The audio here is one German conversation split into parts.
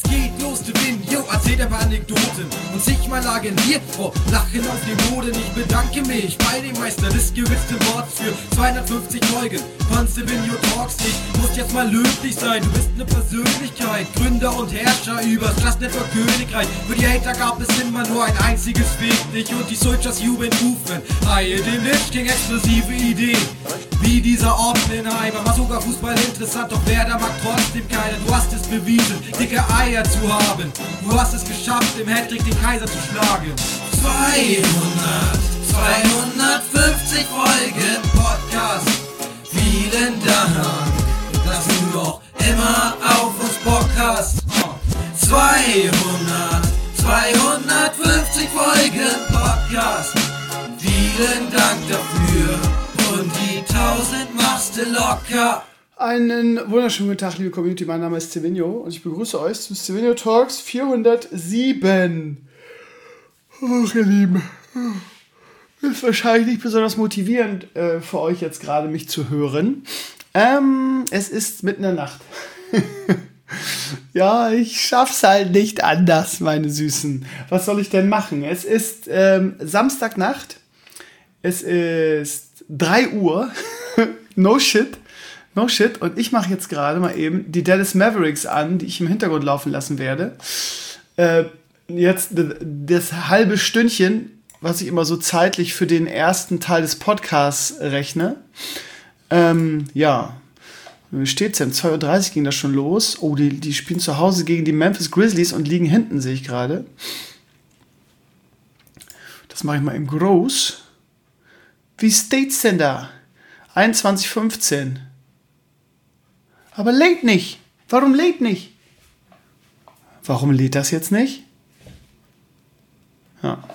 Es geht los, Stevenio erzählt ein paar Anekdoten und sich mal lagendiert vor Lachen auf dem Boden. Ich bedanke mich bei dem Meister des gewitzten Worts für 250 Folgen von Stevenio Talks. Ich muss jetzt mal löblich sein, du bist eine Persönlichkeit, Gründer und Herrscher übers Klassnetwork Königreich. Für die Hater gab es immer nur ein einziges Fick dich und die Soldiers Jubeln rufen. Haie dem Licht gegen explosive Ideen, wie dieser Oppenheimer. War sogar Fußball interessant, doch Werder mag trotzdem keiner. Du hast es bewiesen, dicke Eier zu haben. Du hast es geschafft, im Hattrick den Kaiser zu schlagen. 250 Folgen Podcast. Vielen Dank, dass du noch immer auf uns Bock hast. 250 Folgen Podcast. Vielen Dank dafür und die 1000 machst du locker. Einen wunderschönen guten Tag, liebe Community. Mein Name ist Stevenio und ich begrüße euch zu Stevenio Talks 407. Ach, ihr Lieben, ist wahrscheinlich nicht besonders motivierend für euch jetzt gerade mich zu hören. Es ist mitten in der Nacht. Ja, ich schaff's halt nicht anders, meine Süßen. Was soll ich denn machen? Es ist Samstagnacht. Es ist 3 Uhr. No shit. Und ich mache jetzt gerade mal eben die Dallas Mavericks an, die ich im Hintergrund laufen lassen werde. Jetzt das halbe Stündchen, was ich immer so zeitlich für den ersten Teil des Podcasts rechne. Ja, wie steht's denn? 2:30 Uhr ging das schon los. Oh, die spielen zu Hause gegen die Memphis Grizzlies und liegen hinten, sehe ich gerade. Das mache ich mal eben groß. Wie steht's denn da? 21:15. Aber lädt nicht. Warum lädt nicht? Warum lädt das jetzt nicht? Ja.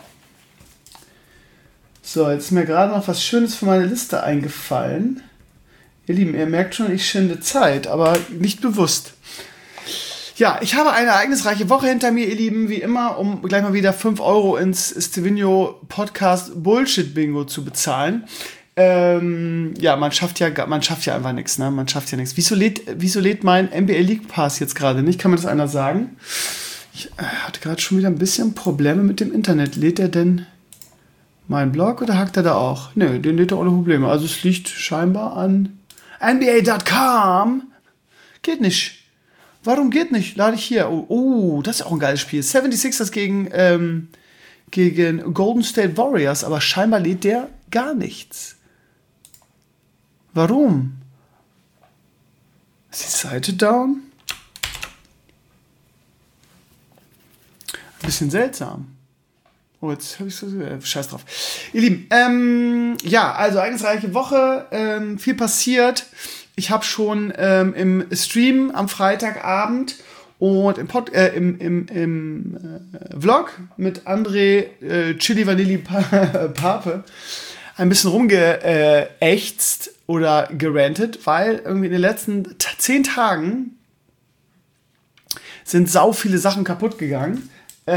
So, jetzt ist mir gerade noch was Schönes für meine Liste eingefallen. Ihr Lieben, ihr merkt schon, ich schinde Zeit, aber nicht bewusst. Ja, ich habe eine ereignisreiche Woche hinter mir, ihr Lieben, wie immer, um gleich mal wieder 5 Euro ins Stevenio Podcast Bullshit Bingo zu bezahlen. Ja, man schafft ja einfach nichts, ne? Man schafft ja nichts. Wieso lädt mein NBA League Pass jetzt gerade nicht? Kann mir das einer sagen? Ich hatte gerade schon wieder ein bisschen Probleme mit dem Internet. Lädt er denn meinen Blog oder hackt er da auch? Nö, den lädt er ohne Probleme. Also es liegt scheinbar an NBA.com. Geht nicht. Warum geht nicht? Lade ich hier. Oh, das ist auch ein geiles Spiel. 76ers gegen Golden State Warriors. Aber scheinbar lädt der gar nichts. Warum? Ist die Seite down? Ein bisschen seltsam. Oh, jetzt habe ich so... Scheiß drauf. Ihr Lieben, ja, also ereignisreiche Woche, viel passiert. Ich habe schon im Stream am Freitagabend und im Vlog mit André Chili Vanilli Pape ein bisschen rumgeächtzt oder gerantet, weil irgendwie in den letzten 10 Tagen sind sau viele Sachen kaputt gegangen.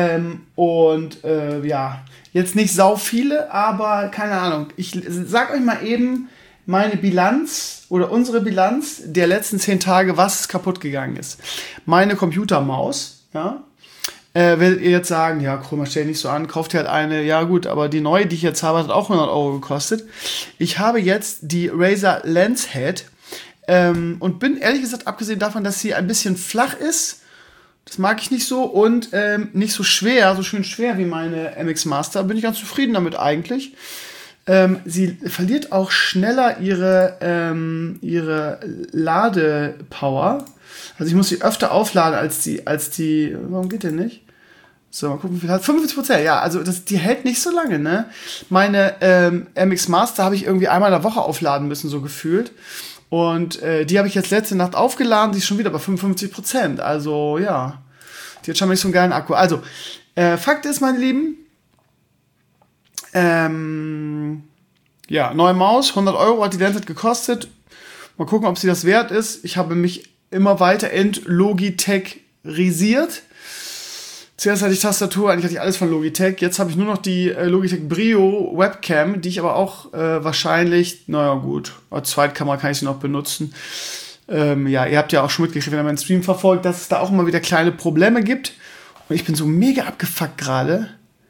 Ja, jetzt nicht sau viele, aber keine Ahnung. Ich sag euch mal eben meine Bilanz oder unsere Bilanz der letzten 10 Tage, was kaputt gegangen ist. Meine Computermaus, ja. Werdet ihr jetzt sagen, ja, Chroma, stell nicht so an, kauft ihr halt eine, ja gut, aber die neue, die ich jetzt habe, hat auch 100 Euro gekostet. Ich habe jetzt die Razer Lens Head und bin ehrlich gesagt, abgesehen davon, dass sie ein bisschen flach ist, das mag ich nicht so, und nicht so schwer, so schön schwer wie meine MX Master, bin ich ganz zufrieden damit eigentlich. Sie verliert auch schneller ihre Ladepower. Also ich muss sie öfter aufladen als die. Warum geht denn nicht? So, mal gucken, wie viel hat. 55%, ja, also die hält nicht so lange, ne? Meine MX Master habe ich irgendwie einmal in der Woche aufladen müssen, so gefühlt. Und die habe ich jetzt letzte Nacht aufgeladen, die ist schon wieder bei 55%. Also, ja, die hat schon mal nicht so einen geilen Akku. Also, Fakt ist, meine Lieben, ja, neue Maus, 100 Euro hat die Lens gekostet. Mal gucken, ob sie das wert ist. Ich habe mich immer weiter entlogitech-risiert. Zuerst hatte ich Tastatur, eigentlich hatte ich alles von Logitech. Jetzt habe ich nur noch die Logitech Brio Webcam, die ich aber auch wahrscheinlich, naja gut, als Zweitkamera kann ich sie noch benutzen. Ja, ihr habt ja auch schon mitgekriegt, wenn ihr meinen Stream verfolgt, dass es da auch immer wieder kleine Probleme gibt. Und ich bin so mega abgefuckt gerade,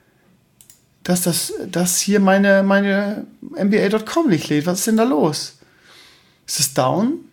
dass hier meine NBA.com nicht lädt. Was ist denn da los? Ist es down?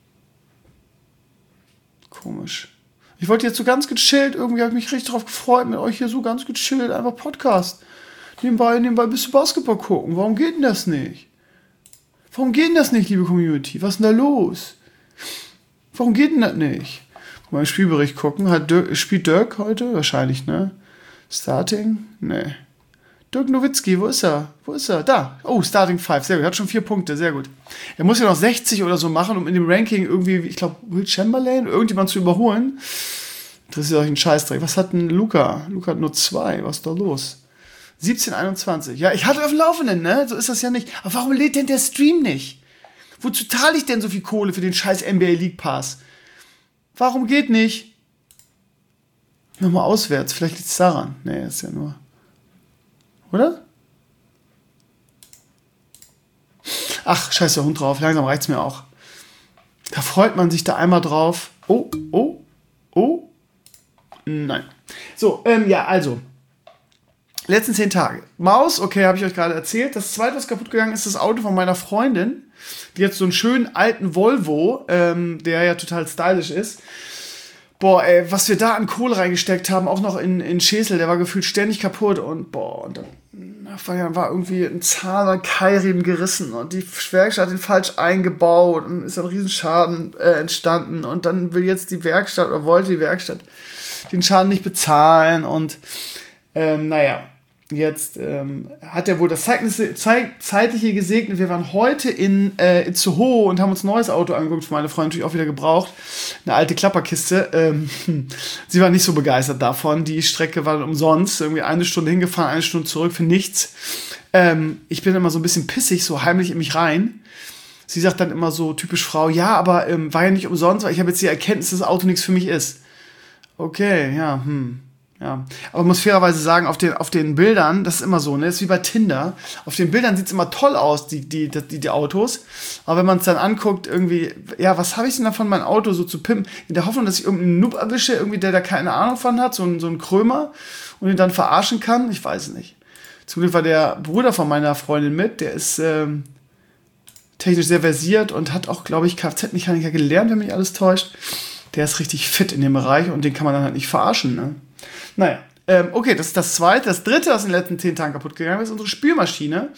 Komisch. Ich wollte jetzt so ganz gechillt, irgendwie habe ich mich richtig drauf gefreut, mit euch hier so ganz gechillt, einfach Podcast. Nebenbei ein bisschen Basketball gucken. Warum geht denn das nicht? Warum geht denn das nicht, liebe Community? Was ist denn da los? Warum geht denn das nicht? Mal einen Spielbericht gucken. Spielt Dirk heute? Wahrscheinlich, ne? Starting? Ne. Dirk Nowitzki, wo ist er? Da. Oh, Starting 5, sehr gut. Hat schon 4 Punkte, sehr gut. Er muss ja noch 60 oder so machen, um in dem Ranking irgendwie, ich glaube, Will Chamberlain, irgendjemand zu überholen. Interessiert euch einen Scheißdreck. Was hat denn Luca? Luca hat nur 2. Was ist da los? 17:21. Ja, ich hatte auf dem Laufenden, ne? So ist das ja nicht. Aber warum lädt denn der Stream nicht? Wozu zahle ich denn so viel Kohle für den scheiß NBA League Pass? Warum geht nicht? Nochmal auswärts. Vielleicht liegt es daran. Nee, ist ja nur... Oder? Ach, scheiß der Hund drauf. Langsam reicht's mir auch. Da freut man sich da einmal drauf. Oh. Nein. So, ja, also... Letzten 10 Tage. Maus, okay, habe ich euch gerade erzählt. Das zweite, was kaputt gegangen ist, das Auto von meiner Freundin. Die hat so einen schönen alten Volvo, der ja total stylisch ist. Boah, ey, was wir da an Kohle reingesteckt haben, auch noch in Schäsel, der war gefühlt ständig kaputt. Und boah, und dann war irgendwie ein Zahn an Keilriemen gerissen und die Werkstatt hat den falsch eingebaut und ist ein Riesenschaden entstanden. Und dann wollte die Werkstatt den Schaden nicht bezahlen und naja. Jetzt hat er wohl das Zeitliche gesegnet. Wir waren heute in Itzehoe und haben uns ein neues Auto angeguckt. Für meine Freundin natürlich auch wieder gebraucht. Eine alte Klapperkiste. Sie war nicht so begeistert davon. Die Strecke war umsonst. Irgendwie 1 Stunde hingefahren, 1 Stunde zurück für nichts. Ich bin immer so ein bisschen pissig, so heimlich in mich rein. Sie sagt dann immer so, typisch Frau, ja, aber war ja nicht umsonst, weil ich habe jetzt die Erkenntnis, dass das Auto nichts für mich ist. Okay, ja, Ja, aber man muss fairerweise sagen, auf den Bildern, das ist immer so, ne, das ist wie bei Tinder. Auf den Bildern sieht es immer toll aus, die Autos. Aber wenn man es dann anguckt, irgendwie, ja, was habe ich denn davon, mein Auto so zu pimpen? In der Hoffnung, dass ich irgendeinen Noob erwische, irgendwie, der da keine Ahnung von hat, so ein Krömer, und ihn dann verarschen kann. Ich weiß es nicht. Zum Glück war der Bruder von meiner Freundin mit, der ist technisch sehr versiert und hat auch, glaube ich, Kfz-Mechaniker gelernt, wenn mich alles täuscht. Der ist richtig fit in dem Bereich und den kann man dann halt nicht verarschen, ne? Naja, okay, das ist das zweite. Das dritte, was in den letzten 10 Tagen kaputt gegangen ist, unsere Spülmaschine.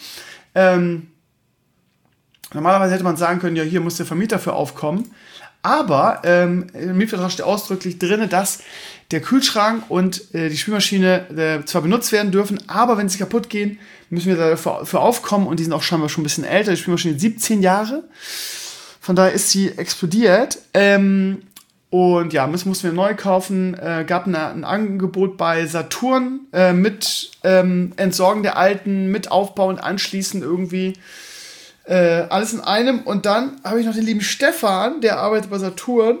Normalerweise hätte man sagen können, ja, hier muss der Vermieter für aufkommen. Aber im Mietvertrag steht ausdrücklich drin, dass der Kühlschrank und die Spülmaschine zwar benutzt werden dürfen, aber wenn sie kaputt gehen, müssen wir dafür aufkommen. Und die sind auch scheinbar schon ein bisschen älter. Die Spülmaschine ist 17 Jahre. Von daher ist sie explodiert. Und ja, mussten wir neu kaufen. Gab ein Angebot bei Saturn mit Entsorgen der alten, mit Aufbau und Anschließen irgendwie. Alles in einem. Und dann habe ich noch den lieben Stefan, der arbeitet bei Saturn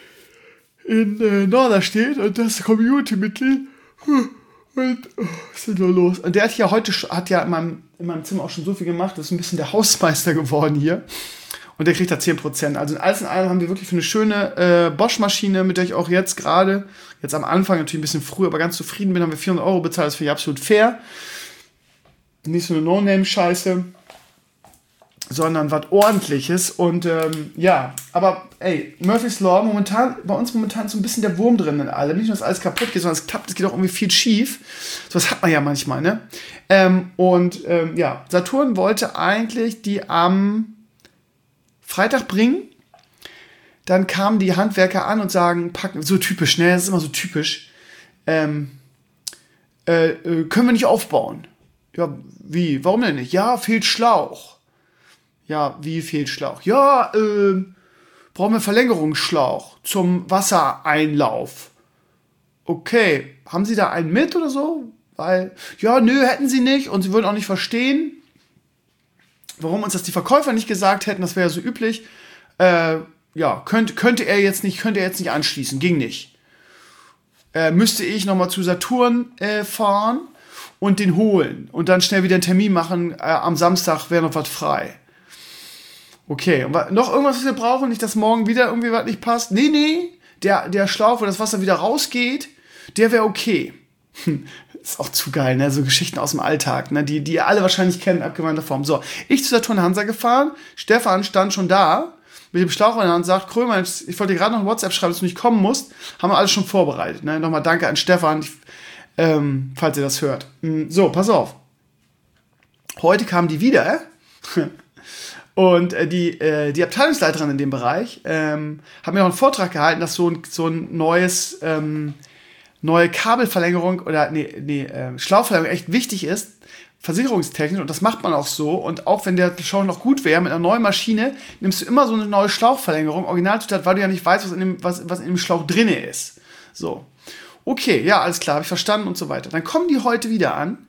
in Norderstedt und das Community-Mitglied. Und was ist denn da los? Und der hat ja in meinem Zimmer auch schon so viel gemacht, das ist ein bisschen der Hausmeister geworden hier. Und der kriegt da 10%. Also alles in allem haben wir wirklich für eine schöne Bosch-Maschine, mit der ich auch jetzt am Anfang natürlich ein bisschen früh, aber ganz zufrieden bin, haben wir 400 € bezahlt. Das finde ich absolut fair. Nicht so eine No-Name-Scheiße, sondern was Ordentliches. Und ja, aber ey, Murphy's Law, bei uns momentan ist so ein bisschen der Wurm drin in allem. Nicht nur, dass alles kaputt geht, sondern es klappt, es geht auch irgendwie viel schief. So was hat man ja manchmal, ne? Ja, Saturn wollte eigentlich die am Freitag bringen, dann kamen die Handwerker an und sagen, packen, so typisch, ne, das ist immer so typisch, können wir nicht aufbauen. Ja, wie, warum denn nicht? Ja, fehlt Schlauch. Ja, wie fehlt Schlauch? Ja, brauchen wir Verlängerungsschlauch zum Wassereinlauf. Okay, haben Sie da einen mit oder so? Weil, ja, nö, hätten Sie nicht und Sie würden auch nicht verstehen, warum uns das die Verkäufer nicht gesagt hätten, das wäre ja so üblich. Ja, könnte er jetzt nicht anschließen, ging nicht. Müsste ich nochmal zu Saturn fahren und den holen und dann schnell wieder einen Termin machen, am Samstag wäre noch was frei. Okay, und noch irgendwas, was wir brauchen? Nicht, dass morgen wieder irgendwie was nicht passt? Nee, der Schlauch, wo das Wasser wieder rausgeht, der wäre okay. Ist auch zu geil, ne? So Geschichten aus dem Alltag, ne? Die ihr alle wahrscheinlich kennt, in abgewandter Form. So, ich zu Saturn Hansa gefahren, Stefan stand schon da, mit dem Schlauch in der Hand und sagt, Krömer, ich wollte dir gerade noch ein WhatsApp schreiben, dass du nicht kommen musst, haben wir alles schon vorbereitet, ne? Nochmal danke an Stefan, falls ihr das hört. So, pass auf. Heute kamen die wieder, und die Abteilungsleiterin in dem Bereich hat mir auch einen Vortrag gehalten, dass so ein neues neue Kabelverlängerung oder Schlauchverlängerung echt wichtig ist, versicherungstechnisch, und das macht man auch so. Und auch wenn der Schlauch noch gut wäre, mit einer neuen Maschine nimmst du immer so eine neue Schlauchverlängerung, Originalzutat, weil du ja nicht weißt, was in dem Schlauch drinne ist. So. Okay, ja, alles klar, habe ich verstanden und so weiter. Dann kommen die heute wieder an,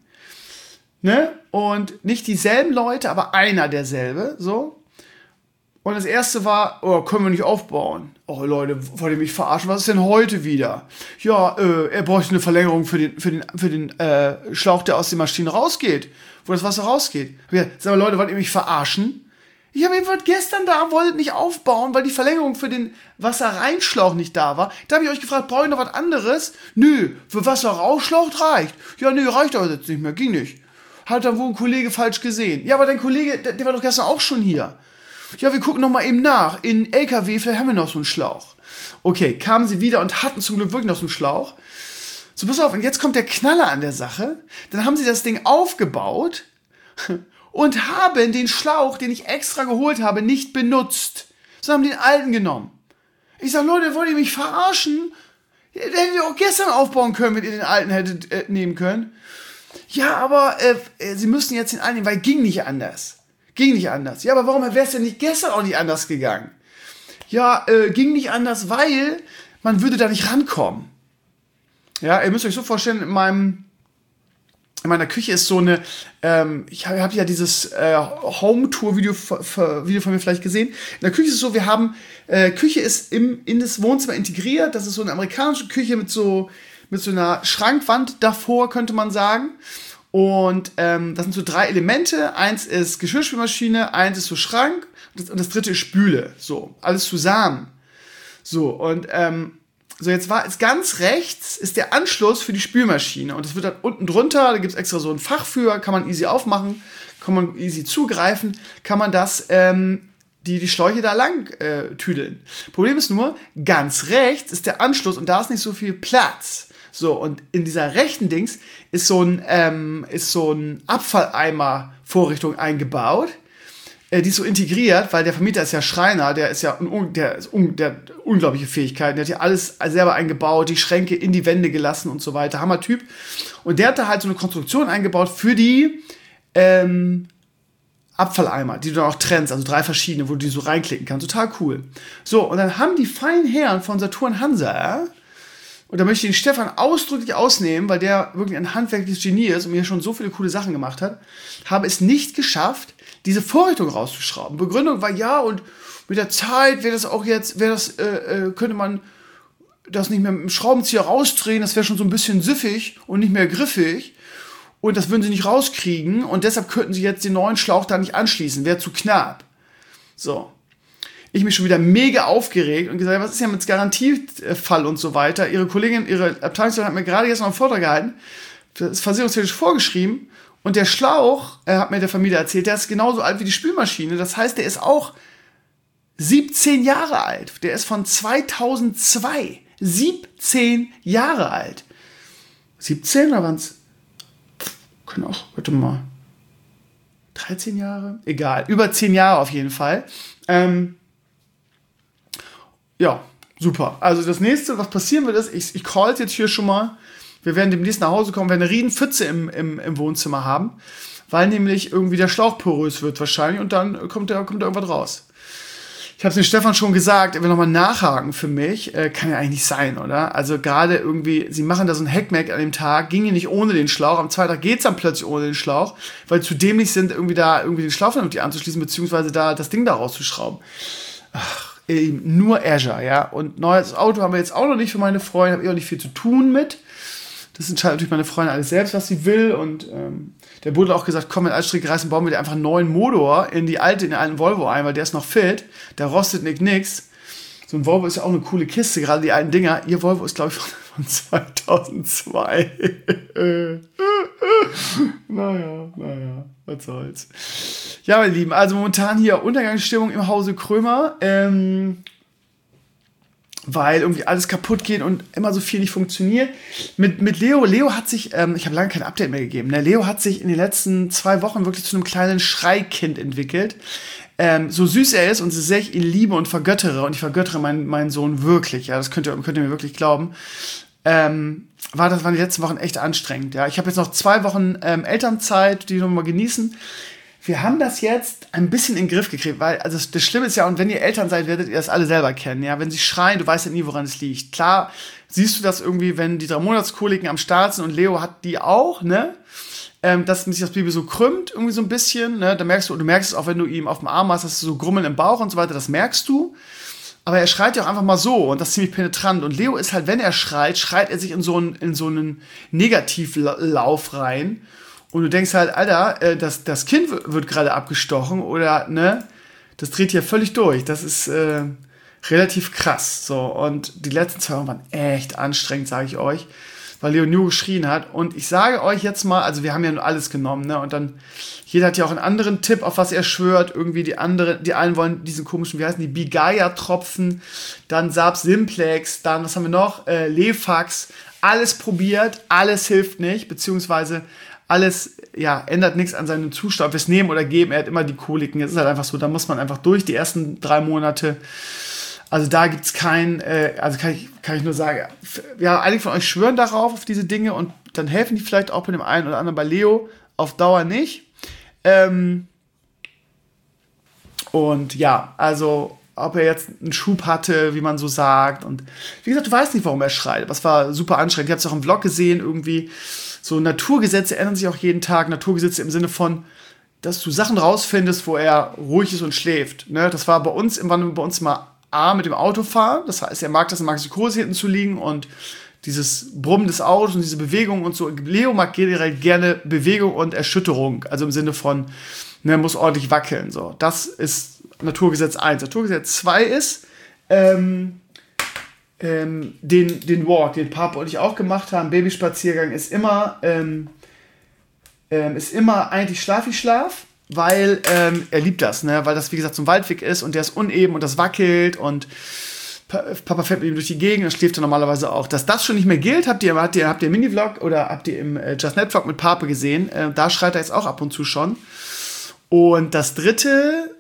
ne? Und nicht dieselben Leute, aber einer derselbe, so. Und das erste war, können wir nicht aufbauen. Oh Leute, wollt ihr mich verarschen? Was ist denn heute wieder? Ja, er bräuchte eine Verlängerung für den Schlauch, der aus den Maschinen rausgeht, wo das Wasser rausgeht. Sag mal, Leute, wollt ihr mich verarschen? Ich habe jedenfalls gestern da, wolltet nicht aufbauen, weil die Verlängerung für den Wasserreinschlauch nicht da war. Da habe ich euch gefragt, brauche ich noch was anderes? Nö, für Wasserrausschlauch reicht. Ja, nö, reicht aber jetzt nicht mehr, ging nicht. Hat dann wohl ein Kollege falsch gesehen. Ja, aber dein Kollege, der war doch gestern auch schon hier. Ja, wir gucken noch mal eben nach. In LKW, vielleicht haben wir noch so einen Schlauch. Okay, kamen sie wieder und hatten zum Glück wirklich noch so einen Schlauch. So, pass auf, und jetzt kommt der Knaller an der Sache. Dann haben sie das Ding aufgebaut und haben den Schlauch, den ich extra geholt habe, nicht benutzt, sondern haben den alten genommen. Ich sag, Leute, wollt ihr mich verarschen? Den hättet ihr auch gestern aufbauen können, wenn ihr den alten hättet nehmen können. Ja, aber sie müssen jetzt den alten nehmen, weil ging nicht anders. Ging nicht anders. Ja, aber warum wäre es denn nicht gestern auch nicht anders gegangen? Ja, ging nicht anders, weil man würde da nicht rankommen. Ja, ihr müsst euch so vorstellen, in meiner Küche ist so eine, ich habe ja dieses Home-Tour-Video von mir vielleicht gesehen. In der Küche ist es so, wir haben, Küche ist in das Wohnzimmer integriert. Das ist so eine amerikanische Küche mit so einer Schrankwand davor, könnte man sagen. Und das sind so 3 Elemente. Eins ist Geschirrspülmaschine, eins ist so Schrank und das dritte ist Spüle. So, alles zusammen. So, und so jetzt ganz rechts ist der Anschluss für die Spülmaschine. Und das wird dann unten drunter, da gibt es extra so ein Fach für, kann man easy aufmachen, kann man easy zugreifen, kann man das, die Schläuche da lang tüdeln. Problem ist nur, ganz rechts ist der Anschluss und da ist nicht so viel Platz. So, und in dieser rechten Dings ist so ein Abfalleimer-Vorrichtung eingebaut. Die ist so integriert, weil der Vermieter ist ja Schreiner, der hat unglaubliche Fähigkeiten, der hat ja alles selber eingebaut, die Schränke in die Wände gelassen und so weiter, Hammertyp. Und der hat da halt so eine Konstruktion eingebaut für die Abfalleimer, die du dann auch trennst, also 3 verschiedene, wo du die so reinklicken kannst, total cool. So, und dann haben die feinen Herren von Saturn Hansa, und da möchte ich den Stefan ausdrücklich ausnehmen, weil der wirklich ein handwerkliches Genie ist und mir schon so viele coole Sachen gemacht hat, haben es nicht geschafft, diese Vorrichtung rauszuschrauben. Begründung war, ja, und mit der Zeit könnte man das nicht mehr mit dem Schraubenzieher rausdrehen, das wäre schon so ein bisschen süffig und nicht mehr griffig. Und das würden sie nicht rauskriegen und deshalb könnten sie jetzt den neuen Schlauch da nicht anschließen, wäre zu knapp. So. Ich mich schon wieder mega aufgeregt und gesagt, was ist ja mit Garantiefall und so weiter. Ihre Abteilungsleiterin hat mir gerade jetzt noch einen Vortrag gehalten, das ist versicherungstechnisch vorgeschrieben, und der Schlauch, hat mir der Vermieter erzählt, der ist genauso alt wie die Spülmaschine, das heißt, der ist auch 17 Jahre alt. Der ist von 2002. 17 Jahre alt. 17 oder waren es? Können auch, warte mal. 13 Jahre? Egal, über 10 Jahre auf jeden Fall. Ja, super. Also das nächste, was passieren wird, ist, ich call jetzt hier schon mal, wir werden demnächst nach Hause kommen, werden eine Riesenpfütze im Wohnzimmer haben, weil nämlich irgendwie der Schlauch porös wird wahrscheinlich und dann kommt da irgendwas raus. Ich habe es dem Stefan schon gesagt, er will nochmal nachhaken für mich. Kann ja eigentlich nicht sein, oder? Also gerade irgendwie, sie machen da so ein Heckmeck an dem Tag, ging nicht ohne den Schlauch, am zweiten Tag geht's dann plötzlich ohne den Schlauch, weil zu dämlich sind, irgendwie den Schlauch vernünftig anzuschließen, beziehungsweise da das Ding da rauszuschrauben. Ach, nur Azure, ja. Und neues Auto haben wir jetzt auch noch nicht für meine Freunde, habe ich auch nicht viel zu tun mit. Das entscheidet natürlich meine Freundin alles selbst, was sie will. Und der Bruder hat auch gesagt, komm, mit Altstrecke reißen, bauen wir dir einfach einen neuen Motor in den alten Volvo ein, weil der ist noch fit, der rostet nix. So ein Volvo ist ja auch eine coole Kiste, gerade die alten Dinger. Ihr Volvo ist, glaube ich, von 2002. Naja, was soll's. Ja, meine Lieben, also momentan hier Untergangsstimmung im Hause Krömer, weil irgendwie alles kaputt geht und immer so viel nicht funktioniert. Mit Leo hat sich, ich habe lange kein Update mehr gegeben, ne? Leo hat sich in den letzten 2 Wochen wirklich zu einem kleinen Schreikind entwickelt. So süß er ist und so sehr ich ihn liebe und vergöttere, und ich vergöttere meinen Sohn wirklich, ja, das könnt ihr mir wirklich glauben, waren die letzten Wochen echt anstrengend. Ja. Ich habe jetzt noch 2 Wochen Elternzeit, die wir nochmal genießen. Wir haben das jetzt ein bisschen in den Griff gekriegt, weil, also das Schlimme ist ja, und wenn ihr Eltern seid, werdet ihr das alle selber kennen, ja, wenn sie schreien, du weißt ja nie, woran es liegt. Klar, siehst du das irgendwie, wenn die 3-Monats-Koliken am Start sind, und Leo hat die auch, ne, dass sich das Baby so krümmt, irgendwie so ein bisschen, ne, du merkst es auch, wenn du ihm auf dem Arm hast, dass du so Grummeln im Bauch und so weiter, das merkst du. Aber er schreit ja auch einfach mal so, und das ist ziemlich penetrant. Und Leo ist halt, wenn er schreit er sich in so einen Negativlauf rein. Und du denkst halt, Alter, das Kind wird gerade abgestochen, oder, ne, das dreht hier völlig durch. Das ist relativ krass. So, und die letzten 2 Wochen waren echt anstrengend, sage ich euch, weil Leo nur geschrien hat. Und ich sage euch jetzt mal, also wir haben ja nur alles genommen, ne, und dann, jeder hat ja auch einen anderen Tipp, auf was er schwört. Irgendwie die einen wollen diesen komischen, wie heißen die, Bigaya-Tropfen, dann Saab Simplex, dann, was haben wir noch, Lefax, alles probiert, alles hilft nicht, beziehungsweise alles, ja, ändert nichts an seinem Zustand, ob wir es nehmen oder geben, er hat immer die Koliken, es ist halt einfach so, da muss man einfach durch die ersten 3 Monate. Also da gibt's kann ich nur sagen, ja, einige von euch schwören darauf, auf diese Dinge, und dann helfen die vielleicht auch bei dem einen oder anderen, bei Leo auf Dauer nicht. Und ja, also ob er jetzt einen Schub hatte, wie man so sagt, und wie gesagt, du weißt nicht, warum er schreit, was war super anstrengend. Ich habe es auch im Vlog gesehen, irgendwie, so Naturgesetze ändern sich auch jeden Tag, Naturgesetze im Sinne von, dass du Sachen rausfindest, wo er ruhig ist und schläft, ne? Das war bei uns mal mit dem Autofahren, das heißt, er mag das in Maxi-Cosi hinten zu liegen und dieses Brummen des Autos und diese Bewegung und so. Leo mag generell gerne Bewegung und Erschütterung, also im Sinne von, ne, muss ordentlich wackeln, so. Das ist Naturgesetz 1. Naturgesetz 2 ist, den Walk, den Papa und ich auch gemacht haben, Babyspaziergang, ist immer eigentlich Schlaf, weil er liebt das, ne? Weil das, wie gesagt, so ein Waldweg ist und der ist uneben und das wackelt und Papa fährt mit ihm durch die Gegend und schläft dann normalerweise auch. Dass das schon nicht mehr gilt, habt ihr im Mini-Vlog oder habt ihr im JustNet-Vlog mit Papa gesehen, da schreit er jetzt auch ab und zu schon. Und das dritte,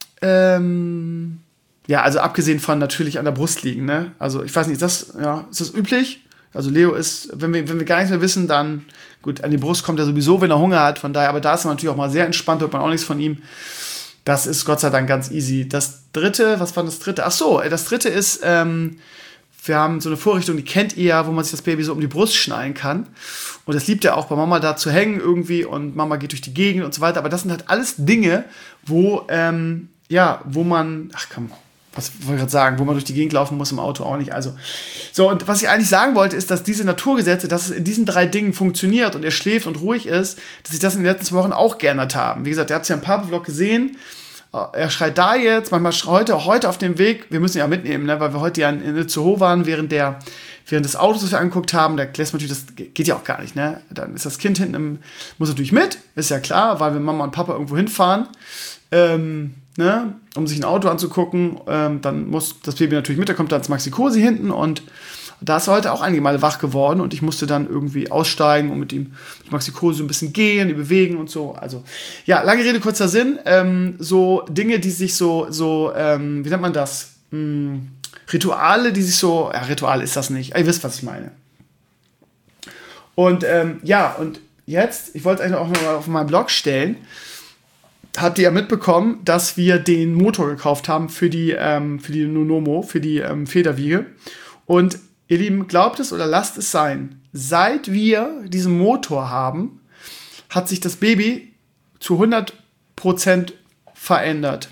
ja, also abgesehen von natürlich an der Brust liegen, ne? Also ich weiß nicht, ist das üblich? Also Leo ist, wenn wir gar nichts mehr wissen, dann, gut, an die Brust kommt er sowieso, wenn er Hunger hat, von daher, aber da ist er natürlich auch mal sehr entspannt, hört man auch nichts von ihm. Das ist Gott sei Dank ganz easy. Das dritte, was war das dritte? Ach so, das dritte ist, wir haben so eine Vorrichtung, die kennt ihr ja, wo man sich das Baby so um die Brust schnallen kann. Und das liebt er auch, bei Mama da zu hängen irgendwie, und Mama geht durch die Gegend und so weiter. Aber das sind halt alles Dinge, wo man, was wollte ich gerade sagen, wo man durch die Gegend laufen muss, im Auto auch nicht. Also, so, und was ich eigentlich sagen wollte, ist, dass diese Naturgesetze, dass es in diesen 3 Dingen funktioniert und er schläft und ruhig ist, dass ich das in den letzten 2 Wochen auch geändert habe. Wie gesagt, ihr habt es ja im Papa-Vlog gesehen, er schreit da jetzt, manchmal heute auf dem Weg, wir müssen ihn ja mitnehmen, ne, weil wir heute ja in Itzehoe waren, während des Autos, das wir angeguckt haben, da lässt man natürlich, das geht ja auch gar nicht, ne, dann ist das Kind hinten muss natürlich mit, ist ja klar, weil wir Mama und Papa irgendwo hinfahren, ne, um sich ein Auto anzugucken, dann muss das Baby natürlich mit, da kommt dann das Maxi-Cosi hinten, und da ist er heute auch einige Male wach geworden, und ich musste dann irgendwie aussteigen und mit ihm mit Maxi-Cosi ein bisschen gehen, die bewegen und so. Also, ja, lange Rede, kurzer Sinn. So Dinge, die sich so, wie nennt man das? Rituale, die sich so, ja, Ritual ist das nicht. Ihr wisst, was ich meine. Und, und jetzt, ich wollte es eigentlich auch noch mal auf meinen Blog stellen, habt ihr ja mitbekommen, dass wir den Motor gekauft haben für die Nonomo, für die Federwiege. Und ihr Lieben, glaubt es oder lasst es sein, seit wir diesen Motor haben, hat sich das Baby zu 100% verändert.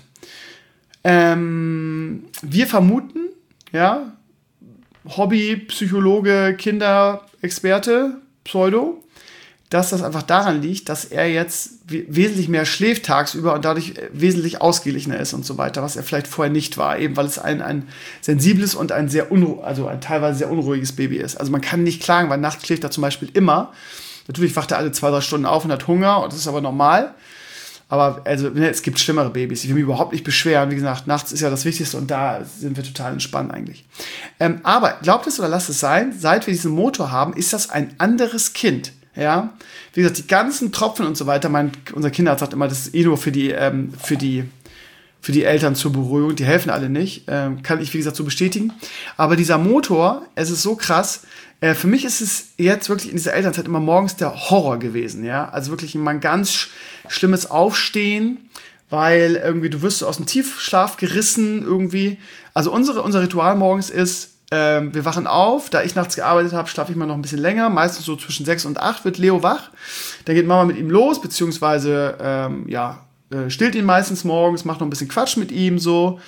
Wir vermuten, ja, Hobby, Psychologe, Kinderexperte, Pseudo, dass das einfach daran liegt, dass er jetzt wesentlich mehr schläft tagsüber und dadurch wesentlich ausgeglichener ist und so weiter, was er vielleicht vorher nicht war, eben weil es ein sensibles und ein teilweise sehr unruhiges Baby ist. Also man kann nicht klagen, weil nachts schläft er zum Beispiel immer. Natürlich wacht er alle 2-3 Stunden auf und hat Hunger und das ist aber normal. Aber also, es gibt schlimmere Babys. Ich will mich überhaupt nicht beschweren. Wie gesagt, nachts ist ja das Wichtigste und da sind wir total entspannt eigentlich. Aber glaubt es oder lasst es sein, seit wir diesen Motor haben, ist das ein anderes Kind. Ja, wie gesagt, die ganzen Tropfen und so weiter, unser Kinderarzt sagt immer, das ist nur für die Eltern zur Beruhigung, die helfen alle nicht. Kann ich, wie gesagt, so bestätigen. Aber dieser Motor, es ist so krass. Für mich ist es jetzt wirklich in dieser Elternzeit immer morgens der Horror gewesen, ja. Also wirklich immer ein ganz schlimmes Aufstehen, weil irgendwie du wirst aus dem Tiefschlaf gerissen irgendwie. Also unser Ritual morgens ist, wir wachen auf, da ich nachts gearbeitet habe, schlafe ich mal noch ein bisschen länger, meistens so zwischen 6 und 8 wird Leo wach. Dann geht Mama mit ihm los, beziehungsweise, stillt ihn meistens morgens, macht noch ein bisschen Quatsch mit ihm so.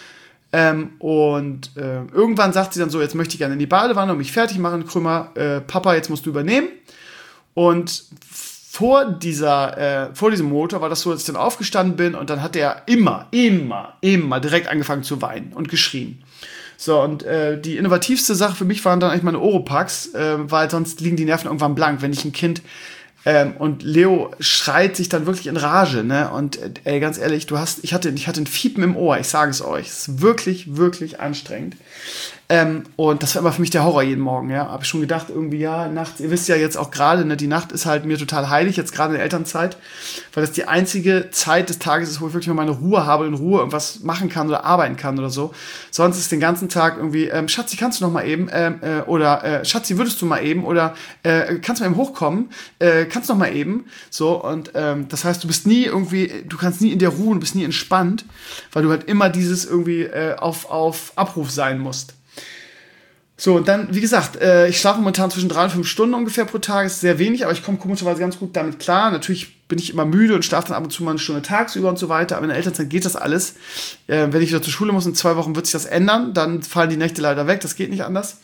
Irgendwann sagt sie dann so, jetzt möchte ich gerne in die Badewanne und mich fertig machen, Krümmer, Papa, jetzt musst du übernehmen. Und vor diesem Motor war das so, dass ich dann aufgestanden bin und dann hat er immer direkt angefangen zu weinen und geschrien. So, und die innovativste Sache für mich waren dann eigentlich meine Oropax, weil sonst liegen die Nerven irgendwann blank, wenn ich ein Kind und Leo schreit sich dann wirklich in Rage, ne? Und ganz ehrlich, ich hatte ein Fiepen im Ohr, ich sage es euch. Es ist wirklich, wirklich anstrengend. Und das war immer für mich der Horror jeden Morgen, ja. Habe ich schon gedacht, irgendwie, ja, nachts, ihr wisst ja jetzt auch gerade, ne, die Nacht ist halt mir total heilig, jetzt gerade in der Elternzeit, weil das die einzige Zeit des Tages ist, wo ich wirklich mal meine Ruhe habe, in Ruhe irgendwas machen kann oder arbeiten kann oder so. Sonst ist den ganzen Tag irgendwie, Schatzi, kannst du noch mal eben, Schatzi, würdest du mal eben, oder kannst du mal eben hochkommen, kannst du noch mal eben, so, und das heißt, du kannst nie in der Ruhe und bist nie entspannt, weil du halt immer dieses irgendwie auf Abruf sein musst. So, und dann, wie gesagt, ich schlafe momentan zwischen 3 und 5 Stunden ungefähr pro Tag. Ist sehr wenig, aber ich komme komischerweise ganz gut damit klar. Natürlich bin ich immer müde und schlafe dann ab und zu mal eine Stunde tagsüber und so weiter. Aber in der Elternzeit geht das alles. Wenn ich wieder zur Schule muss, in 2 Wochen wird sich das ändern. Dann fallen die Nächte leider weg. Das geht nicht anders.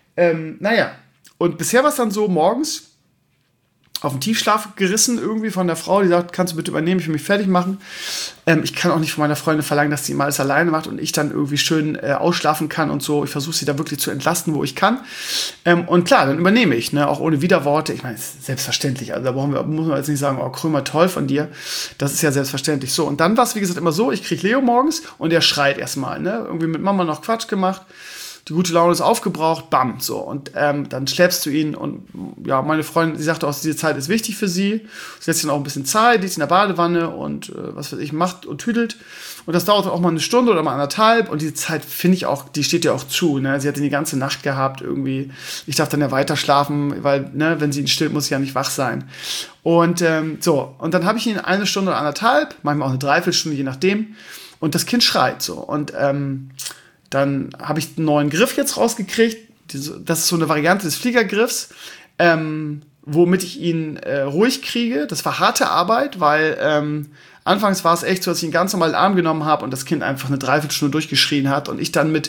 Und bisher war es dann so, morgens auf den Tiefschlaf gerissen irgendwie von der Frau, die sagt, kannst du bitte übernehmen, ich will mich fertig machen. Ich kann auch nicht von meiner Freundin verlangen, dass sie immer alles alleine macht und ich dann irgendwie schön ausschlafen kann und so. Ich versuche sie da wirklich zu entlasten, wo ich kann. Und klar, dann übernehme ich, ne, auch ohne Widerworte. Ich meine, ist selbstverständlich. Also da muss man jetzt nicht sagen, oh, Krömer, toll von dir. Das ist ja selbstverständlich. So, und dann war es, wie gesagt, immer so, ich kriege Leo morgens und der schreit erstmal, ne, irgendwie mit Mama noch Quatsch gemacht. Die gute Laune ist aufgebraucht, bam, so. Und dann schleppst du ihn und ja, meine Freundin, sie sagte auch, diese Zeit ist wichtig für sie. Sie lässt sich auch ein bisschen Zeit, die ist in der Badewanne und was weiß ich, macht und tüdelt. Und das dauert auch mal eine Stunde oder mal 1,5. Und diese Zeit finde ich auch, die steht ja auch zu, ne. Sie hat ihn die ganze Nacht gehabt irgendwie. Ich darf dann ja weiter schlafen, weil, ne, wenn sie ihn stillt, muss ich ja nicht wach sein. Und so, und dann habe ich ihn 1 Stunde oder 1,5, manchmal auch eine Dreiviertelstunde, je nachdem. Und das Kind schreit so. Und dann habe ich einen neuen Griff jetzt rausgekriegt. Das ist so eine Variante des Fliegergriffs, womit ich ihn ruhig kriege. Das war harte Arbeit, weil anfangs war es echt so, dass ich ihn ganz normal in den Arm genommen habe und das Kind einfach eine Dreiviertelstunde durchgeschrien hat und ich dann mit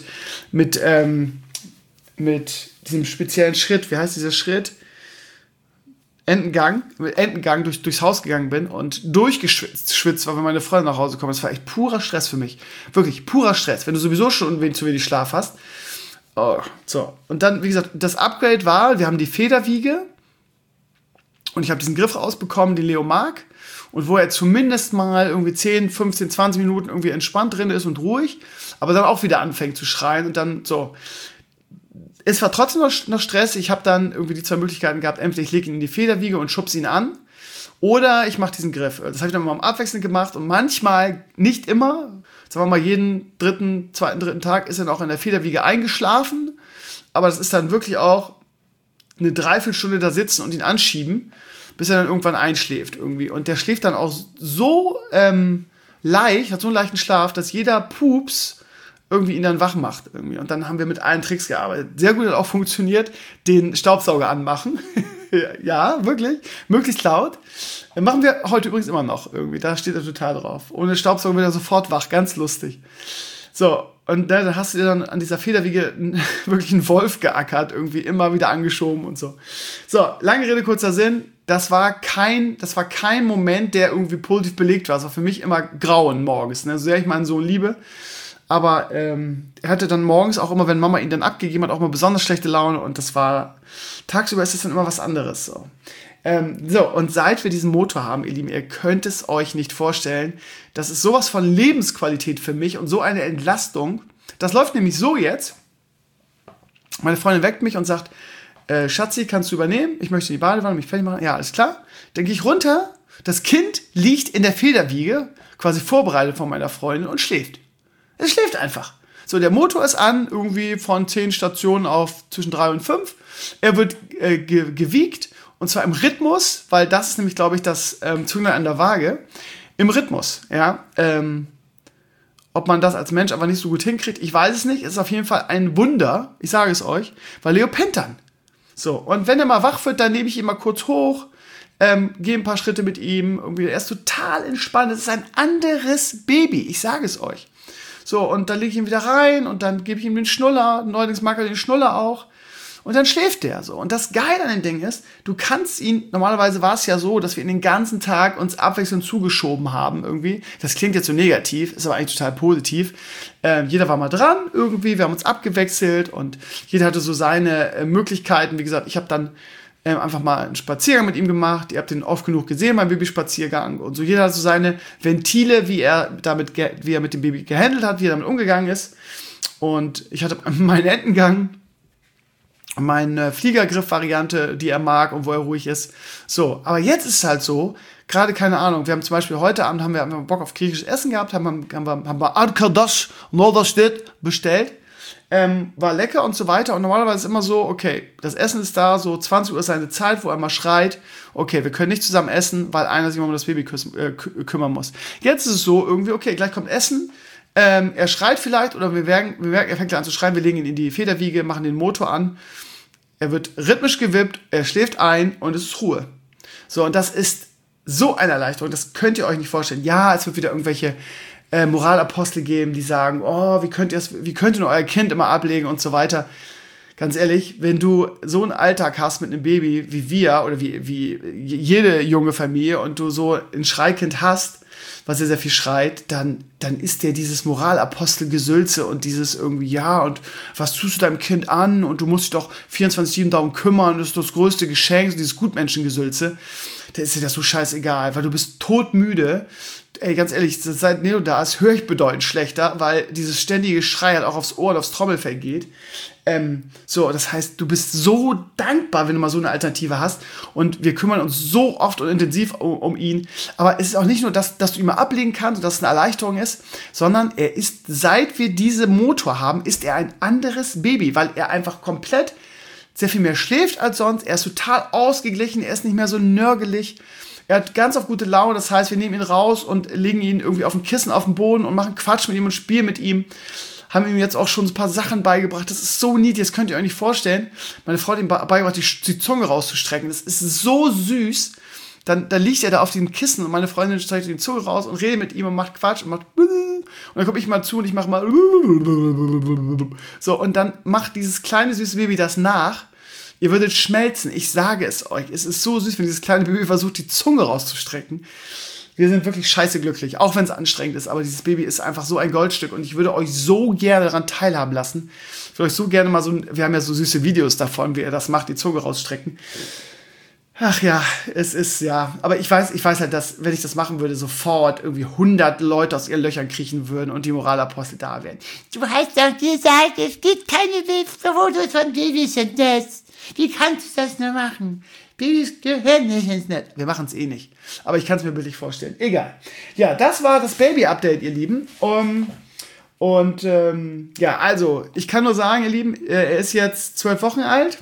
diesem speziellen Schritt, wie heißt dieser Schritt? Entengang durchs Haus gegangen bin und durchgeschwitzt war, wenn meine Freundin nach Hause kommt. Das war echt purer Stress für mich. Wirklich purer Stress. Wenn du sowieso schon zu wenig Schlaf hast. Oh, so. Und dann, wie gesagt, das Upgrade war, wir haben die Federwiege und ich habe diesen Griff rausbekommen, den Leo mag. Und wo er zumindest mal irgendwie 10, 15, 20 Minuten irgendwie entspannt drin ist und ruhig, aber dann auch wieder anfängt zu schreien und dann so. Es war trotzdem noch Stress. Ich habe dann irgendwie die 2 Möglichkeiten gehabt. Entweder ich lege ihn in die Federwiege und schubse ihn an. Oder ich mache diesen Griff. Das habe ich dann mal abwechselnd gemacht. Und manchmal, nicht immer, sagen wir mal jeden zweiten, dritten Tag ist er auch in der Federwiege eingeschlafen. Aber das ist dann wirklich auch eine Dreiviertelstunde da sitzen und ihn anschieben, bis er dann irgendwann einschläft irgendwie. Und der schläft dann auch so leicht, hat so einen leichten Schlaf, dass jeder Pups irgendwie ihn dann wach macht irgendwie. Und dann haben wir mit allen Tricks gearbeitet. Sehr gut hat auch funktioniert, den Staubsauger anmachen. Ja, wirklich. Möglichst laut. Machen wir heute übrigens immer noch irgendwie. Da steht er total drauf. Ohne Staubsauger wird er sofort wach. Ganz lustig. So, Und dann hast du dir dann an dieser Federwiege wirklich einen Wolf geackert, irgendwie immer wieder angeschoben und so. So, lange Rede, kurzer Sinn. Das war kein Moment, der irgendwie positiv belegt war. Das war für mich immer Grauen morgens, ne? So sehr ich meinen Sohn liebe. Aber er hatte dann morgens auch immer, wenn Mama ihn dann abgegeben hat, auch mal besonders schlechte Laune. Und das war, tagsüber ist es dann immer was anderes. So, und seit wir diesen Motor haben, ihr Lieben, ihr könnt es euch nicht vorstellen, das ist sowas von Lebensqualität für mich und so eine Entlastung. Das läuft nämlich so jetzt. Meine Freundin weckt mich und sagt, Schatzi, kannst du übernehmen? Ich möchte in die Badewanne mich fertig machen. Ja, alles klar. Dann gehe ich runter. Das Kind liegt in der Federwiege, quasi vorbereitet von meiner Freundin und schläft. Es schläft einfach. So, der Motor ist an, irgendwie von 10 Stationen auf zwischen 3 und 5. Er wird gewiegt, und zwar im Rhythmus, weil das ist nämlich, glaube ich, das Zünglein an der Waage. Im Rhythmus, ja. Ob man das als Mensch aber nicht so gut hinkriegt, ich weiß es nicht. Es ist auf jeden Fall ein Wunder, ich sage es euch, weil Leo pennt dann. So, und wenn er mal wach wird, dann nehme ich ihn mal kurz hoch, gehe ein paar Schritte mit ihm. Irgendwie, er ist total entspannt. Es ist ein anderes Baby, ich sage es euch. So, und dann lege ich ihn wieder rein und dann gebe ich ihm den Schnuller. Neuerdings mag er den Schnuller auch. Und dann schläft der so. Und das Geile an dem Ding ist, du kannst ihn, normalerweise war es ja so, dass wir ihn den ganzen Tag uns abwechselnd zugeschoben haben irgendwie. Das klingt jetzt so negativ, ist aber eigentlich total positiv. Jeder war mal dran irgendwie, wir haben uns abgewechselt und jeder hatte so seine Möglichkeiten. Wie gesagt, ich habe dann einfach mal einen Spaziergang mit ihm gemacht. Ihr habt den oft genug gesehen, mein Babyspaziergang. Und so jeder hat so seine Ventile, wie er mit dem Baby gehandelt hat, wie er damit umgegangen ist. Und ich hatte meinen Entengang, meine Fliegergriff-Variante, die er mag und wo er ruhig ist. So, aber jetzt ist es halt so, gerade keine Ahnung, wir haben zum Beispiel heute Abend haben wir Bock auf griechisches Essen gehabt, haben wir Arkadaş Norderstedt bestellt. War lecker und so weiter. Und normalerweise ist immer so, okay, das Essen ist da, so 20 Uhr ist seine Zeit, wo er mal schreit, okay, wir können nicht zusammen essen, weil einer sich mal um das Baby kümmern muss. Jetzt ist es so, irgendwie, okay, gleich kommt Essen, er schreit vielleicht oder wir merken, er fängt an zu schreien, wir legen ihn in die Federwiege, machen den Motor an, er wird rhythmisch gewippt, er schläft ein und es ist Ruhe. So, und das ist so eine Erleichterung, das könnt ihr euch nicht vorstellen. Ja, es wird wieder irgendwelche Moralapostel geben, die sagen, oh, wie könnt ihr nur euer Kind immer ablegen und so weiter. Ganz ehrlich, wenn du so einen Alltag hast mit einem Baby wie wir oder wie jede junge Familie und du so ein Schreikind hast, was sehr, sehr viel schreit, dann ist dir dieses Moralapostelgesülze und dieses irgendwie, ja, und was tust du deinem Kind an und du musst dich doch 24/7 darum kümmern, das ist das größte Geschenk, dieses Gutmenschengesülze, da ist dir das so scheißegal, weil du bist todmüde. Ey, ganz ehrlich, seit Neo da ist, höre ich bedeutend schlechter, weil dieses ständige Schrei halt auch aufs Ohr und aufs Trommelfell geht. So, das heißt, du bist so dankbar, wenn du mal so eine Alternative hast. Und wir kümmern uns so oft und intensiv um ihn. Aber es ist auch nicht nur, dass du ihn mal ablegen kannst und dass es eine Erleichterung ist, sondern er ist, seit wir diese Motor haben, ist er ein anderes Baby, weil er einfach komplett sehr viel mehr schläft als sonst. Er ist total ausgeglichen, er ist nicht mehr so nörgelig. Er hat ganz auf gute Laune, das heißt, wir nehmen ihn raus und legen ihn irgendwie auf ein Kissen auf den Boden und machen Quatsch mit ihm und spielen mit ihm. Haben ihm jetzt auch schon ein paar Sachen beigebracht. Das ist so niedlich, das könnt ihr euch nicht vorstellen. Meine Frau hat ihm beigebracht, die Zunge rauszustrecken. Das ist so süß. Dann liegt er da auf dem Kissen und meine Freundin streckt die Zunge raus und redet mit ihm und macht Quatsch und macht und dann komme ich mal zu und ich mache mal so und dann macht dieses kleine süße Baby das nach. Ihr würdet schmelzen, ich sage es euch. Es ist so süß, wenn dieses kleine Baby versucht, die Zunge rauszustrecken. Wir sind wirklich scheiße glücklich, auch wenn es anstrengend ist. Aber dieses Baby ist einfach so ein Goldstück und ich würde euch so gerne daran teilhaben lassen. Ich würde euch so gerne mal wir haben ja so süße Videos davon, wie er das macht, die Zunge rausstrecken. Ach ja, es ist, ja. Aber ich weiß halt, dass, wenn ich das machen würde, sofort irgendwie 100 Leute aus ihren Löchern kriechen würden und die Moralapostel da wären. Du hast doch gesagt, es gibt keine Fotos von Babys im Netz. Wie kannst du das nur machen? Babys gehören nicht ins Netz. Wir machen es eh nicht. Aber ich kann es mir bildlich vorstellen. Egal. Ja, das war das Baby-Update, ihr Lieben. Ja, also, ich kann nur sagen, ihr Lieben, er ist jetzt 12 Wochen alt.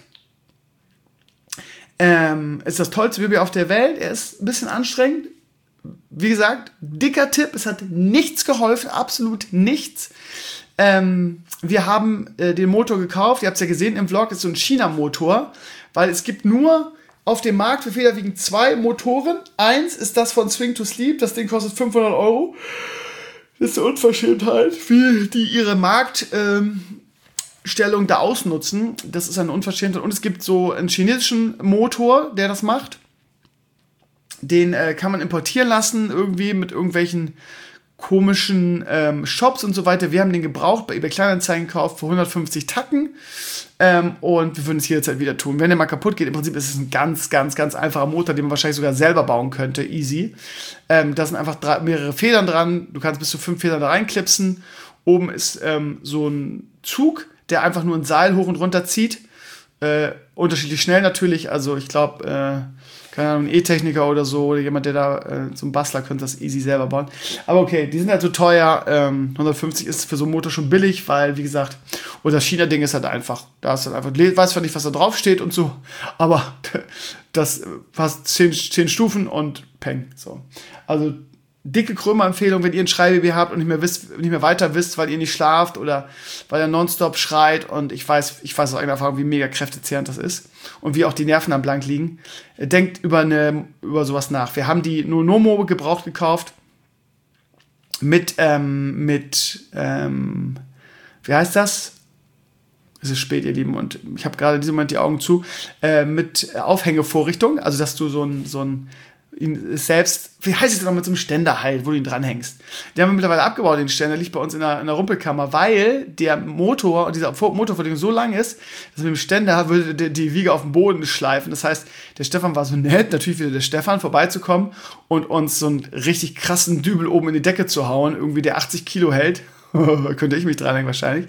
Ist das tollste Baby auf der Welt. Er ist ein bisschen anstrengend. Wie gesagt, dicker Tipp. Es hat nichts geholfen. Absolut nichts. Wir haben den Motor gekauft. Ihr habt es ja gesehen im Vlog. Das ist so ein China-Motor. Weil es gibt nur auf dem Markt für Federwiegen 2 Motoren. Eins ist das von Swing to Sleep. Das Ding kostet 500 €. Das ist eine Unverschämtheit, wie die ihre Marktstellung da ausnutzen. Das ist eine Unverschämtheit. Und es gibt so einen chinesischen Motor, der das macht. Den kann man importieren lassen, irgendwie mit irgendwelchen komischen Shops und so weiter. Wir haben den gebraucht bei eBay Kleinanzeigen gekauft für 150 Tacken. Und wir würden es jederzeit wieder tun. Wenn der mal kaputt geht, im Prinzip ist es ein ganz, ganz, ganz einfacher Motor, den man wahrscheinlich sogar selber bauen könnte. Easy. Da sind einfach mehrere Federn dran. Du kannst bis zu 5 Federn da reinklipsen. Oben ist so ein Zug, der einfach nur ein Seil hoch und runter zieht. Unterschiedlich schnell natürlich. Also ich glaube, keine Ahnung, ein E-Techniker oder so, oder jemand, der da, so ein Bastler könnte das easy selber bauen. Aber okay, die sind halt so teuer. 150 ist für so einen Motor schon billig, weil, wie gesagt, und das China-Ding ist halt einfach, da ist halt einfach, weiß zwar nicht, was da drauf steht und so, aber das passt 10 Stufen und peng, so. Also, dicke Krömer-Empfehlung, wenn ihr ein Schreibaby habt und nicht mehr weiter wisst, weil ihr nicht schlaft oder weil er nonstop schreit, und ich weiß aus eigener Erfahrung, wie mega kräftezehrend das ist und wie auch die Nerven am Blank liegen. Denkt über sowas nach. Wir haben die Nonomo gebraucht gekauft mit wie heißt das? Es ist spät, ihr Lieben, und ich habe gerade in diesem Moment die Augen zu, mit Aufhängevorrichtung, also dass du so ein ihn selbst, wie heißt es denn noch, mit so einem Ständer halt, wo du ihn dranhängst. Den haben wir mittlerweile abgebaut, den Ständer, liegt bei uns in der Rumpelkammer, weil der Motor, dieser Motorverdichtung so lang ist, dass mit dem Ständer würde die Wiege auf den Boden schleifen. Das heißt, der Stefan war so nett, natürlich wieder der Stefan, vorbeizukommen und uns so einen richtig krassen Dübel oben in die Decke zu hauen, irgendwie der 80 Kilo hält. Könnte ich mich dranhängen wahrscheinlich.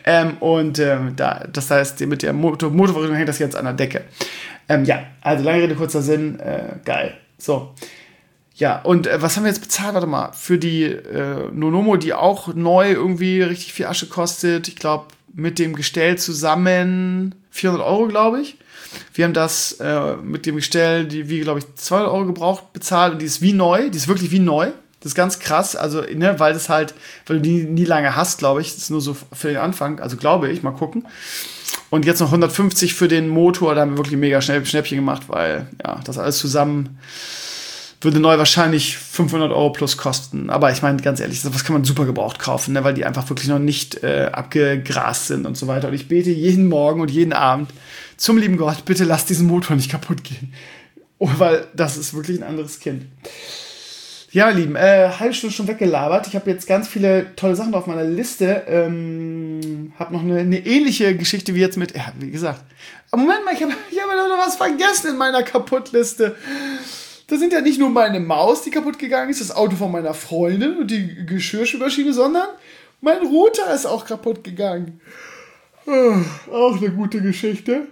Das heißt, mit der Motorverrichtung hängt das jetzt an der Decke. Also lange Rede, kurzer Sinn, geil. So. Ja, und was haben wir jetzt bezahlt? Warte mal, für die Nonomo, die auch neu irgendwie richtig viel Asche kostet. Ich glaube, mit dem Gestell zusammen 400 Euro, glaube ich. Wir haben das mit dem Gestell, wie, glaube ich, 200 Euro gebraucht, bezahlt. Und die ist wie neu, die ist wirklich wie neu. Das ist ganz krass, also, ne, weil du die nie lange hast, glaube ich. Das ist nur so für den Anfang, also glaube ich, mal gucken. Und jetzt noch 150 für den Motor, da haben wir wirklich mega Schnäppchen gemacht, weil, ja, das alles zusammen würde neu wahrscheinlich 500 Euro plus kosten. Aber ich meine, ganz ehrlich, sowas kann man super gebraucht kaufen, ne, weil die einfach wirklich noch nicht abgegrast sind und so weiter. Und ich bete jeden Morgen und jeden Abend zum lieben Gott, bitte lass diesen Motor nicht kaputt gehen. Oh, weil das ist wirklich ein anderes Kind. Ja, ihr Lieben, halbe Stunde schon weggelabert. Ich habe jetzt ganz viele tolle Sachen auf meiner Liste. Habe noch eine ähnliche Geschichte wie jetzt mit, ja, wie gesagt. Aber Moment mal, ich hab noch was vergessen in meiner Kaputtliste. Da sind ja nicht nur meine Maus, die kaputt gegangen ist, das Auto von meiner Freundin und die Geschirrspülmaschine, sondern mein Router ist auch kaputt gegangen. Auch eine gute Geschichte.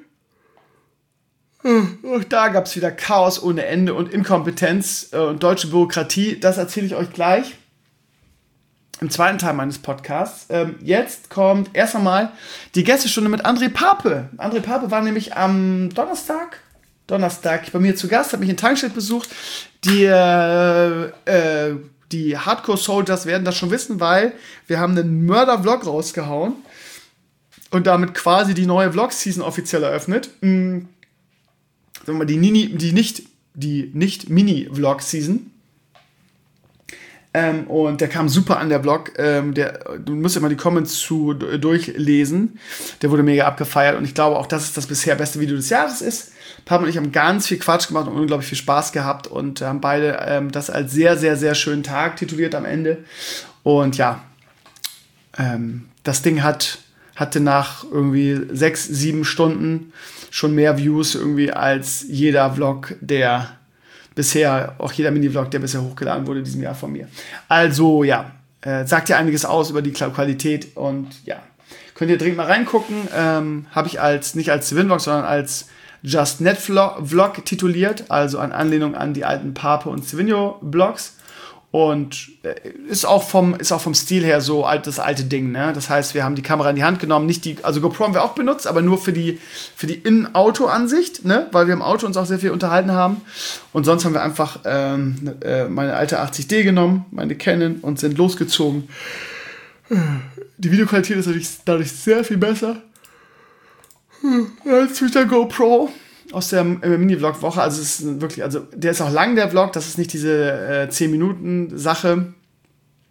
Auch da gab es wieder Chaos ohne Ende und Inkompetenz und deutsche Bürokratie. Das erzähle ich euch gleich im zweiten Teil meines Podcasts. Jetzt kommt erst einmal die Gästestunde mit André Pape. André Pape war nämlich am Donnerstag bei mir zu Gast, hat mich in Tankstedt besucht. Die Hardcore-Soldiers werden das schon wissen, weil wir haben einen Mörder-Vlog rausgehauen und damit quasi die neue Vlog-Season offiziell eröffnet. Sagen wir mal, die Nicht-Mini-Vlog-Season. Und der kam super an, der Vlog. Du musst ja mal die Comments durchlesen. Der wurde mega abgefeiert und ich glaube auch, dass es das bisher beste Video des Jahres ist. Papa und ich haben ganz viel Quatsch gemacht und unglaublich viel Spaß gehabt und haben beide das als sehr, sehr, sehr schönen Tag tituliert am Ende. Und ja, das Ding hatte nach irgendwie 6-7 Stunden schon mehr Views irgendwie als jeder Vlog, der bisher, auch jeder Mini-Vlog, der bisher hochgeladen wurde in diesem Jahr von mir. Also ja, sagt ja einiges aus über die Qualität und ja, könnt ihr dringend mal reingucken. Habe ich nicht als Swin-Vlog, sondern als Just Net Vlog tituliert, also an Anlehnung an die alten Pape und Savinio-Vlogs. Und ist auch vom Stil her so das alte Ding, ne? Das heißt, wir haben die Kamera in die Hand genommen, also GoPro haben wir auch benutzt, aber nur für die In-Auto-Ansicht, ne? Weil wir im Auto uns auch sehr viel unterhalten haben. Und sonst haben wir einfach meine alte 80D genommen, meine Canon, und sind losgezogen. Die Videoqualität ist natürlich dadurch sehr viel besser als mit der GoPro aus der Mini-Vlog-Woche. Also es ist wirklich, der ist auch lang, der Vlog, das ist nicht diese 10-Minuten-Sache.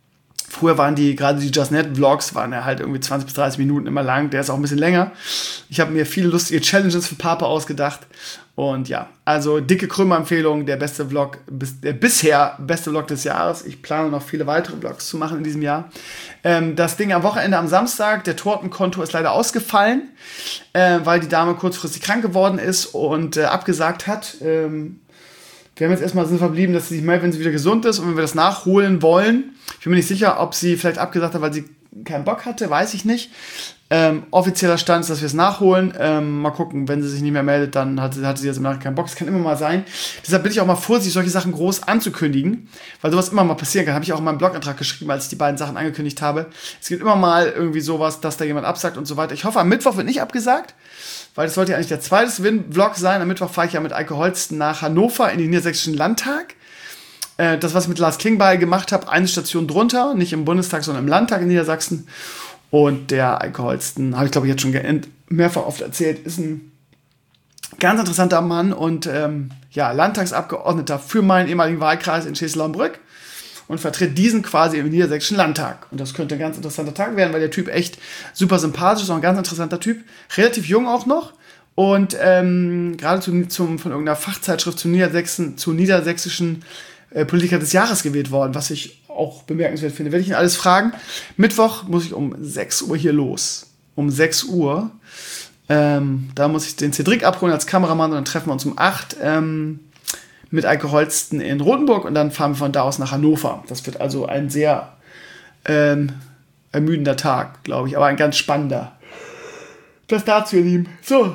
Früher waren gerade die JustNet-Vlogs waren ja halt irgendwie 20 bis 30 Minuten immer lang. Der ist auch ein bisschen länger. Ich habe mir viele lustige Challenges für Papa ausgedacht. Und ja, also dicke Krümmer-Empfehlung, der bisher beste Vlog des Jahres. Ich plane noch viele weitere Vlogs zu machen in diesem Jahr. Das Ding am Wochenende am Samstag, der Tortenkonto ist leider ausgefallen, weil die Dame kurzfristig krank geworden ist und abgesagt hat. Wir haben jetzt erstmal so verblieben, dass sie sich meldet, wenn sie wieder gesund ist und wenn wir das nachholen wollen. Ich bin mir nicht sicher, ob sie vielleicht abgesagt hat, weil sie keinen Bock hatte, weiß ich nicht. Offizieller Stand ist, dass wir es nachholen. Mal gucken, wenn sie sich nicht mehr meldet, dann hatte sie jetzt im Nachhinein keinen Bock. Das kann immer mal sein. Deshalb bin ich auch mal vorsichtig, solche Sachen groß anzukündigen, weil sowas immer mal passieren kann. Habe ich auch in meinem Blogantrag geschrieben, als ich die beiden Sachen angekündigt habe. Es gibt immer mal irgendwie sowas, dass da jemand absagt und so weiter. Ich hoffe, am Mittwoch wird nicht abgesagt, weil das sollte ja eigentlich der zweite Vlog sein. Am Mittwoch fahre ich ja mit Eike Holsten nach Hannover in den Niedersächsischen Landtag. Das, was ich mit Lars Klingbeil gemacht habe, eine Station drunter, nicht im Bundestag, sondern im Landtag in Niedersachsen. Und der Eike Holsten, habe ich glaube ich jetzt schon mehrfach oft erzählt, ist ein ganz interessanter Mann und Landtagsabgeordneter für meinen ehemaligen Wahlkreis in Schleswig-Holstein und vertritt diesen quasi im Niedersächsischen Landtag. Und das könnte ein ganz interessanter Tag werden, weil der Typ echt super sympathisch ist, auch ein ganz interessanter Typ. Relativ jung auch noch. Und gerade von irgendeiner Fachzeitschrift zu niedersächsischen Politiker des Jahres gewählt worden, was ich auch bemerkenswert finde. Werde ich ihn alles fragen. Mittwoch muss ich um 6 Uhr hier los. Um 6 Uhr. Da muss ich den Cedric abholen als Kameramann und dann treffen wir uns um 8 mit Eike Holsten in Rotenburg und dann fahren wir von da aus nach Hannover. Das wird also ein sehr ermüdender Tag, glaube ich, aber ein ganz spannender. Das dazu, ihr Lieben. So.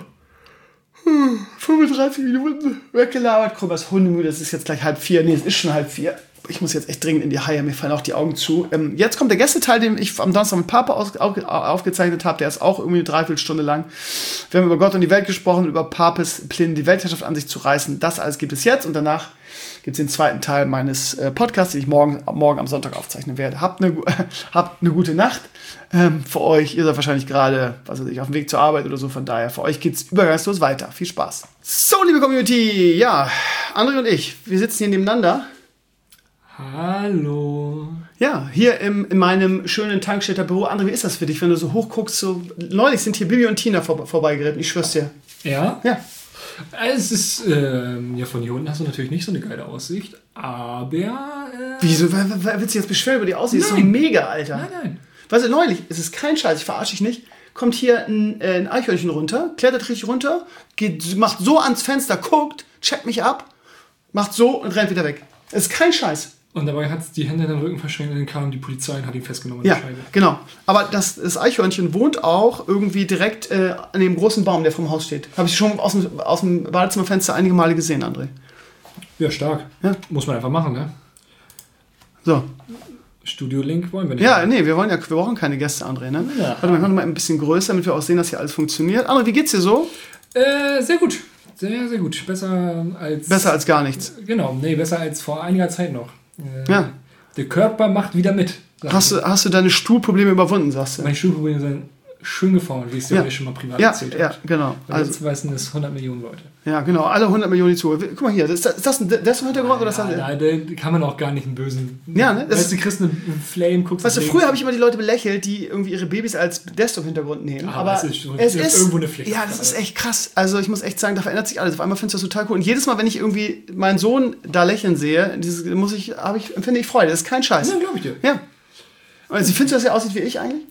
35 Minuten weggelabert. Komm, was Hundemüde, es ist jetzt gleich 3:30. Nee, es ist schon 3:30. Ich muss jetzt echt dringend in die Haie, mir fallen auch die Augen zu. Jetzt kommt der Gästeteil, den ich am Donnerstag mit Papa aufgezeichnet habe. Der ist auch irgendwie eine Dreiviertelstunde lang. Wir haben über Gott und die Welt gesprochen, über Papes Pläne, die Weltherrschaft an sich zu reißen. Das alles gibt es jetzt und danach gibt es den zweiten Teil meines Podcasts, den ich morgen am Sonntag aufzeichnen werde. Habt eine gute Nacht für euch. Ihr seid wahrscheinlich gerade, auf dem Weg zur Arbeit oder so. Von daher, für euch geht's übergangslos weiter. Viel Spaß. So, liebe Community, ja, André und ich, wir sitzen hier nebeneinander. Hallo. Ja, hier in meinem schönen Tankstädter Büro. André, wie ist das für dich, wenn du so hochguckst? So, neulich sind hier Bibi und Tina vorbeigeritten, ich schwör's dir. Ja? Ja. Es ist, von hier unten hast du natürlich nicht so eine geile Aussicht, aber... Wieso? Wer wird sich jetzt beschweren über die Aussicht? Das ist so mega, Alter. Nein. Weißt du, neulich, es ist kein Scheiß, ich verarsche dich nicht, kommt hier ein Eichhörnchen runter, klettert richtig runter, macht so ans Fenster, guckt, checkt mich ab, macht so und rennt wieder weg. Es ist kein Scheiß. Und dabei hat es die Hände in den Rücken verschränkt und dann kam die Polizei und hat ihn festgenommen. Ja, genau. Aber das Eichhörnchen wohnt auch irgendwie direkt an dem großen Baum, der vom Haus steht. Habe ich schon aus dem Badezimmerfenster einige Male gesehen, André. Ja, stark. Ja. Muss man einfach machen, ne? So. Studio-Link wollen wir nicht. Ja, nee, wir brauchen keine Gäste, André, ne? Ja. Warte mal, ich mach mal ein bisschen größer, damit wir auch sehen, dass hier alles funktioniert. André, wie geht's dir so? Sehr gut. Sehr, sehr gut. Besser als gar nichts. Genau, nee, besser als vor einiger Zeit noch. Ja. Der Körper macht wieder mit. Hast du deine Stuhlprobleme überwunden, sagst du? Meine Stuhlprobleme sind schön gefahren, wie ich es dir schon mal privat erzählt habe. Ja, genau. Also, jetzt weißen das 100 Millionen Leute. Ja, genau. Alle 100 Millionen, die zuhören. Guck mal hier, ist das im Hintergrund? Oder da kann man auch gar nicht einen bösen... Ja, ne? Weißt du, kriegst einen Flame, guckst... Weißt du, früher habe ich immer die Leute belächelt, die irgendwie ihre Babys als Desktop-Hintergrund nehmen. Aber es ist irgendwo eine Pflicht. Ja, das ist echt krass. Also ich muss echt sagen, da verändert sich alles. Auf einmal findest du das total cool. Und jedes Mal, wenn ich irgendwie meinen Sohn da lächeln sehe, empfinde ich Freude. Das ist kein Scheiß. Ja, glaube ich dir. Ja. Also findest du, dass er aussieht wie ich eigentlich?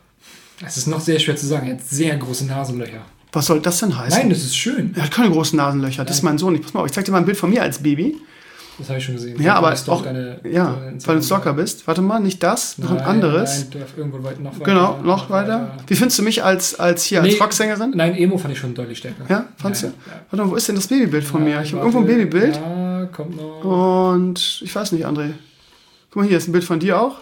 Es ist noch sehr schwer zu sagen. Er hat sehr große Nasenlöcher. Was soll das denn heißen? Nein, das ist schön. Er hat keine großen Nasenlöcher. Nein. Das ist mein Sohn. Pass mal auf, ich zeig dir mal ein Bild von mir als Baby. Das habe ich schon gesehen. Ja, aber auch, weil du ein Stalker bist. Warte mal, nicht das, noch ein anderes. Nein, irgendwo noch weiter. Genau, noch weiter. Wie findest du mich als Rocksängerin? Nein, Emo fand ich schon deutlich stärker. Ja, fandst du? Ja. Warte mal, wo ist denn das Babybild von mir? Ich habe irgendwo ein Babybild. Ja, kommt noch. Und ich weiß nicht, André. Guck mal, hier ist ein Bild von dir auch.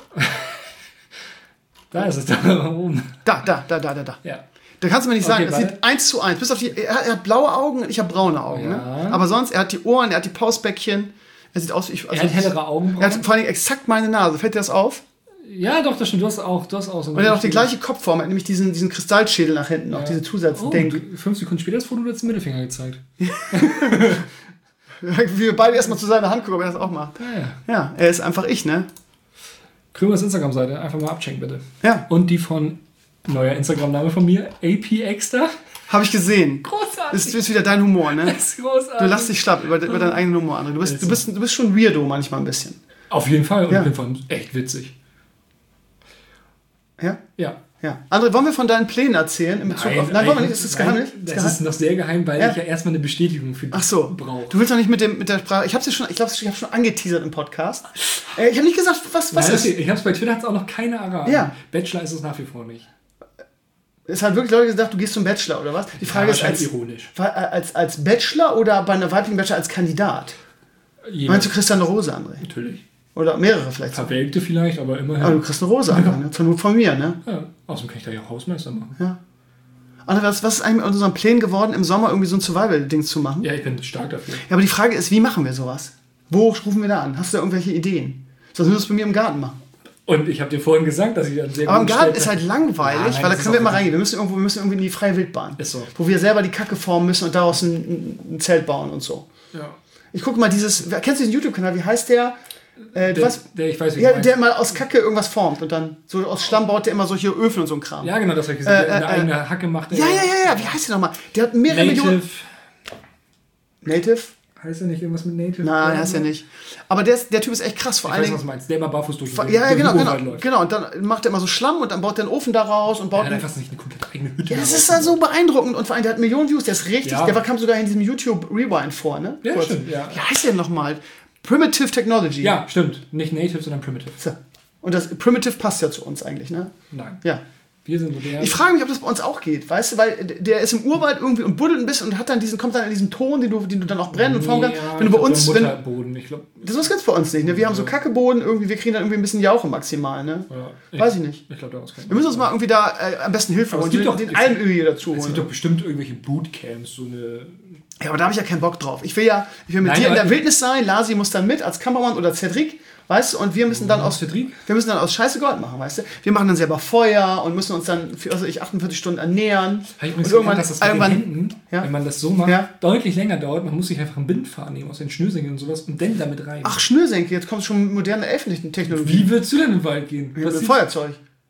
Da ist es, da oben. Da. Ja. Da kannst du mir nicht sagen, das sieht 1:1. Bis auf er hat blaue Augen und ich habe braune Augen. Ja. Ne? Aber sonst, er hat die Ohren, er hat die Pausbäckchen. Er sieht aus wie ich. Er hat hellere Augenbrauen. Er hat vor allem exakt meine Nase. Fällt dir das auf? Ja, doch, das stimmt. Du hast auch so und er hat auch die gleiche Kopfform. Er hat nämlich diesen Kristallschädel nach hinten, auch diese Zusatzding. 5 Sekunden später das Foto jetzt den Mittelfinger gezeigt. Wir beide erstmal zu seiner Hand gucken, ob er das auch macht. Ja, er ist einfach ich, ne? Krömers Instagram-Seite, einfach mal abchecken, bitte. Ja. Und die von, neuer Instagram-Name von mir, AP Extra. Habe ich gesehen. Großartig. Das ist wieder dein Humor, ne? Das ist großartig. Du lachst dich schlapp über deinen eigenen Humor, André. Du bist schon weirdo manchmal ein bisschen. Auf jeden Fall. Und Ja. auf jeden Fall echt witzig. Ja? Ja. Ja. André, wollen wir von deinen Plänen erzählen? Nein, wollen wir nicht. Ist das geheimlich? Das ist noch sehr geheim, weil Ja. ich ja erstmal eine Bestätigung für dich Ach so. brauche. Du willst doch nicht mit der Sprache. Ich habe schon angeteasert im Podcast. Ich habe nicht gesagt, was Nein, ist. ich hab's bei Twitter, hat es auch noch keiner erraten. Ja. Bachelor ist es nach wie vor nicht. Es hat wirklich Leute gesagt, du gehst zum Bachelor, oder was? Die Frage ist, ironisch. als Bachelor oder bei einer weiblichen Bachelor als Kandidat? Meinst du kriegst eine Rose, André? Natürlich. Oder mehrere vielleicht. Verwelkte vielleicht, aber immerhin. Aber du kriegst eine Rose, André. Ne? Zur Not von mir, ne? Ja. Außerdem kann ich da ja auch Hausmeister machen. Ja. André, was ist eigentlich mit unseren Plänen geworden, im Sommer irgendwie so ein Survival-Ding zu machen? Ja, ich bin stark dafür. Ja, aber die Frage ist, wie machen wir sowas? Wo rufen wir da an? Hast du da irgendwelche Ideen? Sonst müssen wir es bei mir im Garten machen. Und ich habe dir vorhin gesagt, dass ich dann sehr Aber im gut Garten gestellt ist halt langweilig, Ja, nein, weil da das können ist wir immer auch reingehen. Wir müssen irgendwie in die freie Wildbahn. Ist so. Wo wir selber die Kacke formen müssen und daraus ein Zelt bauen und so. Ja. Ich gucke mal kennst du diesen YouTube-Kanal, wie heißt der? Ich weiß, wie Ja, du meinst. der mal aus Kacke irgendwas formt und dann so aus Schlamm baut der immer solche Öfen und so ein Kram. Ja, genau, das habe ich gesagt. Der eine eigene Hacke macht. Ja, wie heißt der nochmal? Der hat mehrere Millionen... Native? Heißt er nicht irgendwas mit Native? Nein, heißt ja nicht. Aber der Typ ist echt krass, vor Ich allen weiß, was Dingen... du meinst. Der immer barfuß durch Ja, genau. läuft. Genau, und dann macht er immer so Schlamm und dann baut er einen Ofen daraus und Der baut... hat einfach nicht eine komplett eigene Hütte. Ja, das ist dann so beeindruckend und vor allem, der hat Millionen Views, der ist richtig... Ja. Der kam sogar in diesem YouTube Rewind vor, ne? Ja, Kurz. stimmt, ja. Wie heißt der denn nochmal? Primitive Technology. Ja, stimmt. Nicht Native, sondern Primitive. So. Und das Primitive passt ja zu uns eigentlich, ne? Nein. Ja. Wir sind modern. Ich frage mich, ob das bei uns auch geht, weißt du, weil der ist im Urwald irgendwie und buddelt ein bisschen und kommt dann in diesen Ton, den du dann auch brennen und formen kannst. Wenn du bei uns, Mutterboden, ich glaube. das gibt's bei uns nicht, ne? Wir haben so Kackeboden irgendwie, wir kriegen dann irgendwie ein bisschen Jauche maximal, ne? Ja, Weiß ich nicht. Ich glaube, daraus kann Wir müssen uns mal irgendwie da am besten Hilfe Aber holen, es gibt den doch- Almöl hier dazu Es gibt holen. doch bestimmt irgendwelche Bootcamps, so eine. Ja, aber da habe ich ja keinen Bock drauf. Ich will mit Nein, dir in aber- der Wildnis sein, Lasi muss dann mit als Kameramann oder Cedric, weißt du, und wir müssen dann aus Scheiße Gold machen, weißt du. Wir machen dann selber Feuer und müssen uns dann für 48 Stunden ernähren. Habe ich Und übrigens gelernt, dass das mit den irgendwann Händen, ja. wenn man das so macht, Ja. deutlich länger dauert. Man muss sich einfach einen Bindfaden nehmen aus den Schnürsenkeln und sowas und dann damit rein. Ach, Schnürsenkel, jetzt kommt schon moderne Elfentechnologie. Wie würdest du denn im Wald gehen? Mit Was einem siehst- Feuerzeug.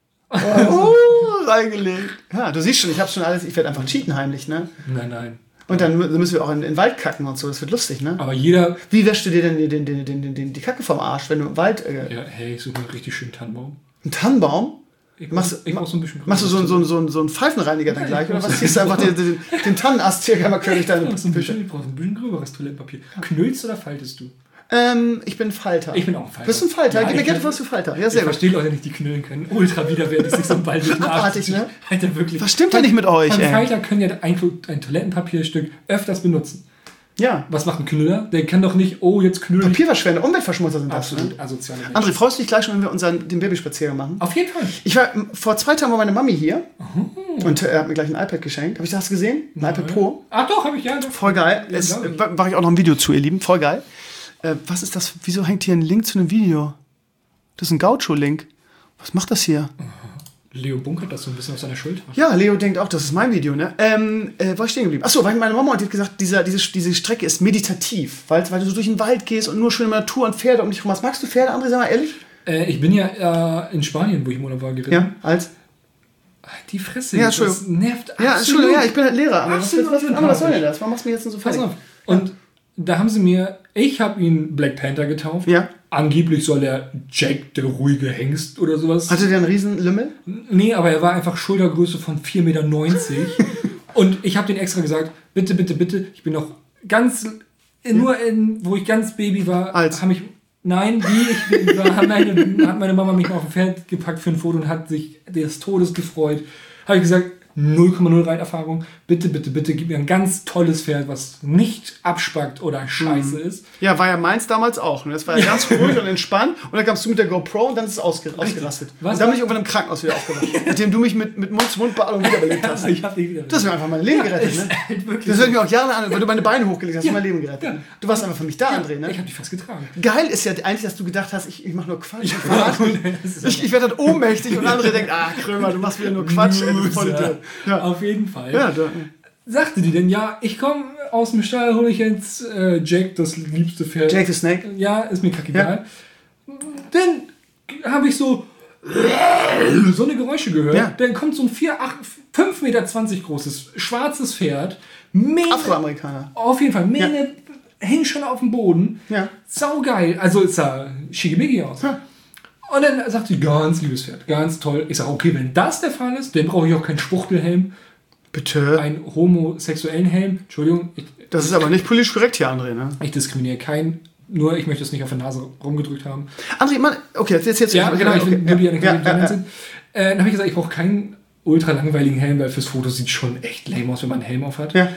Reingelegt. Ja, du siehst schon, ich habe schon alles, ich werde einfach cheaten heimlich, ne? Nein. Und dann müssen wir auch in den Wald kacken und so, das wird lustig, ne? Aber jeder. Wie wäschst du dir denn die Kacke vom Arsch, wenn du im Wald... Ja, hey, ich suche einen richtig schönen Tannenbaum. Einen Tannenbaum? Ich Machst brauch so ein bisschen. Machst du so einen Pfeifenreiniger dann gleich? Oder was? Ziehst du einfach den Tannenast hier einmal quer durch deine Ich brauch ein Küche? bisschen gröberes Toilettenpapier. Knüllst oder faltest du? Ich bin Falter. Ich bin auch ein Falter. Bist du ein Falter? Ja, Gib mir ich Geld, kann- was du Falter. Ja, Ich sehr gut. verstehe Leute nicht, die knüllen können. Ultra widerwärtig, sich so ein Ball durch den Arsch Abartig, zu ziehen. ne? Alter, wirklich. Was stimmt denn nicht mit euch, ey? Falter können ja ein Toilettenpapierstück öfters benutzen. Ja. Was macht ein Knüller? Der kann doch nicht, jetzt knüllen. Papierverschwender, Umweltverschmutzer sind das. Absolut Ne? asoziale Menschen. André, freust du dich gleich schon, wenn wir den Babyspaziergang machen? Auf jeden Fall. Ich war vor 2 Tagen war meine Mami hier und hat mir gleich ein iPad geschenkt. Habe ich das gesehen? Ein iPad Pro. Ach doch, habe ich ja. Doch. Voll geil. Ja, glaub ich. Mache ich auch noch ein Video zu, ihr Lieben. Voll geil. Was ist das? Wieso hängt hier ein Link zu einem Video? Das ist ein Gaucho-Link. Was macht das hier? Leo bunkert das so ein bisschen auf seiner Schulter. Ja, Leo denkt auch, das ist mein Video, ne? War ich stehen geblieben? Achso, weil meine Mama hat gesagt, diese Strecke ist meditativ, weil du so durch den Wald gehst und nur schöne Natur und Pferde um dich rum hast. Magst du Pferde, André, sag mal ehrlich? Ich bin ja in Spanien, wo ich im Urlaub war, geritten. Ja, als? Die Fresse, Ja, das Entschuldigung. nervt Ja, absolut. Entschuldigung, ja, ich bin halt Lehrer. Aber Absolut was soll denn das? Warum machst du mir jetzt so Pass fertig? auf. Und da haben sie mir, ich habe ihn Black Panther getauft. Ja. Angeblich soll er Jack, der ruhige Hengst oder sowas. Hatte der einen riesen Lümmel? Nee, aber er war einfach Schultergröße von 4,90 Meter. Und ich habe den extra gesagt, bitte, bitte, bitte, ich bin noch ganz, wo ich ganz Baby war, Als? hat meine Mama mich mal auf ein Pferd gepackt für ein Foto und hat sich des Todes gefreut. Habe ich gesagt, 0,0 Reiterfahrung. Bitte, bitte, bitte, gib mir ein ganz tolles Pferd, was nicht abspackt oder scheiße ist. Ja, war ja meins damals auch. Ne? Das war ja ganz ruhig und entspannt. Und dann kamst du mit der GoPro und dann ist es ausgerastet. Was? Und dann bin ich irgendwann im Krankenhaus wieder aufgewacht. Nachdem du mich mit Mund-zu-Mund-Beatmung wiederbelebt hast. Ich hab dich wieder. Du hast mir einfach mein Leben gerettet, ist ne? halt wirklich Das hört mich auch Jahre an, weil du meine Beine hochgelegt hast, Ja. du mein Leben gerettet. Ja. Du warst einfach für mich da, André, ne? Ich habe dich fast getragen. Geil ist ja eigentlich, dass du gedacht hast, ich mache nur Quatsch. Ich werde dann ohnmächtig und andere denken, Krömer, du machst wieder nur Quatsch. Ey, du Vollidiot. Ja. Auf jeden Fall. Ja, Sagte die denn, ja, ich komme aus dem Stall, hole ich jetzt Jack, das liebste Pferd. Jake the Snake. Ja, ist mir kackegal. Dann habe ich so eine Geräusche gehört. Ja. Dann kommt so ein 5,20 Meter großes, schwarzes Pferd. Mähne, Afroamerikaner. auf jeden Fall. Mähne hängt schon auf dem Boden. Ja. Saugeil. Also es sah schickimicki aus. Ja. Und dann sagt sie, ganz liebes Pferd, ganz toll. Ich sage, okay, wenn das der Fall ist, dann brauche ich auch keinen Spuchtelhelm. Bitte. Einen homosexuellen Helm. Entschuldigung. Das ist aber nicht politisch korrekt hier, André, ne? Ich diskriminiere keinen. Nur ich möchte es nicht auf der Nase rumgedrückt haben. André, Mann, okay, jetzt. Ja, genau, ich will nur die Anekdote sind. Ja. Dann habe ich gesagt, ich brauche keinen ultra langweiligen Helm, weil fürs Foto sieht schon echt lame aus, wenn man einen Helm auf hat. Ja.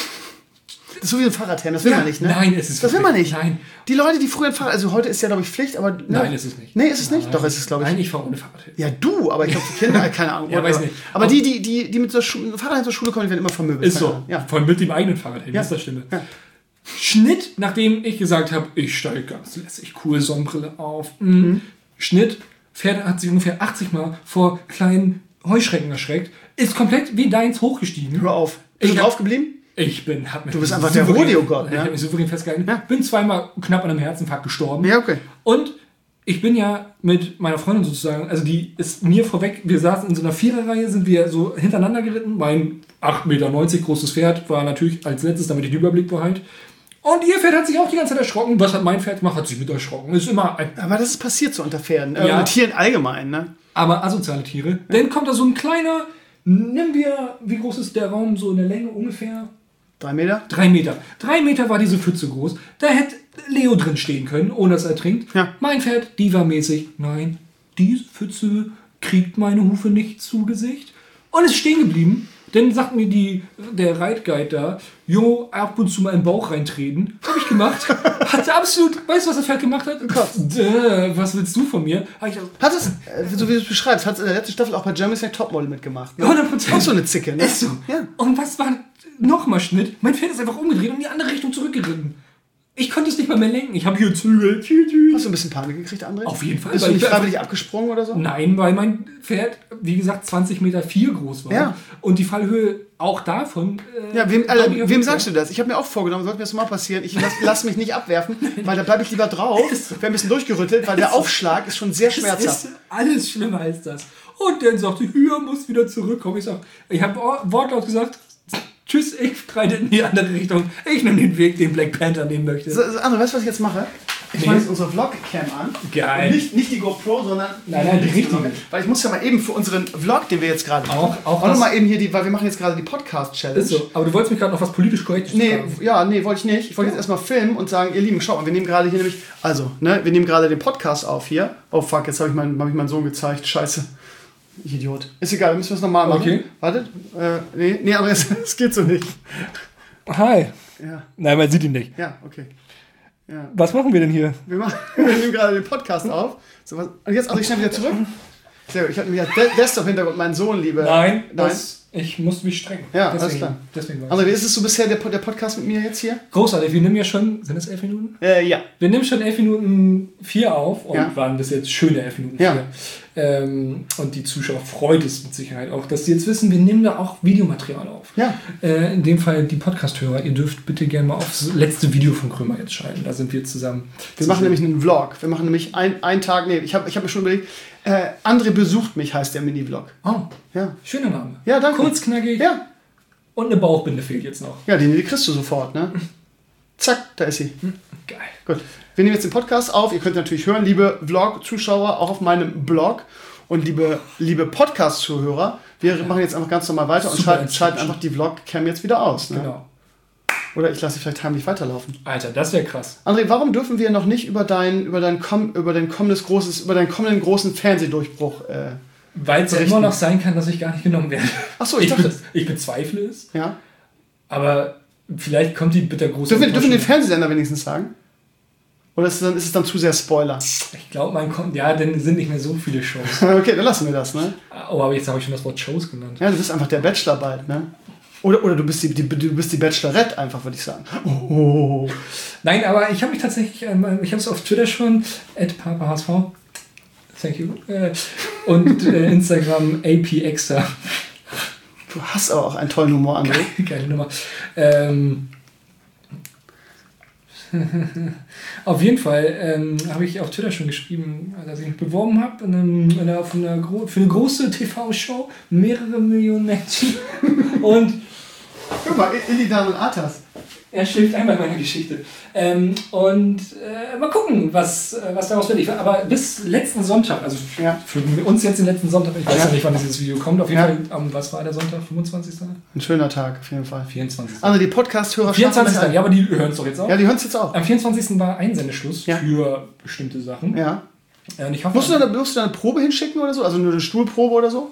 Das ist so wie ein Fahrradhelm, das will man nicht, ne? Nein, es ist das will man nicht. Nein. Die Leute, die früher ein Fahrrad, also heute ist ja, glaube ich, Pflicht, aber... Ne? Nein, ist es nicht. Nee, ist es nicht? Doch, ist es, glaube ich. Nein, ich fahre ohne Fahrradhelm. Ja, du, aber ich glaube, die Kinder, keine Ahnung. Ja, weiß nicht. Aber die mit so Fahrradhelm zur Schule kommen, die werden immer vermöbelt. Ist so. Ja. Vor allem mit dem eigenen Fahrradhelm, Ja. das ist das Schlimme. Ja. Schnitt, nachdem ich gesagt habe, ich steige ganz lässig, cool, Sonnenbrille auf. Schnitt, Pferd hat sich ungefähr 80 Mal vor kleinen Heuschrecken erschreckt, ist komplett wie deins hochgestiegen. Hör auf. Bist du drauf geblieben? Du bist einfach der Rodeo-Gott, ne? Ich habe mich souverän festgehalten. Ja. Bin zweimal knapp an einem Herzinfarkt gestorben. Ja, okay. Und ich bin ja mit meiner Freundin sozusagen, also die ist mir vorweg, wir saßen in so einer Viererreihe, sind wir so hintereinander geritten. Mein 8,90 Meter großes Pferd war natürlich als letztes, damit ich den Überblick behalte. Und ihr Pferd hat sich auch die ganze Zeit erschrocken. Was hat mein Pferd gemacht? Hat sich mit erschrocken. Ist immer Aber das ist passiert so unter Pferden. Ja. Mit Tieren allgemein, ne? aber asoziale Tiere. Ja. Dann kommt da so ein kleiner, nehmen wir, wie groß ist der Raum so in der Länge ungefähr? 3 Meter? 3 Meter. 3 Meter war diese Pfütze groß. Da hätte Leo drin stehen können, ohne dass er trinkt. Ja. Mein Pferd, diva-mäßig. Nein, diese Pfütze kriegt meine Hufe nicht zu Gesicht. Und ist stehen geblieben. Dann sagt mir der Reitguide da, jo, ab und zu mal in den Bauch reintreten. Habe ich gemacht. Hat absolut, weißt du, was das Pferd gemacht hat? Was willst du von mir? Hat es, so wie du es beschreibst, hat es in der letzten Staffel auch bei Germany's Next Topmodel mitgemacht. Ne? 100%. Auch so eine Zicke, ne? Ist so. Ja. Und was war nochmal Schnitt? Mein Pferd ist einfach umgedreht und in die andere Richtung zurückgeritten. Ich konnte es nicht mal mehr lenken. Ich habe hier Zügel. Hast du ein bisschen Panik gekriegt, André? Auf jeden Fall. Bist du nicht freiwillig abgesprungen oder so? Nein, weil mein Pferd, wie gesagt, 20,4 Meter groß war. Ja. Und die Fallhöhe auch davon... Ja, wem sagst du das? Ich habe mir auch vorgenommen, sollte mir das mal passieren, ich lass mich nicht abwerfen, weil da bleibe ich lieber drauf, wäre ein bisschen durchgerüttelt, weil der Aufschlag ist schon sehr schmerzhaft. Das ist alles schlimmer als das. Und dann sagte ich, hier muss wieder zurückkommen. Ich habe wortlaut gesagt, tschüss, ich reite in die andere Richtung. Ich nehme den Weg, den Black Panther nehmen möchte. André, weißt du, was ich jetzt mache? Ich mache jetzt unsere Vlog-Cam an. Geil. Und nicht die GoPro, sondern Nein, die richtige. Weil ich muss ja mal eben für unseren Vlog, den wir jetzt gerade machen, auch noch mal eben hier, weil wir machen jetzt gerade die Podcast-Challenge. Ist so. Aber du wolltest mich gerade noch was politisch Korrektes fragen. Nee, wollte ich nicht. Ich wollte jetzt erstmal filmen und sagen, ihr Lieben, schaut mal, wir nehmen gerade hier nämlich, wir nehmen gerade den Podcast auf hier. Oh fuck, jetzt habe ich meinen Sohn gezeigt. Scheiße. Ich Idiot. Ist egal, wir müssen das nochmal machen. Okay. Wartet. Nee, aber es geht so nicht. Hi. Ja. Nein, man sieht ihn nicht. Ja, okay. Ja. Was machen wir denn hier? Wir nehmen gerade den Podcast auf. So, und jetzt, ich schnell wieder zurück. Sehr gut, ich hatte nämlich als Desktop-Hintergrund meinen Sohn, liebe. Nein. Ich muss mich strengen. Ja, alles klar. Deswegen André, wie ist es so bisher der Podcast mit mir jetzt hier? Großartig, wir nehmen ja schon, sind es 11 Minuten? Ja. Wir nehmen schon 11 Minuten 4 auf und Ja. waren bis jetzt schöne 11 Minuten 4. Ja. Und die Zuschauer freut es mit Sicherheit auch, dass sie jetzt wissen, wir nehmen da auch Videomaterial auf. Ja. In dem Fall die Podcast-Hörer, ihr dürft bitte gerne mal aufs letzte Video von Krömer jetzt schalten. Da sind wir zusammen. Wir machen nämlich einen Vlog. Wir machen nämlich einen Tag, ich hab mir schon überlegt, André besucht mich heißt der Mini-Vlog. Oh, Ja. schöner Name. Ja, danke. Kurz, knackig. Ja. Und eine Bauchbinde fehlt jetzt noch. Ja, die kriegst du sofort, ne? Zack, da ist sie. Geil. Gut. Wir nehmen jetzt den Podcast auf. Ihr könnt natürlich hören, liebe Vlog-Zuschauer, auch auf meinem Blog. Und liebe Podcast-Zuhörer, wir machen jetzt einfach ganz normal weiter und schalten einfach die Vlog-Cam jetzt wieder aus. Ne? Genau. Oder ich lasse sie vielleicht heimlich weiterlaufen. Alter, das wäre krass. André, warum dürfen wir noch nicht über deinen kommenden großen Fernsehdurchbruch Weil es ja berichten? immer noch sein kann, dass ich gar nicht genommen werde. Achso, ich dachte... Ich bezweifle es, Ja. aber vielleicht kommt die mit der großen Dürfen wir den Enttäuschung. Fernsehsender wenigstens sagen? Oder ist es dann zu sehr Spoiler? Ich glaube, dann sind nicht mehr so viele Shows. Okay, dann lassen wir das, ne? Oh, aber jetzt habe ich schon das Wort Shows genannt. Ja, du bist einfach der Bachelor bald, ne? Oder du bist die Bachelorette einfach, würde ich sagen. Oh. Nein, aber ich habe mich tatsächlich, ich habe es auf Twitter schon, @papahsv, thank you, und Instagram APExtra. Du hast aber auch einen tollen Humor, André. Geile Nummer. Auf jeden Fall habe ich auf Twitter schon geschrieben, dass ich mich beworben habe für eine große TV-Show, mehrere Millionen Menschen. Und guck mal, Illidan und Arthas. er schläft einmal in meiner Geschichte. Mal gucken, was daraus wird. Aber bis letzten Sonntag, also für uns jetzt den letzten Sonntag, ich weiß ja nicht, wann dieses Video kommt, auf jeden Fall, was war der Sonntag? 25. Ein schöner Tag, auf jeden Fall. 24. Also die Podcast-Hörer... 24. Ja, aber die hören es doch jetzt auch. Ja, die hören es jetzt auch. Am 24. war Einsendeschluss für bestimmte Sachen. Ja. Und ich hoffe, Musst du da eine Probe hinschicken oder so? Also nur eine Stuhlprobe oder so?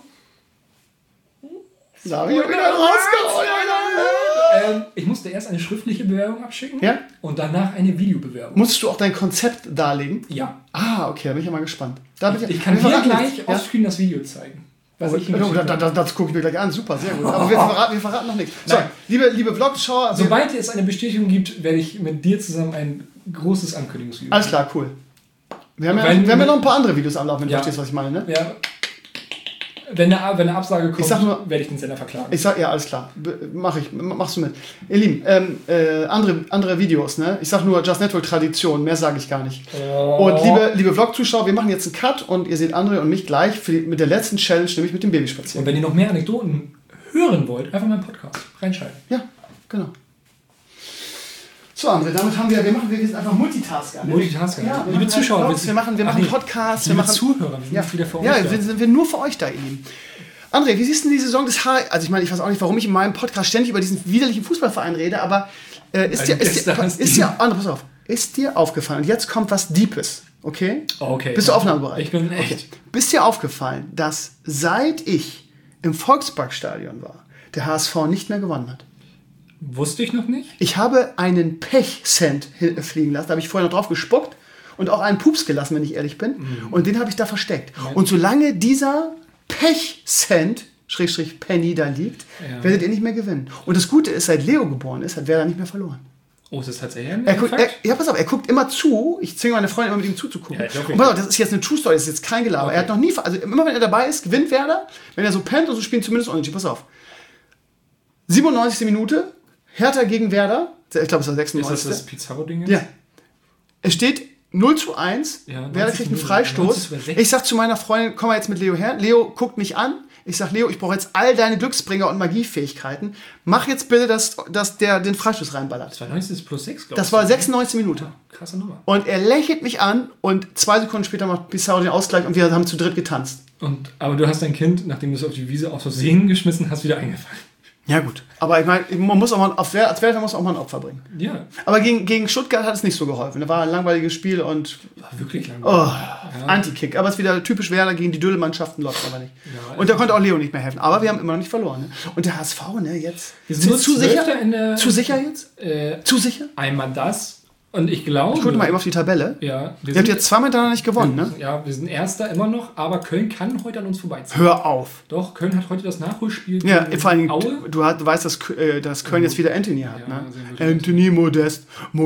Da hab ich wieder rausgeholt. ich musste erst eine schriftliche Bewerbung abschicken und danach eine Videobewerbung. Musstest du auch dein Konzept darlegen? Ja. Ah, okay, da bin ich ja mal gespannt. Ich kann dir gleich offscreen das Video zeigen. Das gucke ich mir gleich an. Super, sehr gut. Aber wir verraten noch nichts. So, liebe Vlog-Schauer... Sobald es eine Bestätigung gibt, werde ich mit dir zusammen ein großes Ankündigungsvideo. Alles klar, cool. Wir haben ja noch ein paar andere Videos am Laufen, wenn du verstehst, was ich meine, ne? Ja. Wenn eine Absage kommt, werde ich den Sender verklagen. Ja, alles klar. Machst du mit. Ihr Lieben, andere Videos, ne? Ich sag nur Just Network Tradition, mehr sage ich gar nicht. Und liebe Vlog-Zuschauer, wir machen jetzt einen Cut und ihr seht André und mich gleich mit der letzten Challenge, nämlich mit dem Babyspazieren. Und wenn ihr noch mehr Anekdoten hören wollt, einfach mal einen Podcast reinschalten. Ja, genau. So, André, damit wir sind einfach Multitasker. Ne? Multitasker. Ja, liebe Zuschauer, wir machen Podcasts. Liebe Zuhörer, wir sind wieder für euch da. Ja, sind wir nur für euch da, ihr Lieben. André, wie siehst du die Saison des HSV? Also ich meine, ich weiß auch nicht, warum ich in meinem Podcast ständig über diesen widerlichen Fußballverein rede, aber ist dir aufgefallen, und jetzt kommt was Deepes, okay? Okay. Bist du aufnahmebereit? Ich bin echt. Okay. Bist dir aufgefallen, dass seit ich im Volksparkstadion war, der HSV nicht mehr gewonnen hat? Wusste ich noch nicht. Ich habe einen Pech-Cent fliegen lassen, da habe ich vorher noch drauf gespuckt und auch einen Pups gelassen, wenn ich ehrlich bin. Und den habe ich da versteckt. Und solange dieser Pech-Cent, / Penny da liegt, werdet ihr nicht mehr gewinnen. Und das Gute ist, seit Leo geboren ist, hat Werder nicht mehr verloren. Oh, das hat pass auf, er guckt immer zu. Ich zwinge meine Freundin immer mit ihm zuzugucken. Ja, und pass auf, das ist jetzt eine True Story, das ist jetzt kein Gelaber. Okay. Er hat noch nie, also immer wenn er dabei ist, gewinnt Werder. Wenn er so pennt und so spielt, zumindest unentschieden. Pass auf. 97. Minute, Hertha gegen Werder. Ich glaube, es war 96. Ist das Pizarro-Ding jetzt? Ja. Es steht 0:1. Ja, Werder kriegt einen Freistoß. Ich sag zu meiner Freundin, komm mal jetzt mit Leo her. Leo guckt mich an. Ich sag, Leo, ich brauche jetzt all deine Glücksbringer und Magiefähigkeiten. Mach jetzt bitte, dass der den Freistoß reinballert. Das war 90 plus 6, glaube ich. Das war 96 Minuten. Ja, krasse Nummer. Und er lächelt mich an und 2 Sekunden später macht Pizarro den Ausgleich und wir haben zu dritt getanzt. Aber du hast dein Kind, nachdem du es auf die Wiese aus Versehen geschmissen hast, wieder eingefangen. Ja gut, aber ich meine, man muss auch mal als Werder muss auch mal ein Opfer bringen. Ja. Aber gegen Stuttgart hat es nicht so geholfen. Da war ein langweiliges Spiel und... War wirklich langweilig. Anti-Kick. Aber es ist wieder typisch Werder gegen die Dödelmannschaften, läuft aber nicht. Ja, und da konnte auch Leo nicht mehr helfen. Aber wir haben immer noch nicht verloren. Ne? Und der HSV, ne, jetzt... Wir sind zu sicher? Zu sicher jetzt? Zu sicher? Einmal das. Und ich glaube... Ich gucke mal eben auf die Tabelle. Ja. Ihr habt jetzt 2 hintereinander nicht gewonnen, ne? Ja, wir sind Erster immer noch, aber Köln kann heute an uns vorbeiziehen. Hör auf. Doch, Köln hat heute das Nachholspiel. Ja, vor allem, du weißt, dass Köln jetzt wieder Anthony hat, ja, ne? Anthony, Modest.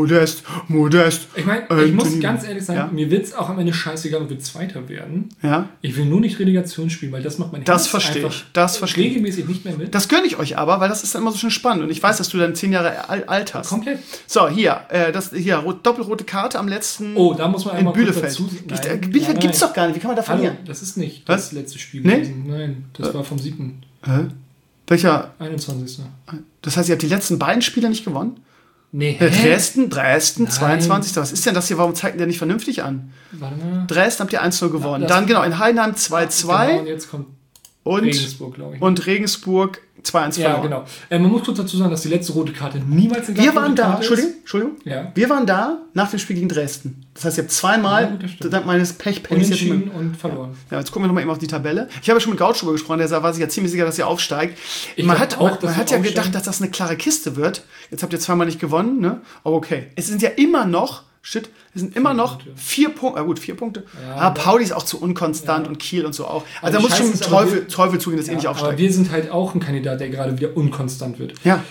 Ich meine, ich muss ganz ehrlich sagen, mir wird es auch am Ende scheißegal, ob wir Zweiter werden. Ja. Ich will nur nicht Relegation spielen, weil das macht mein Herz einfach regelmäßig nicht mehr mit. Das gönne ich euch aber, weil das ist dann immer so schön spannend. Und ich weiß, dass du dann 10 Jahre alt hast. Komplett. So, hier, doppelrote Karte am letzten. Oh, da muss man einmal kurz dazu. Bielefeld gibt's doch gar nicht. Wie kann man da verlieren? Hallo, das ist nicht das letzte Spiel gewesen. Nein, das war vom 7. Welcher? 21. Das heißt, ihr habt die letzten beiden Spiele nicht gewonnen? Nee. Dresden, 22. Was ist denn das hier? Warum zeigt der nicht vernünftig an? Warte mal. Dresden habt ihr 1:0 gewonnen. Dann genau, in Heidenheim 2:2. Genau, und jetzt kommt Regensburg, glaube ich. Und Regensburg 2:1 verloren. Ja, genau. Man muss kurz dazu sagen, dass die letzte rote Karte niemals in Wir waren da, Entschuldigung. Ja. Wir waren da nach dem Spiel gegen Dresden. Das heißt, ihr habt zweimal dank meines Pechpennys unentschieden und verloren. Ja, jetzt gucken wir nochmal eben auf die Tabelle. Ich habe ja schon mit Gaucho drüber gesprochen, der war sich ja ziemlich sicher, dass ihr aufsteigt. Man hat ja gedacht, dass das eine klare Kiste wird. Jetzt habt ihr zweimal nicht gewonnen, ne? Aber okay. Es sind ja immer noch Shit, wir sind immer noch 4 Punkte. Gut, 4 Punkte. Ja, Pauli ist auch zu unkonstant und Kiel und so auch. Also da muss schon Teufel zugehen, dass nicht aufsteigt. Aber wir sind halt auch ein Kandidat, der gerade wieder unkonstant wird. Ja.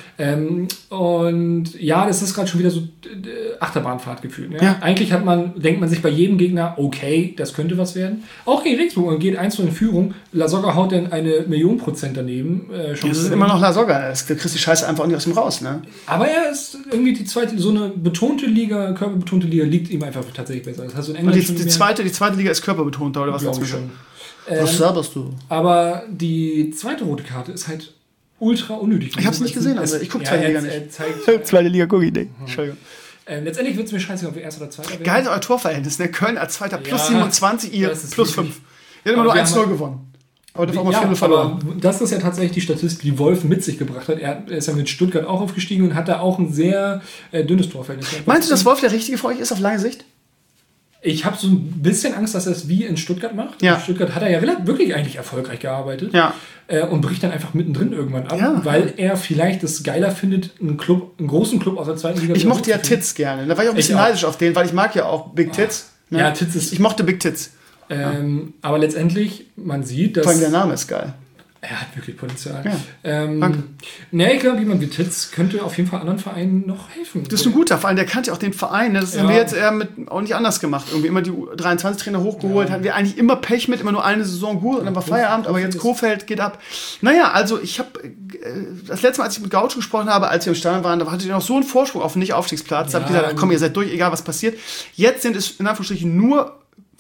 Und ja, das ist gerade schon wieder so Achterbahnfahrtgefühl. Ne? Ja. Eigentlich denkt man sich bei jedem Gegner, okay, das könnte was werden. Auch gegen Regensburg, man geht 1-0 in Führung. Lasogga haut dann 1.000.000% daneben. Das ist immer noch Lasogga. Du kriegst die Scheiße einfach auch nicht aus dem raus. Ne? Aber er ist irgendwie die zweite, so eine betonte Liga, körperbetonte Liga, liegt ihm einfach tatsächlich besser. Das heißt, in England die zweite Liga ist körperbetonter, oder was sagst du schon? Was saberst du? Aber die zweite rote Karte ist halt ultra unnötig. Ich hab's nicht gesehen, also ich guck zweite Liga nicht. Zweite Liga guck ich nicht. Entschuldigung. Letztendlich wird es mir scheiße, ob wir Erster oder Zweiter werden. Geil, euer Torverhältnis, ne? Köln als Zweiter plus 27, ihr plus 5. Ihr habt immer nur 1-0 gewonnen. Aber das war mal 4-0 verloren. Das ist ja tatsächlich die Statistik, die Wolf mit sich gebracht hat. Er ist ja mit Stuttgart auch aufgestiegen und hat da auch ein sehr dünnes Torverhältnis. Meinst du, dass Wolf der Richtige für euch ist auf lange Sicht? Ich habe so ein bisschen Angst, dass er es wie in Stuttgart macht. Ja. In Stuttgart hat er ja wirklich eigentlich erfolgreich gearbeitet. Ja. Und bricht dann einfach mittendrin irgendwann ab, weil er vielleicht es geiler findet, einen großen Club aus der zweiten Liga. Ich mochte ja Titz gerne. Da war ich auch ein bisschen neidisch auf den, weil ich mag ja auch Big Tits. Ne? Ja, Titz ist... Ich mochte Big Tits. Aber letztendlich, man sieht, dass... Vor allem der Name ist geil. Er hat wirklich Potenzial. Ja. Danke. Ne, ich glaube, jemand wie Titz könnte auf jeden Fall anderen Vereinen noch helfen. Das ist ein guter Verein, der kannte auch den Verein. Ne? Das haben wir jetzt auch nicht anders gemacht. Irgendwie immer die 23-Trainer hochgeholt, hatten wir eigentlich immer Pech mit, immer nur eine Saison gut und dann war Feierabend, aber jetzt Kohfeldt geht ab. Naja, also ich habe das letzte Mal, als ich mit Gaucho gesprochen habe, als wir im Stadion waren, da hatte ich noch so einen Vorsprung auf den Nicht-Aufstiegsplatz. Da habe ich gesagt, komm, ihr seid durch, egal was passiert. Jetzt sind es in Anführungsstrichen nur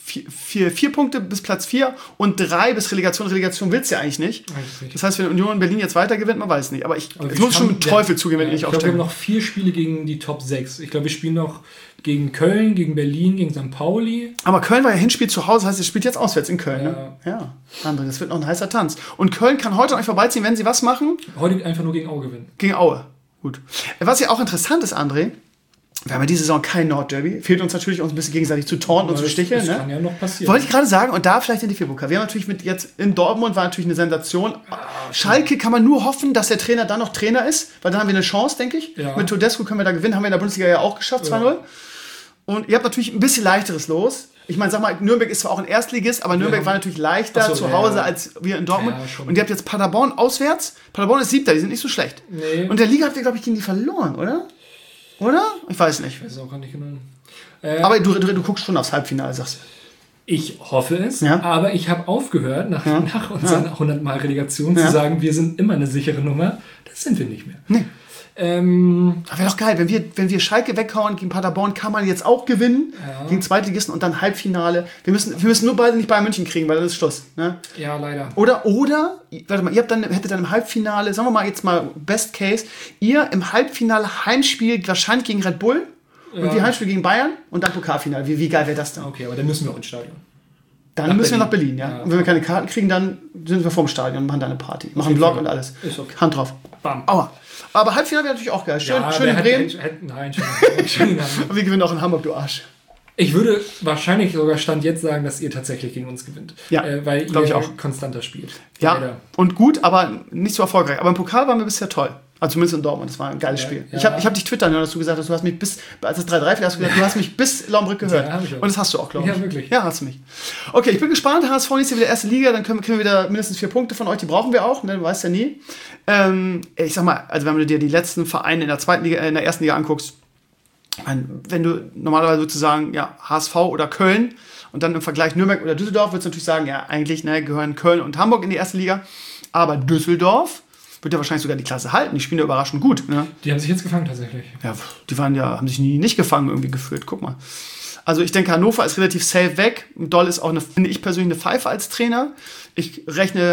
4 Punkte bis Platz 4 und 3 bis Relegation. Relegation will es ja eigentlich nicht. Das heißt, wenn Union Berlin jetzt weiter gewinnt, man weiß nicht. Aber es muss schon mit Teufel zugehen, wenn ich nicht aufsteige. Ich glaube, wir haben noch 4 Spiele gegen die Top 6. Ich glaube, wir spielen noch gegen Köln, gegen Berlin, gegen St. Pauli. Aber Köln war ja Hinspiel zu Hause, das heißt, es spielt jetzt auswärts in Köln. Ja. Ne? Ja, André, das wird noch ein heißer Tanz. Und Köln kann heute noch nicht vorbeiziehen, wenn sie was machen? Heute einfach nur gegen Aue gewinnen. Gegen Aue, gut. Was ja auch interessant ist, André, wir haben ja diese Saison kein Nordderby. Fehlt uns natürlich, uns ein bisschen gegenseitig zu taunten und zu sticheln. Das ne? kann ja noch passieren. Wollte ich gerade sagen, und da vielleicht in die Vierbucker. Wir haben natürlich jetzt in Dortmund war natürlich eine Sensation. Schalke kann man nur hoffen, dass der Trainer dann noch Trainer ist, weil dann haben wir eine Chance, denke ich. Ja. Mit Tedesco können wir da gewinnen. Haben wir in der Bundesliga ja auch geschafft, 2-0. Und ihr habt natürlich ein bisschen leichteres Los. Ich meine, sag mal, Nürnberg ist zwar auch ein Erstligist, aber Nürnberg war natürlich leichter zu Hause als wir in Dortmund. Ja, und ihr habt jetzt Paderborn auswärts. Paderborn ist 7., die sind nicht so schlecht. Nee. Und der Liga habt ihr, glaube ich, gegen die verloren, oder? Oder? Ich weiß nicht. Ich weiß auch gar nicht genau. Aber du guckst schon aufs Halbfinale, sagst du. Ich hoffe es, aber ich habe aufgehört, nach unserer 100-mal Relegation zu sagen, wir sind immer eine sichere Nummer. Das sind wir nicht mehr. Nee. Wäre doch geil, wenn wir Schalke weghauen gegen Paderborn, kann man jetzt auch gewinnen gegen Zweitligisten und dann Halbfinale. Wir müssen nur beide nicht Bayern München kriegen, weil das ist Schluss. Ne? Ja, leider. Oder, warte mal, hättet dann im Halbfinale, sagen wir mal jetzt mal Best Case, ihr im Halbfinale Heimspiel wahrscheinlich gegen Red Bull und wir Heimspiel gegen Bayern und dann Pokalfinale. Wie geil wäre das dann? Okay, aber dann müssen wir auch ins Stadion. Dann müssen wir nach Berlin, ja. Und wenn wir keine Karten kriegen, dann sind wir vorm Stadion und machen da eine Party. Machen einen Vlog und alles. Ist okay. Hand drauf. Bam. Aua. Aber Halbfinale wäre natürlich auch geil. Schön in Bremen. Nein, schön. Und wir gewinnen auch in Hamburg, du Arsch. Ich würde wahrscheinlich sogar Stand jetzt sagen, dass ihr tatsächlich gegen uns gewinnt. Ja, weil ihr auch konstanter spielt. Ja, leider. Und gut, aber nicht so erfolgreich. Aber im Pokal waren wir bisher toll. Also zumindest in Dortmund, das war ein geiles Spiel. Ja. Ich hab dich twittern hören, dass du gesagt hast, du hast mich als es 3-3 fiel, hast du gesagt, du hast mich bis Laumbrück gehört. Ja, und das hast du auch, glaube ich. Ja, wirklich. Ja, hast du mich. Okay, ich bin gespannt. HSV nächste wieder erste Liga, dann kriegen wir wieder mindestens 4 Punkte von euch, die brauchen wir auch, ne? Du weißt ja nie. Ich sag mal, also wenn du dir die letzten Vereine in der zweiten Liga, in der ersten Liga anguckst, ich meine, wenn du normalerweise sozusagen HSV oder Köln und dann im Vergleich Nürnberg oder Düsseldorf, würdest du natürlich sagen, ja, eigentlich gehören Köln und Hamburg in die erste Liga, aber Düsseldorf wird ja wahrscheinlich sogar die Klasse halten. Die spielen ja überraschend gut. Ne? Die haben sich jetzt gefangen tatsächlich. Ja, die haben sich nie nicht gefangen irgendwie gefühlt. Guck mal. Also ich denke, Hannover ist relativ safe weg. Doll ist auch, finde ich persönlich, eine Pfeife als Trainer. Ich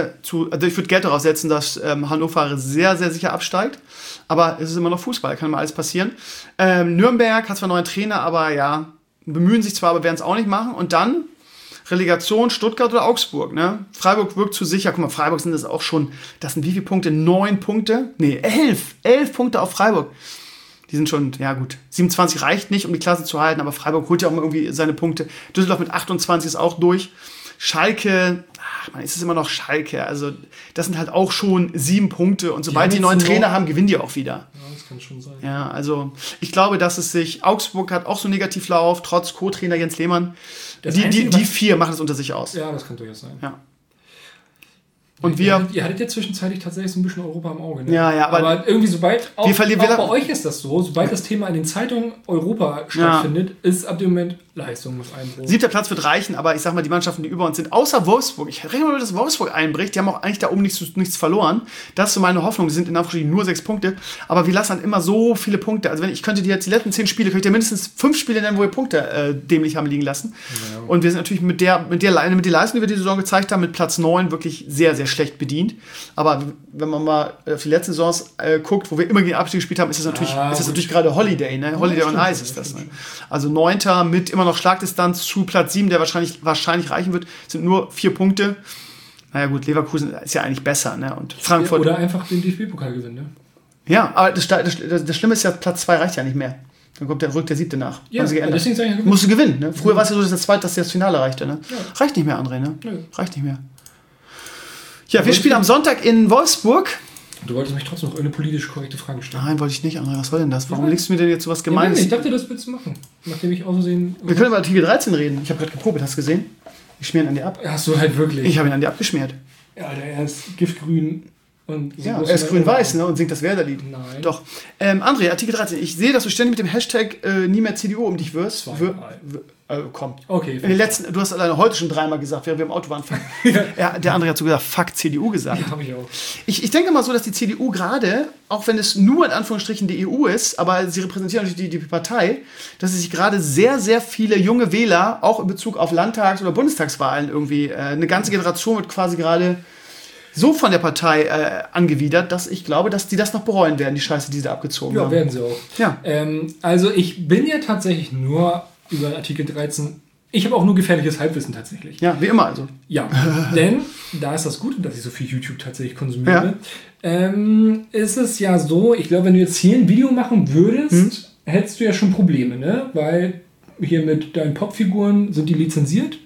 würde Geld darauf setzen, dass Hannover sehr, sehr sicher absteigt. Aber es ist immer noch Fußball, kann mal alles passieren. Nürnberg hat zwar noch einen Trainer, aber bemühen sich zwar, aber werden es auch nicht machen. Und dann Relegation Stuttgart oder Augsburg, ne? Freiburg wirkt zu sicher. Guck mal, Freiburg sind das auch schon, das sind wie viele Punkte? 9 Punkte? Nee, 11 Punkte auf Freiburg. Die sind schon, ja gut, 27 reicht nicht, um die Klasse zu halten, aber Freiburg holt ja auch mal irgendwie seine Punkte. Düsseldorf mit 28 ist auch durch. Schalke, ist es immer noch Schalke. Also das sind halt auch schon 7 Punkte. Und sobald die neuen Trainer haben, gewinnen die auch wieder. Ja, das kann schon sein. Ja, also ich glaube, dass es sich... Augsburg hat auch so einen Negativlauf, trotz Co-Trainer Jens Lehmann. Die 4 machen es unter sich aus. Ja, das kann durchaus sein. Ja. Und ihr hattet ja zwischenzeitlich tatsächlich so ein bisschen Europa im Auge. Ne? Ja, aber irgendwie sobald, auch bei euch ist das so, sobald Ja. das Thema in den Zeitungen Europa stattfindet, ist ab dem Moment Leistungseinbruch. 7. Platz wird reichen, aber ich sag mal, die Mannschaften, die über uns sind, außer Wolfsburg, ich rechne mal, dass Wolfsburg einbricht, die haben auch eigentlich da oben nichts verloren. Das ist so meine Hoffnung, die sind in Anführungsstrichen nur 6 Punkte, aber wir lassen halt immer so viele Punkte. Also wenn ich könnte dir jetzt die letzten 10 Spiele, könnte ich dir mindestens 5 Spiele nennen, wo wir Punkte dämlich haben liegen lassen. Ja. Und wir sind natürlich mit der Leistung, die wir die Saison gezeigt haben, mit Platz 9 wirklich sehr, sehr schlecht bedient. Aber wenn man mal auf die letzten Saisons guckt, wo wir immer gegen Abstieg gespielt haben, ist das natürlich gerade Holiday, ne? Holiday on Ice ist das. Ne? Also 9. mit immer noch Schlagdistanz zu Platz 7, der wahrscheinlich reichen wird, sind nur 4 Punkte. Naja gut, Leverkusen ist ja eigentlich besser, ne? Und Frankfurt. Oder einfach den DFB-Pokal gewinnen, ne? Ja, aber das Schlimme ist ja, Platz 2 reicht ja nicht mehr. Dann rückt der 7. nach. Ja, deswegen sage ich ja, musst du gewinnen. Ne? Früher war es ja so, dass das Finale reichte. Ne? Ja. Reicht nicht mehr, André. Ne? Nö. Reicht nicht mehr. Ja, wir spielen am Sonntag in Wolfsburg. Du wolltest mich trotzdem noch irgendeine politisch korrekte Frage stellen. Nein, wollte ich nicht, André. Was soll denn das? Warum legst du mir denn jetzt sowas Gemeines? Ja, ich dachte, das willst du machen. Nachdem ich außersehen... Wir können über Artikel 13 reden. Ich habe gerade geprobt, hast du gesehen? Ich schmier ihn an dir ab. Hast du halt wirklich... Ich habe ihn an dir abgeschmiert. Ja, Alter, er ist giftgrün und... So ja, er ist grün-weiß, ne? Und singt das Werder-Lied. Nein. Doch. André, Artikel 13. Ich sehe, dass du ständig mit dem Hashtag nie mehr CDU um dich wirst. Komm. Okay. Du hast alleine heute schon 3-mal gesagt, während wir im Auto waren. Ja, der andere hat so gesagt, fuck CDU gesagt. Ja, habe ich auch. Ich denke mal so, dass die CDU gerade, auch wenn es nur in Anführungsstrichen die EU ist, aber sie repräsentieren natürlich die Partei, dass sie sich gerade sehr, sehr viele junge Wähler, auch in Bezug auf Landtags- oder Bundestagswahlen irgendwie, eine ganze Generation wird quasi gerade so von der Partei angewidert, dass ich glaube, dass die das noch bereuen werden, die Scheiße, die sie abgezogen haben. Ja, werden sie auch. Ja. Also ich bin ja tatsächlich nur über Artikel 13. Ich habe auch nur gefährliches Halbwissen tatsächlich. Ja, wie immer also. Ja, denn da ist das Gute, dass ich so viel YouTube tatsächlich konsumiere. Ja. Ist es ja so, ich glaube, wenn du jetzt hier ein Video machen würdest, hättest du ja schon Probleme, ne? Weil hier mit deinen Popfiguren sind die lizenziert.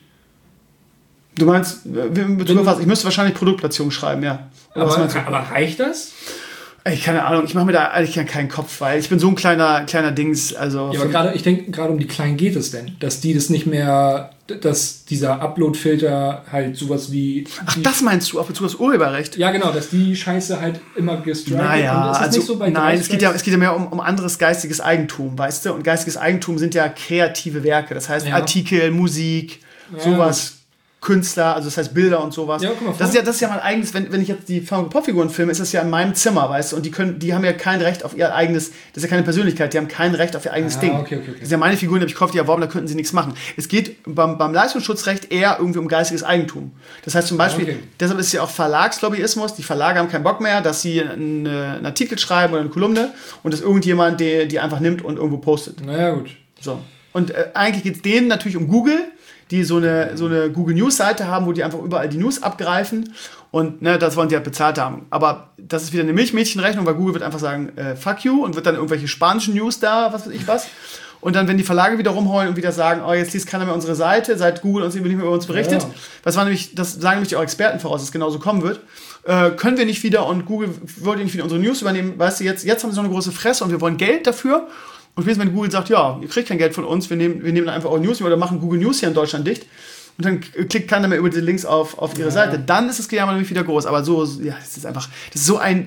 Du meinst, ich müsste wahrscheinlich Produktplatzierung schreiben, ja. Aber reicht das? Keine Ahnung, ich mache mir da eigentlich keinen Kopf, weil ich bin so ein kleiner Dings. Also ja, aber ich denke, gerade um die Kleinen geht es denn, dass die das nicht mehr, dass dieser Upload-Filter halt sowas wie... Ach, das meinst du, auf Bezug aufs Urheberrecht? Ja, genau, dass die Scheiße halt immer gestrikt wird. Naja, also nicht so bei es geht ja mehr um anderes geistiges Eigentum, weißt du? Und geistiges Eigentum sind ja kreative Werke, das heißt Artikel, Musik, sowas... Künstler, also das heißt Bilder und sowas. Ja, das ist ja mein eigenes, wenn ich jetzt die Popfiguren filme, ist das ja in meinem Zimmer, weißt du, und die haben ja kein Recht auf ihr eigenes, das ist ja keine Persönlichkeit, die haben kein Recht auf ihr eigenes Ding. Okay. Das sind ja meine Figuren, die habe ich gekauft, die erworben, da könnten sie nichts machen. Es geht beim Leistungsschutzrecht eher irgendwie um geistiges Eigentum. Das heißt zum Beispiel, deshalb ist ja auch Verlagslobbyismus, die Verlage haben keinen Bock mehr, dass sie einen Artikel schreiben oder eine Kolumne und dass irgendjemand die einfach nimmt und irgendwo postet. Naja, gut. So. Und eigentlich geht es denen natürlich um Google, die so eine Google News Seite haben, wo die einfach überall die News abgreifen und das wollen die halt bezahlt haben. Aber das ist wieder eine Milchmädchenrechnung, weil Google wird einfach sagen, fuck you und wird dann irgendwelche spanischen News da, was weiß ich was. Und dann, wenn die Verlage wieder rumheulen und wieder sagen, oh, jetzt liest keiner mehr unsere Seite, seit Google uns nicht mehr über uns berichtet, das sagen nämlich auch Experten voraus, dass es genauso kommen wird, können wir nicht wieder und Google wollte nicht wieder unsere News übernehmen, weißt du, jetzt haben sie so eine große Fresse und wir wollen Geld dafür. Und wenn Google sagt, ja, ihr kriegt kein Geld von uns, wir nehmen einfach eure News oder machen Google News hier in Deutschland dicht und dann klickt keiner mehr über die Links auf ihre Seite. Dann ist das Gejammer nämlich wieder groß. Aber so, ja, das ist so ein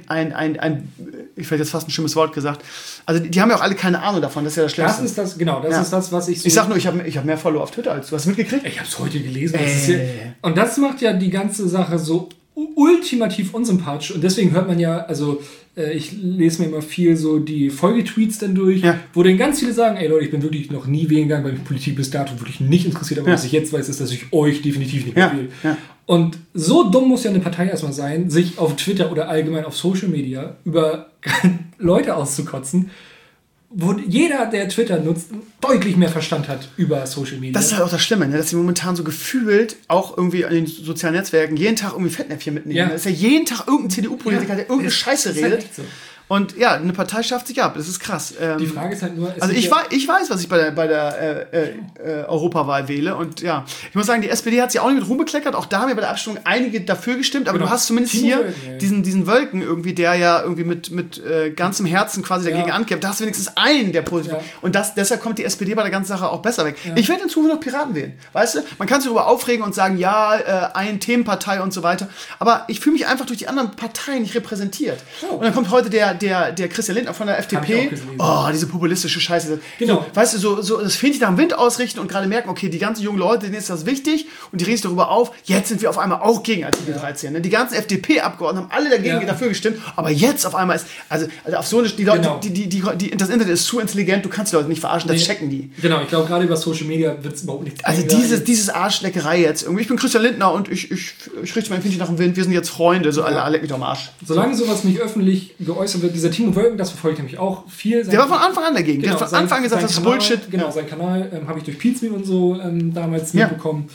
ich hätte jetzt fast ein schlimmes Wort gesagt. Also die haben ja auch alle keine Ahnung davon, das ist ja das Schlimmste. Das ist das, was ich so... Ich sag nur, ich hab mehr Follower auf Twitter als du. Hast du mitgekriegt? Ich hab's heute gelesen. Und das macht ja die ganze Sache so ultimativ unsympathisch und deswegen hört man ja, also ich lese mir immer viel so die Folgetweets dann durch, wo dann ganz viele sagen, ey Leute, ich bin wirklich noch nie wählen gegangen, weil mich Politik bis dato wirklich nicht interessiert, aber was ich jetzt weiß, ist, dass ich euch definitiv nicht mehr wähle. Ja. Und so dumm muss ja eine Partei erstmal sein, sich auf Twitter oder allgemein auf Social Media über Leute auszukotzen, wo jeder, der Twitter nutzt, deutlich mehr Verstand hat über Social Media. Das ist halt auch das Schlimme, ne? Dass sie momentan so gefühlt auch irgendwie an den sozialen Netzwerken jeden Tag irgendwie Fettnäpfchen mitnehmen. Ja. Da ist ja jeden Tag irgendein CDU-Politiker, der irgendeine Scheiße redet. Halt so. Und ja, eine Partei schafft sich ab. Das ist krass. Die Frage ist halt nur... Also ich weiß, was ich bei der Europawahl wähle. Und ja, ich muss sagen, die SPD hat sich auch nicht mit Ruhm bekleckert. Auch da haben ja bei der Abstimmung einige dafür gestimmt. Aber du hast zumindest Timo hier Wölken, diesen Wölken irgendwie, der ja irgendwie mit ganzem Herzen quasi dagegen ankämpft. Da hast du wenigstens einen, der positiv... Ja. Und deshalb kommt die SPD bei der ganzen Sache auch besser weg. Ja. Ich werde in Zukunft noch Piraten wählen. Weißt du? Man kann sich darüber aufregen und sagen, eine Themenpartei und so weiter. Aber ich fühle mich einfach durch die anderen Parteien nicht repräsentiert. Oh. Und dann kommt heute der Christian Lindner von der FDP. Oh, diese populistische Scheiße. Genau. So, weißt du, so das Fähnchen nach dem Wind ausrichten und gerade merken, okay, die ganzen jungen Leute, denen ist das wichtig und die regen sich darüber auf, jetzt sind wir auf einmal auch gegen Artikel 13. Ne? Die ganzen FDP-Abgeordneten haben alle dafür gestimmt, aber jetzt auf einmal ist, also auf so eine, die Leute, das Internet ist zu intelligent, du kannst die Leute nicht verarschen, das checken die. Genau, ich glaube, gerade über Social Media wird es überhaupt nichts. Also dieses Arschleckerei jetzt, irgendwie, ich bin Christian Lindner und ich richte mein Fähnchen nach dem Wind, wir sind jetzt Freunde, so alle leck mich doch am Arsch. Solange sowas nicht öffentlich geäußert wird, dieser Timo Wölken, das verfolgt nämlich auch viel. Der war von Anfang an dagegen. Genau, der hat von Anfang an gesagt, das ist Bullshit. Genau, sein Kanal habe ich durch Pizmeet und so damals mitbekommen.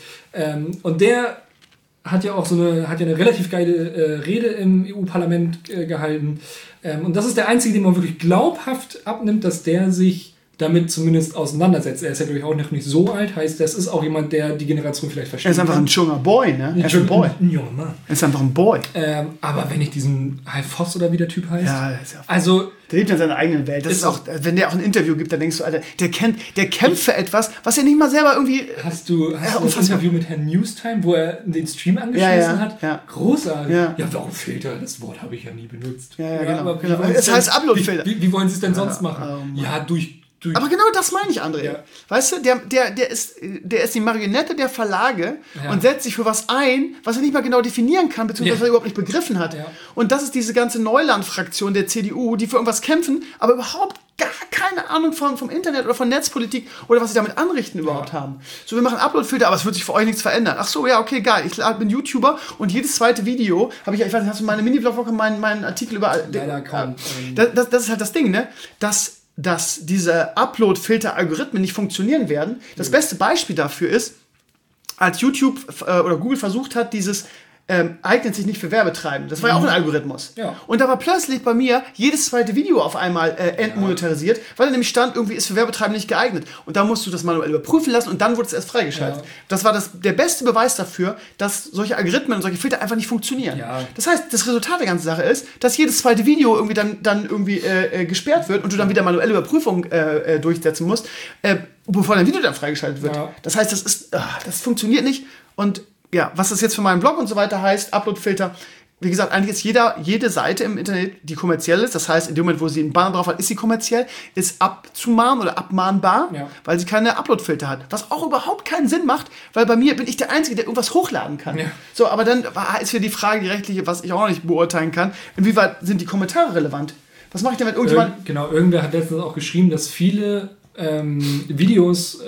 Und der hat ja auch eine relativ geile Rede im EU-Parlament gehalten. Und das ist der einzige, den man wirklich glaubhaft abnimmt, dass der sich damit zumindest auseinandersetzt. Er ist ja, glaube ich, auch noch nicht so alt. Heißt, das ist auch jemand, der die Generation vielleicht versteht. Er ist einfach ein junger Boy, ne? Er ist ein Boy. Ein junger Mann. Er ist einfach ein Boy. Aber wenn ich diesen Hal Voss oder wie der Typ heißt. Ja, das ist ja also... Der lebt in seiner eigenen Welt. Das ist auch, wenn der auch ein Interview gibt, dann denkst du, Alter, der kämpft für etwas, was er nicht mal selber irgendwie... Hast du das Interview mit Herrn Newstime, wo er den Stream angeschlossen hat? Ja. Großartig. Ja, warum Filter? Das Wort habe ich ja nie benutzt. Ja, genau. Aber es heißt Upload-Filter. Wie wollen sie es denn sonst machen? Durch aber genau das meine ich, André. Ja. Weißt du, der ist die Marionette der Verlage und setzt sich für was ein, was er nicht mal genau definieren kann, beziehungsweise was er überhaupt nicht begriffen hat. Ja. Und das ist diese ganze Neuland-Fraktion der CDU, die für irgendwas kämpfen, aber überhaupt gar keine Ahnung vom Internet oder von Netzpolitik oder was sie damit anrichten überhaupt haben. So, wir machen Upload-Filter, aber es wird sich für euch nichts verändern. Ach so, ja, okay, geil. Ich bin YouTuber und jedes zweite Video habe ich weiß nicht, hast du meine Mini-Vlog-Woche, meinen Artikel über... Leider kaum. Das ist halt das Ding, ne? Dass diese Upload-Filter-Algorithmen nicht funktionieren werden. Das beste Beispiel dafür ist, als YouTube oder Google versucht hat, dieses eignet sich nicht für Werbetreibende. Das war ja auch ein Algorithmus. Ja. Und da war plötzlich bei mir jedes zweite Video auf einmal entmonetarisiert, weil da nämlich stand, irgendwie ist für Werbetreibende nicht geeignet. Und da musst du das manuell überprüfen lassen und dann wurde es erst freigeschaltet. Ja. Das war der beste Beweis dafür, dass solche Algorithmen und solche Filter einfach nicht funktionieren. Ja. Das heißt, das Resultat der ganzen Sache ist, dass jedes zweite Video irgendwie dann irgendwie gesperrt wird und du dann wieder manuelle Überprüfung durchsetzen musst, bevor dein Video dann freigeschaltet wird. Ja. Das heißt, das funktioniert nicht. Und ja, was das jetzt für meinen Blog und so weiter heißt, Upload-Filter, wie gesagt, eigentlich ist jede Seite im Internet, die kommerziell ist, das heißt, in dem Moment, wo sie einen Banner drauf hat, ist sie kommerziell, ist abzumahnen oder abmahnbar, weil sie keine Upload-Filter hat. Was auch überhaupt keinen Sinn macht, weil bei mir bin ich der Einzige, der irgendwas hochladen kann. Ja. So, aber dann ist hier die Frage, die rechtliche, was ich auch nicht beurteilen kann, inwieweit sind die Kommentare relevant? Was mache ich denn mit irgendjemand? Irgendwer hat letztens auch geschrieben, dass viele Videos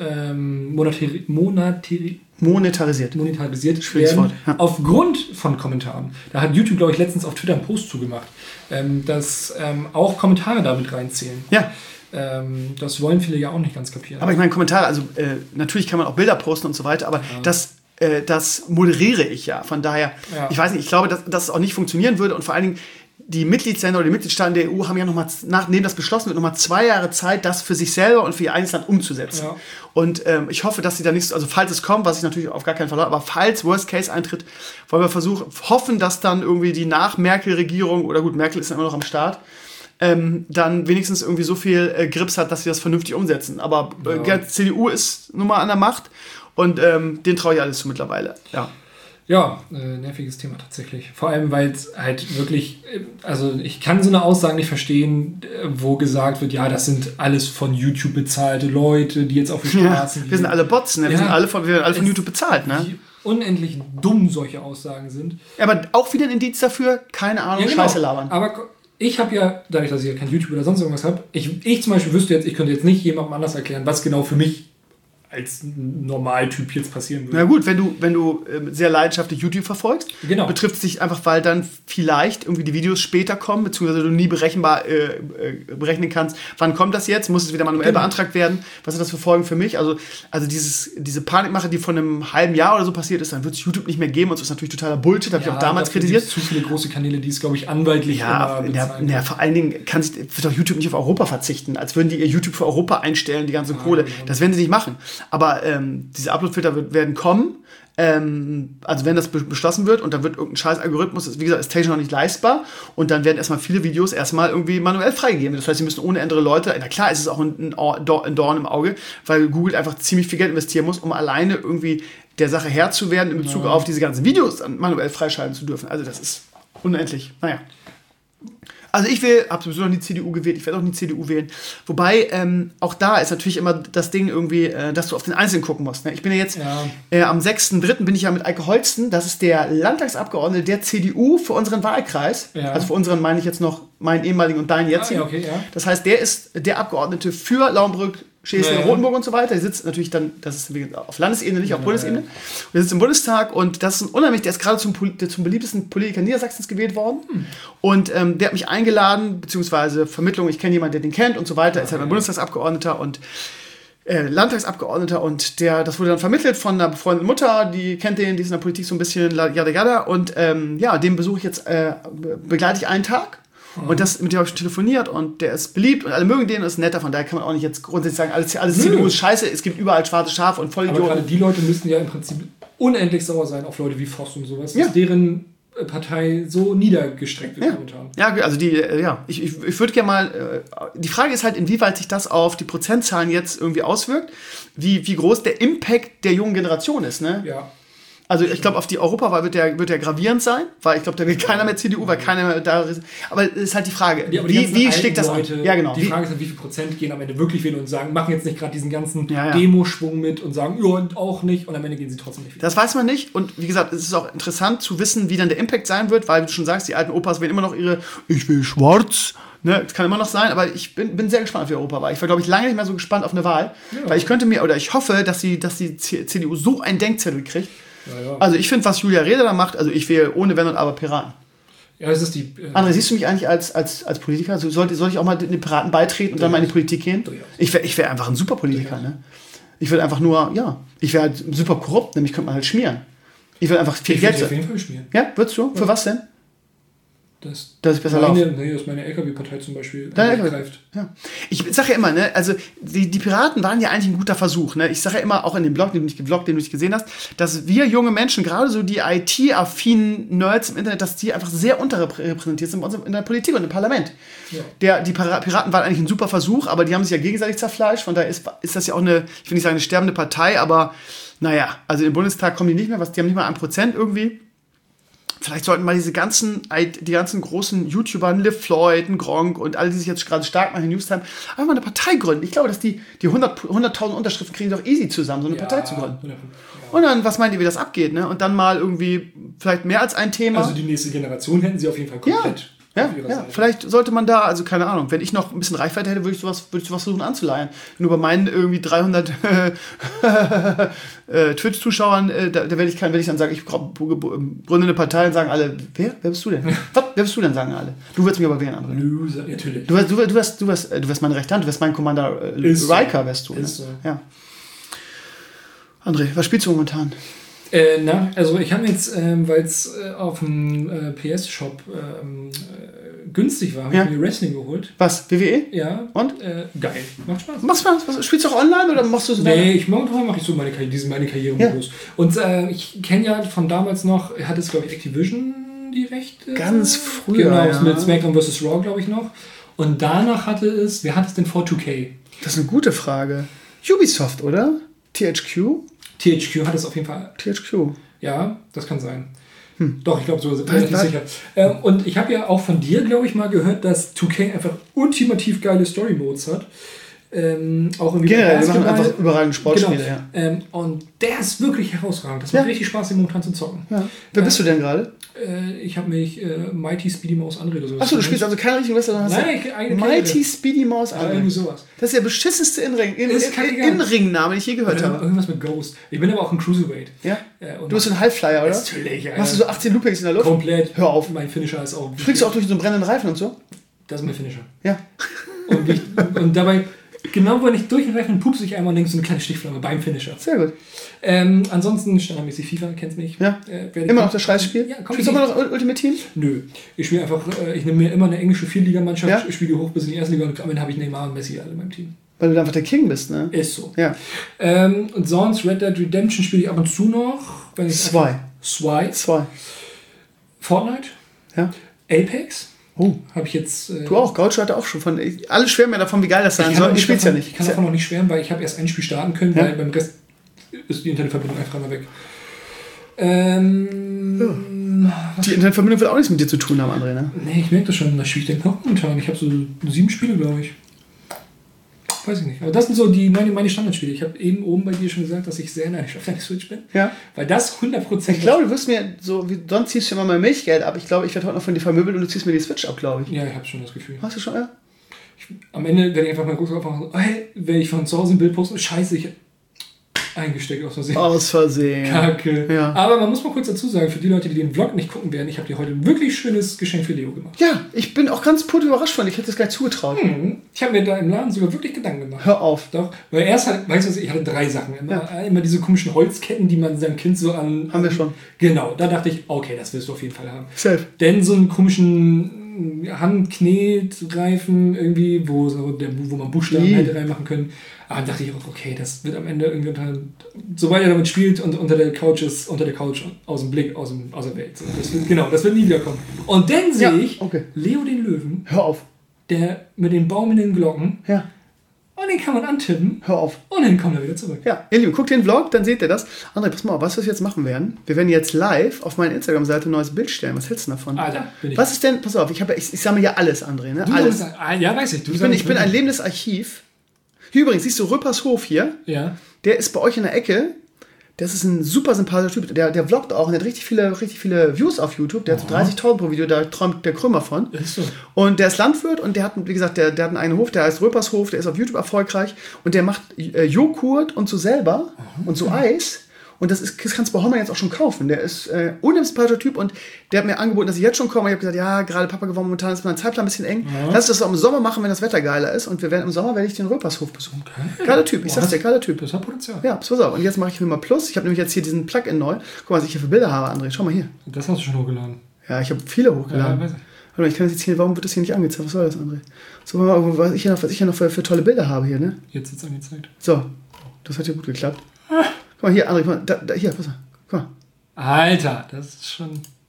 monetarisiert werden, aufgrund von Kommentaren. Da hat YouTube, glaube ich, letztens auf Twitter einen Post zugemacht, dass auch Kommentare damit reinzählen. Ja. Das wollen viele ja auch nicht ganz kapieren. Aber ich meine, Kommentare, also natürlich kann man auch Bilder posten und so weiter, aber das moderiere ich ja. Von daher, ich weiß nicht, ich glaube, dass es auch nicht funktionieren würde und vor allen Dingen die Mitgliedsländer oder die Mitgliedstaaten der EU haben ja nochmal, nachdem das beschlossen wird, nochmal 2 Jahre Zeit, das für sich selber und für ihr eigenes Land umzusetzen. Ja. Und ich hoffe, dass sie da nicht, also falls es kommt, was ich natürlich auf gar keinen Fall habe, aber falls Worst Case eintritt, wollen wir hoffen, dass dann irgendwie die Nach-Merkel-Regierung, oder gut, Merkel ist dann immer noch am Start, dann wenigstens irgendwie so viel Grips hat, dass sie das vernünftig umsetzen. Aber die CDU ist nun mal an der Macht und denen traue ich alles zu mittlerweile. Ja, nerviges Thema tatsächlich. Vor allem, weil es halt wirklich, also ich kann so eine Aussage nicht verstehen, wo gesagt wird, ja, das sind alles von YouTube bezahlte Leute, die jetzt auf die Straßen gehen. Wir sind alle Bots, ne? Wir werden alle von YouTube bezahlt, ne? Wie unendlich dumm solche Aussagen sind. Ja, aber auch wieder ein Indiz dafür, keine Ahnung, genau. Scheiße labern. Aber ich habe ja, dadurch, dass ich ja kein YouTube oder sonst irgendwas habe, ich zum Beispiel wüsste jetzt, ich könnte jetzt nicht jemandem anders erklären, was genau für mich als Normaltyp jetzt passieren würde. Na gut, wenn du sehr leidenschaftlich YouTube verfolgst, Genau. betrifft es dich einfach, weil dann vielleicht irgendwie die Videos später kommen, beziehungsweise du nie berechenbar berechnen kannst, wann kommt das jetzt, muss es wieder manuell beantragt werden, was hat das für Folgen für mich? Also diese Panikmache, die von einem halben Jahr oder so passiert ist, dann wird es YouTube nicht mehr geben und das ist natürlich totaler Bullshit, habe ich auch damals kritisiert. Zu viele große Kanäle, die es, glaube ich, anwaltlich immer bezahlen. Ja, vor allen Dingen wird doch YouTube nicht auf Europa verzichten, als würden die ihr YouTube für Europa einstellen, die ganze Kohle. Genau. Das werden sie nicht machen. Aber diese Upload-Filter werden kommen. Also wenn das beschlossen wird und dann wird irgendein scheiß Algorithmus, wie gesagt, ist technisch noch nicht leistbar und dann werden erstmal viele Videos erstmal irgendwie manuell freigegeben. Das heißt, sie müssen ohne andere Leute, na klar, ist es auch ein Dorn im Auge, weil Google einfach ziemlich viel Geld investieren muss, um alleine irgendwie der Sache Herr zu werden in Bezug auf diese ganzen Videos dann manuell freischalten zu dürfen. Also das ist unendlich. Naja. Also ich habe sowieso noch nie CDU gewählt, ich werde auch nie CDU wählen. Wobei, auch da ist natürlich immer das Ding irgendwie, dass du auf den Einzelnen gucken musst. Ne? Ich bin ja jetzt, am 6.3. bin ich ja mit Eike Holsten, das ist der Landtagsabgeordnete der CDU für unseren Wahlkreis. Ja. Also für unseren meine ich jetzt noch meinen ehemaligen und deinen jetzigen. Das heißt, der ist der Abgeordnete für Lauenbrück, Schleswig, Rotenburg und so weiter. Der sitzt natürlich dann, das ist auf Landesebene, nicht auf Bundesebene. Der sitzt im Bundestag und das ist der ist gerade zum beliebtesten Politiker Niedersachsens gewählt worden. Und der hat mich eingeladen, beziehungsweise Vermittlung, ich kenne jemanden, der den kennt und so weiter, ist halt ein Bundestagsabgeordneter und Landtagsabgeordneter und das wurde dann vermittelt von einer befreundeten Mutter, die kennt den, die ist in der Politik so ein bisschen jada und den besuche ich jetzt, begleite ich einen Tag. Und mit dem habe ich telefoniert und der ist beliebt und alle mögen den und ist netter, von daher kann man auch nicht jetzt grundsätzlich sagen, alles CDU ist scheiße, es gibt überall schwarze Schafe und Vollidioten. Aber gerade die Leute müssen ja im Prinzip unendlich sauer sein auf Leute wie Voss und sowas, dass deren Partei so niedergestreckt wird momentan. Ja, also ich würde gerne mal, die Frage ist halt, inwieweit sich das auf die Prozentzahlen jetzt irgendwie auswirkt, wie groß der Impact der jungen Generation ist, ne? Ja. Also ich glaube, auf die Europawahl wird der gravierend sein, weil ich glaube, da will keiner mehr CDU, weil keiner mehr da ist. Aber es ist halt die Frage, wie schlägt das Leute, an? Ja, genau. Die Frage ist halt, wie viel Prozent gehen am Ende wirklich wählen und sagen, machen jetzt nicht gerade diesen ganzen Demoschwung mit und sagen, ja, und auch nicht. Und am Ende gehen sie trotzdem nicht wieder. Das weiß man nicht. Und wie gesagt, es ist auch interessant zu wissen, wie dann der Impact sein wird, weil, wie du schon sagst, die alten Opas wählen immer noch ich will schwarz. Ne, das kann immer noch sein, aber ich bin sehr gespannt auf die Europawahl. Ich war, glaube ich, lange nicht mehr so gespannt auf eine Wahl, weil ich hoffe, dass die CDU so einen Denkzettel kriegt. Ja. Also ich finde, was Julia Reda da macht, also ich wähle ohne Wenn und Aber Piraten. Ja, das ist die... André, siehst du mich eigentlich als Politiker? Also soll ich auch mal den Piraten beitreten und dann mal in die Politik gehen? Ich wäre einfach ein super Politiker, ne? Ich will einfach nur, ich wäre halt super korrupt, nämlich könnte man halt schmieren. Ich will einfach viel Geld... Ich würde auf jeden Fall schmieren. Ja, würdest du? Für was denn? Dass ich besser laufe. Dass meine LKW-Partei zum Beispiel greift. Ja. Ich sage ja immer, ne, also die Piraten waren ja eigentlich ein guter Versuch. Ne? Ich sage ja immer, auch in dem Blog, den du nicht gesehen hast, dass wir junge Menschen, gerade so die IT-affinen Nerds im Internet, dass die einfach sehr unterrepräsentiert sind bei uns in der Politik und im Parlament. Ja. Die Piraten waren eigentlich ein super Versuch, aber die haben sich ja gegenseitig zerfleischt. Von daher ist das ja auch ich will nicht sagen eine sterbende Partei, aber naja, also im Bundestag kommen die nicht mehr, die haben nicht mal 1% irgendwie. Vielleicht sollten mal die ganzen großen YouTuber, Liv Floyd, Gronk und alle, die sich jetzt gerade stark machen in Newstime, einfach mal eine Partei gründen. Ich glaube, dass die 100.000 Unterschriften kriegen doch easy zusammen, so eine Partei zu gründen. Ja. Und dann, was meint ihr, wie das abgeht, ne? Und dann mal irgendwie vielleicht mehr als ein Thema. Also die nächste Generation hätten sie auf jeden Fall komplett. Ja, vielleicht sollte man da, also keine Ahnung, wenn ich noch ein bisschen Reichweite hätte, würde ich sowas versuchen anzuleihen. Nur bei meinen irgendwie 300 Twitch-Zuschauern, da werde ich dann sagen, ich gründe eine Partei und sagen alle, wer bist du denn? Was? Wer bist du denn, sagen alle. Du würdest mich aber wählen, André. Loser, natürlich. Du wärst meine rechte Hand, du wärst mein Commander Riker, wärst du. Ist so. Ja. André, was spielst du momentan? Also ich habe jetzt, weil es auf dem PS-Shop günstig war, habe ich mir Wrestling geholt. Was? WWE? Ja. Und? Geil. Macht Spaß. Machst du spielst du auch online oder machst du so? Nee, momentan mache ich so meine Karrieremodus. Ja. Und ich kenne ja von damals noch, hat es glaube ich Activision die Rechte? Ganz früher. Genau, mit SmackDown vs. Raw glaube ich noch. Und danach wer hat es denn vor 2K? Das ist eine gute Frage. Ubisoft, oder? THQ? THQ hat es auf jeden Fall. THQ. Ja, das kann sein. Doch, ich glaube, so bin ich sicher. Und ich habe ja auch von dir, glaube ich, mal gehört, dass 2K einfach ultimativ geile Story-Modes hat. Auch irgendwie Generell, wir machen Basketball. einfach überragende Sportspiele, Genau. ja. Und der ist wirklich herausragend. Das macht richtig Spaß, den momentan zu zocken. Ja. Wer bist du denn gerade? Ich habe mich Mighty Speedy Mouse André oder sowas. Achso, du spielst also keine richtige Wrestler, sondern hast Nein, eine Mighty Speedy Mouse irgendwie André. sowas. Das ist der beschissenste Ist kackegal. In-Ring-Name, den ich je gehört habe. Irgendwas mit Ghost. Ich bin aber auch ein Cruiserweight. Ja? Und Du bist so ein Highflyer, oder? natürlich, Machst du so 18 Loopings in der Luft? komplett. Hör auf. Mein Finisher ist auch... Fliegst du auch durch so einen brennenden Reifen und so? Das ist mein Finisher. Ja. Und dabei, genau wenn ich durch den Reifen pupse ich einmal und denke so eine kleine Stichflamme beim Finisher. Sehr gut. Ansonsten standardmäßig FIFA, kennst mich. Ja. Immer noch das Scheißspiel? Ja, komm. Spielst du immer noch Ultimate Team? Nö. Ich spiele einfach, ich nehme mir immer eine englische Vierligamannschaft, Ja. ich spiele hoch bis in die erste Liga und am Ende habe ich Neymar und Messi alle in meinem Team. Weil du einfach der King bist, ne? Ist so. Ja. Und sonst Red Dead Redemption spiele ich ab und zu noch. Wenn ich Zwei. Fortnite. Ja. Apex. Oh. Habe ich jetzt... Du auch. Gaucho hatte auch schon von... Alle schwärmen ja davon, wie geil das sein soll. Ich spiel's ja nicht. Ich kann davon noch nicht schwärmen, weil ich habe erst ein Spiel starten können, Ja. weil beim Rest ist die Internetverbindung einfach immer weg. Die Internetverbindung wird auch nichts mit dir zu tun haben, André, ne? Nee, ich merke das schon, das spiele ich denn noch momentan. Ich habe so 7 Spiele, glaube ich. Weiß ich nicht. Aber das sind so meine Standardspiele. Ich habe eben oben bei dir schon gesagt, dass ich sehr neidisch auf deine Switch bin. Ja. Weil das 100%... Ich glaube, du wirst mir so, wie sonst ziehst du immer mein Milchgeld ab. Ich glaube, ich werde heute noch von dir vermöbelt und du ziehst mir die Switch ab, glaube ich. Ja, ich habe schon das Gefühl. Hast du schon, ja? Am Ende werde ich einfach mal kurz aufmachen, so, hey, wenn ich von zu Hause ein Bild poste, scheiße, ich eingesteckt aus Versehen. Aus Versehen. Kacke. Ja. Aber man muss mal kurz dazu sagen, für die Leute, die den Vlog nicht gucken werden, ich habe dir heute ein wirklich schönes Geschenk für Leo gemacht. Ja, ich bin auch ganz putt überrascht von dir. Ich hätte das gleich zugetraut. Ich habe mir da im Laden sogar wirklich Gedanken gemacht. Hör auf. Doch, weil erst halt, weißt du was, ich hatte 3 Sachen. Immer diese komischen Holzketten, die man seinem Kind so an... Haben wir schon. Genau, da dachte ich, okay, das wirst du auf jeden Fall haben. Safe. Denn so einen komischen Handknetreifen irgendwie, wo man Buchstaben hätte reinmachen können. Aber dann dachte ich auch, okay, das wird am Ende irgendwie sobald er damit spielt und unter der Couch aus dem Blick, aus der Welt. So, das wird nie wiederkommen. Und dann sehe ich Leo den Löwen, Hör auf. der mit den baumenden Glocken, Ja. und den kann man antippen. Hör auf. Und dann kommt er wieder zurück. Ja, ihr Lieben, guckt den Vlog, dann seht ihr das. André, pass mal auf, was wir jetzt machen werden. Wir werden jetzt live auf meiner Instagram-Seite ein neues Bild stellen. Was hältst du davon? Alter, bin ich. Was ist denn, pass auf, ich sammle ja alles, André, ne? Alles. Ja, weiß ich. Ich bin ein lebendes Archiv. Hier übrigens, siehst du Rüppershof hier? Ja. Der ist bei euch in der Ecke. Das ist ein super sympathischer Typ. Der vloggt auch und der hat richtig viele Views auf YouTube. Der hat so 30.000 pro Video, da träumt der Krümmer von. Ist so. Und der ist Landwirt und der hat, wie gesagt, der hat einen eigenen Hof, der heißt Röpershof, der ist auf YouTube erfolgreich und der macht Joghurt und so selber und so Eis. Und das kannst du bei Homer jetzt auch schon kaufen. Der ist unheimlich sympathischer Typ und der hat mir angeboten, dass ich jetzt schon komme. Ich habe gesagt, ja, gerade Papa geworden, momentan ist mein Zeitplan ein bisschen eng. Lass das im Sommer machen, wenn das Wetter geiler ist. Und im Sommer werde ich den Röpershof besuchen. Okay. Geiler Typ, ich sag's dir, geiler Typ. Das hat Potenzial. Ja, pass auf. Und jetzt mache ich mir mal Plus. Ich habe nämlich jetzt hier diesen Plugin neu. Guck mal, was ich hier für Bilder habe, André. Schau mal hier. Das hast du schon hochgeladen. Ja, ich habe viele hochgeladen. Ja, weiß ich. Warte mal, ich kann das jetzt hier, warum wird das hier nicht angezeigt? Was soll das, André? So, was ich hier noch für tolle Bilder habe hier, ne? Jetzt ist es angezeigt. So, das hat ja gut geklappt. Guck mal hier, André, guck mal, hier, pass mal. Guck mal. Alter, das ist schon...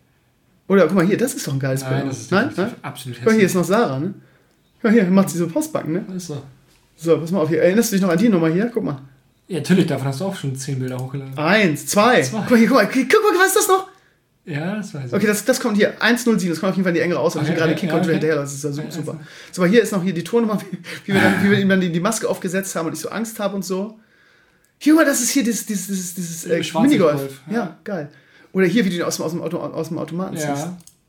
Oder guck mal hier, das ist doch ein geiles Bild. Das ist Nein? absolut Guck mal, hier ist noch Sarah, ne? Guck mal hier, macht sie so Postbacken, ne? Ist so. So, pass mal auf hier. Erinnerst du dich noch an die Nummer hier? Guck mal. Ja, natürlich, davon hast du auch schon 10 Bilder hochgeladen. 1, 2. Guck mal hier, guck mal, was ist das noch? Ja, das weiß ich. Okay, das kommt hier. 107, das kommt auf jeden Fall in die engere Auswahl. Ich bin gerade Kick-Control hinterher, das ist ja super. So, aber hier ist noch hier die Tonnummer, wie wir ihm dann die Maske aufgesetzt haben und ich so Angst habe und so. Hier, guck mal, das ist hier dieses Minigolf. Ja, geil. Oder hier, wie du ihn aus dem Automaten ziehst.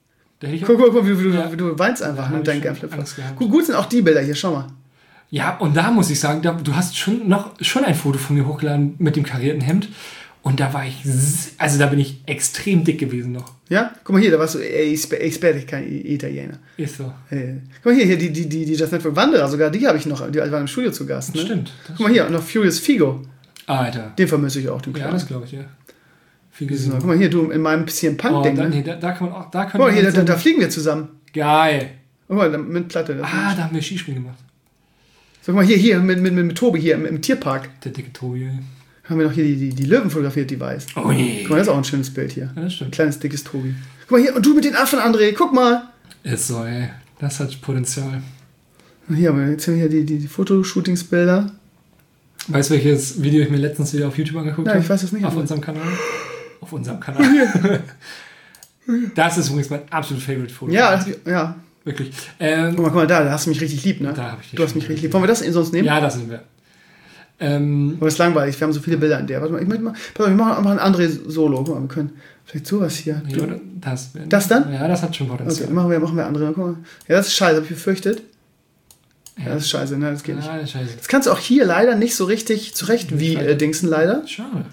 Guck, wie du weinst einfach mit deinem Gameflip. Gut sind auch die Bilder hier, schau mal. Ja, und da muss ich sagen, du hast schon ein Foto von mir hochgeladen mit dem karierten Hemd. Und da war da bin ich extrem dick gewesen noch. Ja? Guck mal hier, da warst du, ich bin kein Italiener. Ist so. Guck mal hier, die Just Network Wanderer, sogar die habe ich noch, die waren im Studio zu Gast. Ne? Stimmt. Guck mal hier, und noch Furious Figo. Alter. Den vermisse ich auch, den Kleinen. Ja, das glaube ich, ja. Guck mal hier, du in meinem bisschen Punk-Ding. Da kann man auch. Guck mal hier, da fliegen wir zusammen. Geil. Guck mal, mit Platte. Da haben wir Skispringen gemacht. So, guck mal hier, mit Tobi hier im Tierpark. Der dicke Tobi. Haben wir noch hier die Löwen fotografiert, die weiß. Oh nee. Guck mal, das ist auch ein schönes Bild hier. Ja, das stimmt. Ein kleines, dickes Tobi. Guck mal hier, und du mit den Affen, André, guck mal. Ist so, ey. Das hat Potenzial. Und hier haben wir hier die Fotoshootingsbilder. Weißt du, welches Video ich mir letztens wieder auf YouTube angeguckt habe? Ja, ich weiß es nicht. Auf unserem Kanal. Auf unserem Kanal. Das ist übrigens mein absolut Favorite-Foto. Ja. Wirklich. Guck mal, da hast du mich richtig lieb, ne? Da hab ich dich Du hast mich richtig lieb. Wollen wir das sonst nehmen? Ja, das sind wir. Aber das ist langweilig, wir haben so viele Bilder in der. Warte mal, ich machen einfach ein André Solo. Guck mal, wir können vielleicht sowas hier. Ja, das dann? Ja, das hat schon Okay, Potenzial. machen wir andere. Guck mal. Ja, das ist scheiße, hab ich befürchtet. Ja, das ist scheiße, ne? Das geht nicht. Ja, scheiße. Das kannst du auch hier leider nicht so richtig zurecht wie Dingsen leider. Schade.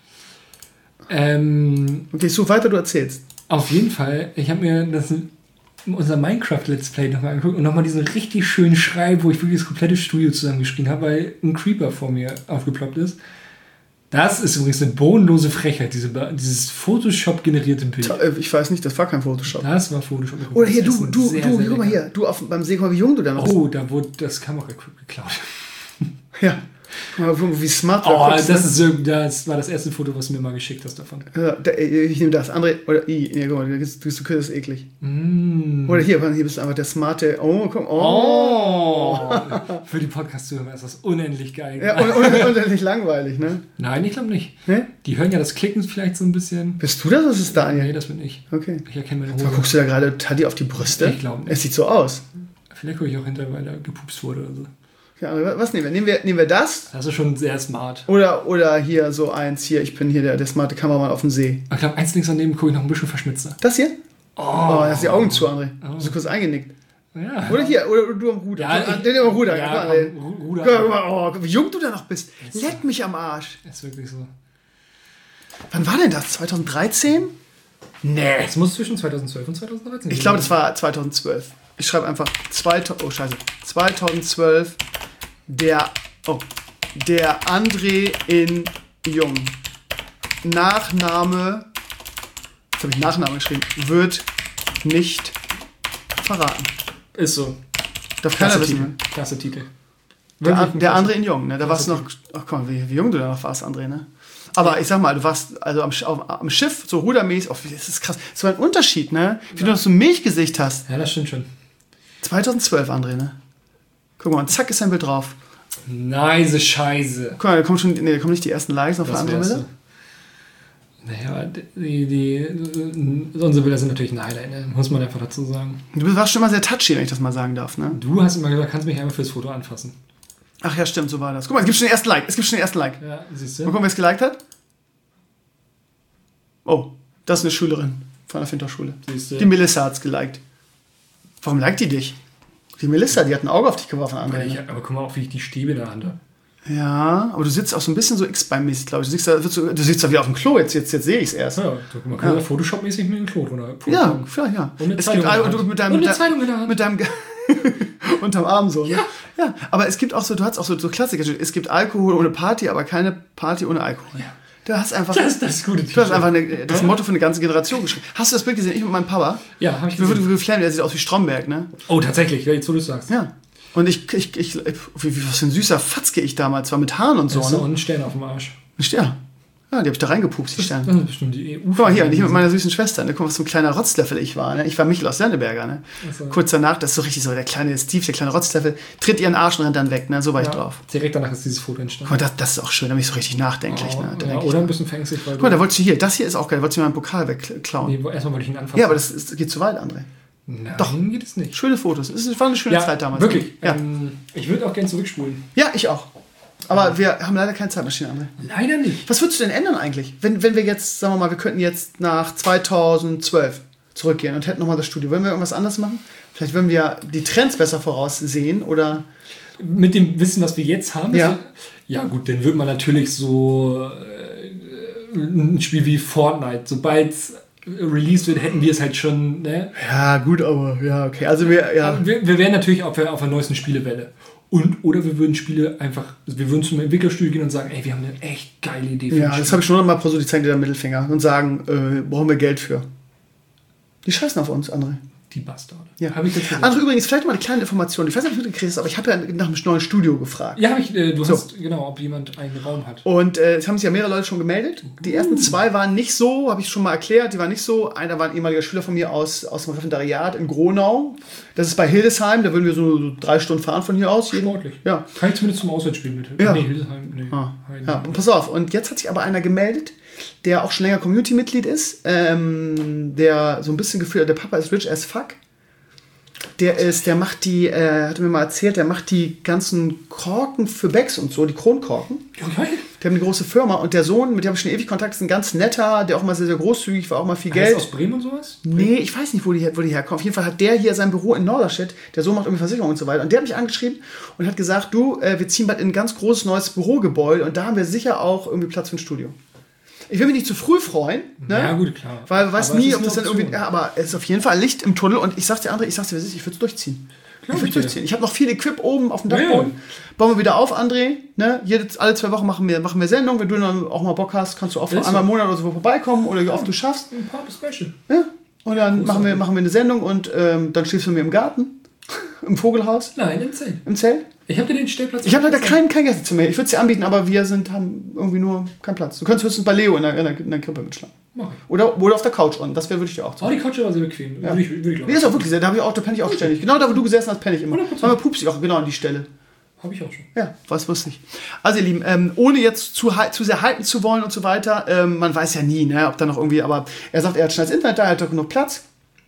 Okay, ich suche weiter, du erzählst. Auf jeden Fall, ich habe mir unser Minecraft-Let's Play nochmal angeguckt und nochmal diesen richtig schönen Schreib, wo ich wirklich das komplette Studio zusammengeschrieben habe, weil ein Creeper vor mir aufgeploppt ist. Das ist übrigens eine bodenlose Frechheit, dieses Photoshop-generierte Bild. Ich weiß nicht, das war kein Photoshop. Das war Photoshop. Oder hier, du, sehr guck mal hier, du beim See, guck mal, wie jung du da noch bist. Oh, da wurde das Kamera-Equipment geklaut. Ja. Guck mal, wie smart du Oh, guckst, das war das erste Foto, was du mir mal geschickt hast davon. Ja, ich nehme das. André, oder guck mal, du ist eklig. Oder hier bist du einfach der smarte. Oh, komm. Oh. Für die Podcast-Zuhörer ist das unendlich geil. Ja, unendlich langweilig, ne? Nein, ich glaube nicht. Ne? Die hören ja das Klicken vielleicht so ein bisschen. Bist du das oder ist es Daniel? Nee, das bin ich. Okay. Ich erkenne meine Aber Hose. guckst du da gerade Taddy auf die Brüste? Ich glaube nicht. Es sieht so aus. Vielleicht gucke ich auch hinterher, weil da gepupst wurde oder so. Ja, was nehmen wir? Nehmen wir das? Das ist schon sehr smart. Oder hier so eins, hier, ich bin hier der smarte Kameramann auf dem See. Ich glaube, eins links daneben gucke ich noch ein bisschen verschmitzter. Das hier? Oh, da hast die Augen zu, André. Du bist so kurz eingenickt. Ja. Oder hier, oder du am Ruder. Ja, Den am Ruder. ja, Guck mal, wie jung du da noch bist. Leck mich am Arsch. Ist wirklich so. Wann war denn das? 2013? Nee. Es muss zwischen 2012 und 2013 Ich glaube, das war 2012. Ich schreibe einfach 2012. Der André in Jung. Nachname, jetzt habe ich Nachname geschrieben, wird nicht verraten. Ist so. Darf keiner wissen. Klasse Titel. Der André in Jung, ne? Da warst du noch, ach komm, wie jung du da noch warst, André, ne? Aber ich sag mal, du warst also am Schiff, so rudermäßig, das ist krass. Das war ein Unterschied, ne? Wie du noch so ein Milchgesicht hast. Ja, das stimmt schon. 2012, André, ne? Guck mal, und zack ist ein Bild drauf. Nice Scheiße. Guck mal, da kommen nicht die ersten Likes auf andere Bilder. Naja, unsere Bilder sind natürlich ein Highlight, ne? Muss man einfach dazu sagen. Du warst schon mal sehr touchy, wenn ich das mal sagen darf, ne? Du hast immer gesagt, kannst mich einmal fürs Foto anfassen. Ach ja, stimmt, so war das. Guck mal, es gibt schon den ersten Like. Ja, siehst Mal du? gucken, wer es geliked hat. Oh, das ist eine Schülerin von der Finterschule. Siehst du? Die Melissa hat's geliked. Warum liked die dich? Die Melissa, die hat ein Auge auf dich geworfen, André. Aber guck mal auch, wie ich die Stäbe in der Hand habe. Ja, aber du sitzt auch so ein bisschen so X-Bein-mäßig, glaube ich. Du sitzt da wieder auf dem Klo, jetzt sehe ich es erst. Ja, man kann ja Photoshop-mäßig mit dem Klo drunter. Ja, ja. Und eine Es Zeitung gibt in der du Hand. mit deinem, Und eine Zeitung in der Hand. mit deinem unterm Arm so, ne? Ja. Ja, aber es gibt auch so, du hast auch so Klassiker. Es gibt Alkohol ohne Party, aber keine Party ohne Alkohol. Ja. Du hast einfach. Das ist das gute Du hast einfach das Motto für eine ganze Generation geschrieben. Hast du das Bild gesehen? Ich mit meinem Papa. Ja, habe ich Wir gesehen. geflammt, der sieht aus wie Stromberg, ne? Oh, tatsächlich, ja, jetzt wo du es sagst. Ja. Und was für ein süßer Fatzke ich damals war mit Haaren und so, Das ist so ne? ein Stern auf dem Arsch. Ja. Ja, die hab ich da reingepupst, die Sterne. Das ist bestimmt die EU. Guck mal hier, und ich mit meiner süßen Schwester, ne? Guck mal, was für ein kleiner Rotzlöffel ich war, ne? Ich war Michael aus Lenneberger, ne? Also. Kurz danach, das ist so richtig so, der kleine Steve, der kleine Rotzlöffel, tritt ihren Arsch und rennt dann weg, ne? So war ich drauf. Direkt danach ist dieses Foto Guck entstanden. mal, das ist auch schön, da bin ich so richtig nachdenklich, ne? Da Ja, denk ich, oder ein ne? bisschen fängst weil Guck mal, da wolltest du hier, das hier ist auch geil, da wolltest du mir meinen Pokal wegklauen. Nee, erstmal wollte ich ihn anfassen. Ja, aber das geht zu weit, André. Nein, Doch. geht es nicht. Schöne Fotos. Es war eine schöne Zeit damals. Wirklich. Ja, Ich würde auch gerne zurückspulen. ja ich auch. Aber wir haben leider keine Zeitmaschine, André. Leider nicht. Was würdest du denn ändern eigentlich? Wenn wir jetzt, sagen wir mal, wir könnten jetzt nach 2012 zurückgehen und hätten nochmal das Studio. Wollen wir irgendwas anderes machen? Vielleicht würden wir die Trends besser voraussehen oder... Mit dem Wissen, was wir jetzt haben? Ja. Ja gut, dann würde man natürlich so ein Spiel wie Fortnite, sobald es released wird, hätten wir es halt schon... Ne? Ja, gut, aber ja, okay. Also Aber wir wären natürlich auf der neuesten Spielewelle. Oder wir würden wir würden zum Entwicklerstudio gehen und sagen, ey, wir haben eine echt geile Idee für ein Ja, Spiel. das habe ich schon noch mal so, die zeigen dir den Mittelfinger und sagen, brauchen wir Geld für. Die scheißen auf uns, André. Die Bastarde. Ja. Habe ich jetzt gesagt. André, übrigens, vielleicht mal eine kleine Information. Ich weiß nicht, ob du gekriegt hast, aber ich habe ja nach einem neuen Studio gefragt. Ja, du hast, genau, ob jemand einen Raum hat. Und es haben sich ja mehrere Leute schon gemeldet. Die ersten 2 waren nicht so, habe ich schon mal erklärt, die waren nicht so. Einer war ein ehemaliger Schüler von mir aus dem Referendariat in Gronau. Das ist bei Hildesheim, da würden wir so 3 Stunden fahren von hier aus. Sportlich. Ja. Kann ich zumindest zum Auswärtsspiel mit. Ja. Nee, Hildesheim, nee. Ja, und pass auf. Und jetzt hat sich aber einer gemeldet, der auch schon länger Community-Mitglied ist, der so ein bisschen gefühlt hat, der Papa ist rich as fuck. der macht die, hat mir mal erzählt, der macht die ganzen Korken für Becks und so, die Kronkorken. Okay. Der hat eine große Firma und der Sohn, mit dem habe ich schon ewig Kontakt, ist ein ganz netter, der auch mal sehr, sehr großzügig war, auch mal viel Geld. Aus Bremen und sowas? Nee, ich weiß nicht, wo die herkommen. Auf jeden Fall hat der hier sein Büro in Norderstedt. Der Sohn macht irgendwie Versicherungen und so weiter. Und der hat mich angeschrieben und hat gesagt, du, wir ziehen bald in ein ganz großes neues Bürogebäude und da haben wir sicher auch irgendwie Platz für ein Studio. Ich will mich nicht zu früh freuen, ne? Ja, gut, klar. Weil du weißt nie, ob das dann Option. irgendwie. Ja, aber es ist auf jeden Fall Licht im Tunnel und ich sag's dir, André, ich würde es durchziehen. Ich habe noch viel Equip oben auf dem Dachboden. Ja. Bauen wir wieder auf, André. Ne? Alle 2 Wochen machen wir Sendung. Wenn du dann auch mal Bock hast, kannst du auch einmal im Monat oder so vorbeikommen oder wie oft du schaffst. Ein paar Special. Ja. Und dann machen wir eine Sendung und dann schläfst du mit mir im Garten. Im Vogelhaus. Nein, im Zelt. Im Zelt? Ich habe dir den Stellplatz. Ich habe leider kein Gästezimmer. Ich würde es dir anbieten, aber wir haben irgendwie nur keinen Platz. Du könntest höchstens bei Leo in der Krippe mitschlafen. Oder auf der Couch on. Das würde ich dir auch zeigen. Oh, die Couch war sehr bequem. Ja. Die ist auch wirklich sehr. Da penne ich auch ständig. Genau da, wo du gesessen hast, penne ich immer. Weil man pupst sich auch genau an die Stelle. Habe ich auch schon. Ja, was wusste ich. Also ihr Lieben, ohne jetzt zu sehr halten zu wollen und so weiter, man weiß ja nie, ne, ob da noch irgendwie, aber er sagt, er hat schon das Internet da, er hat doch genug Platz.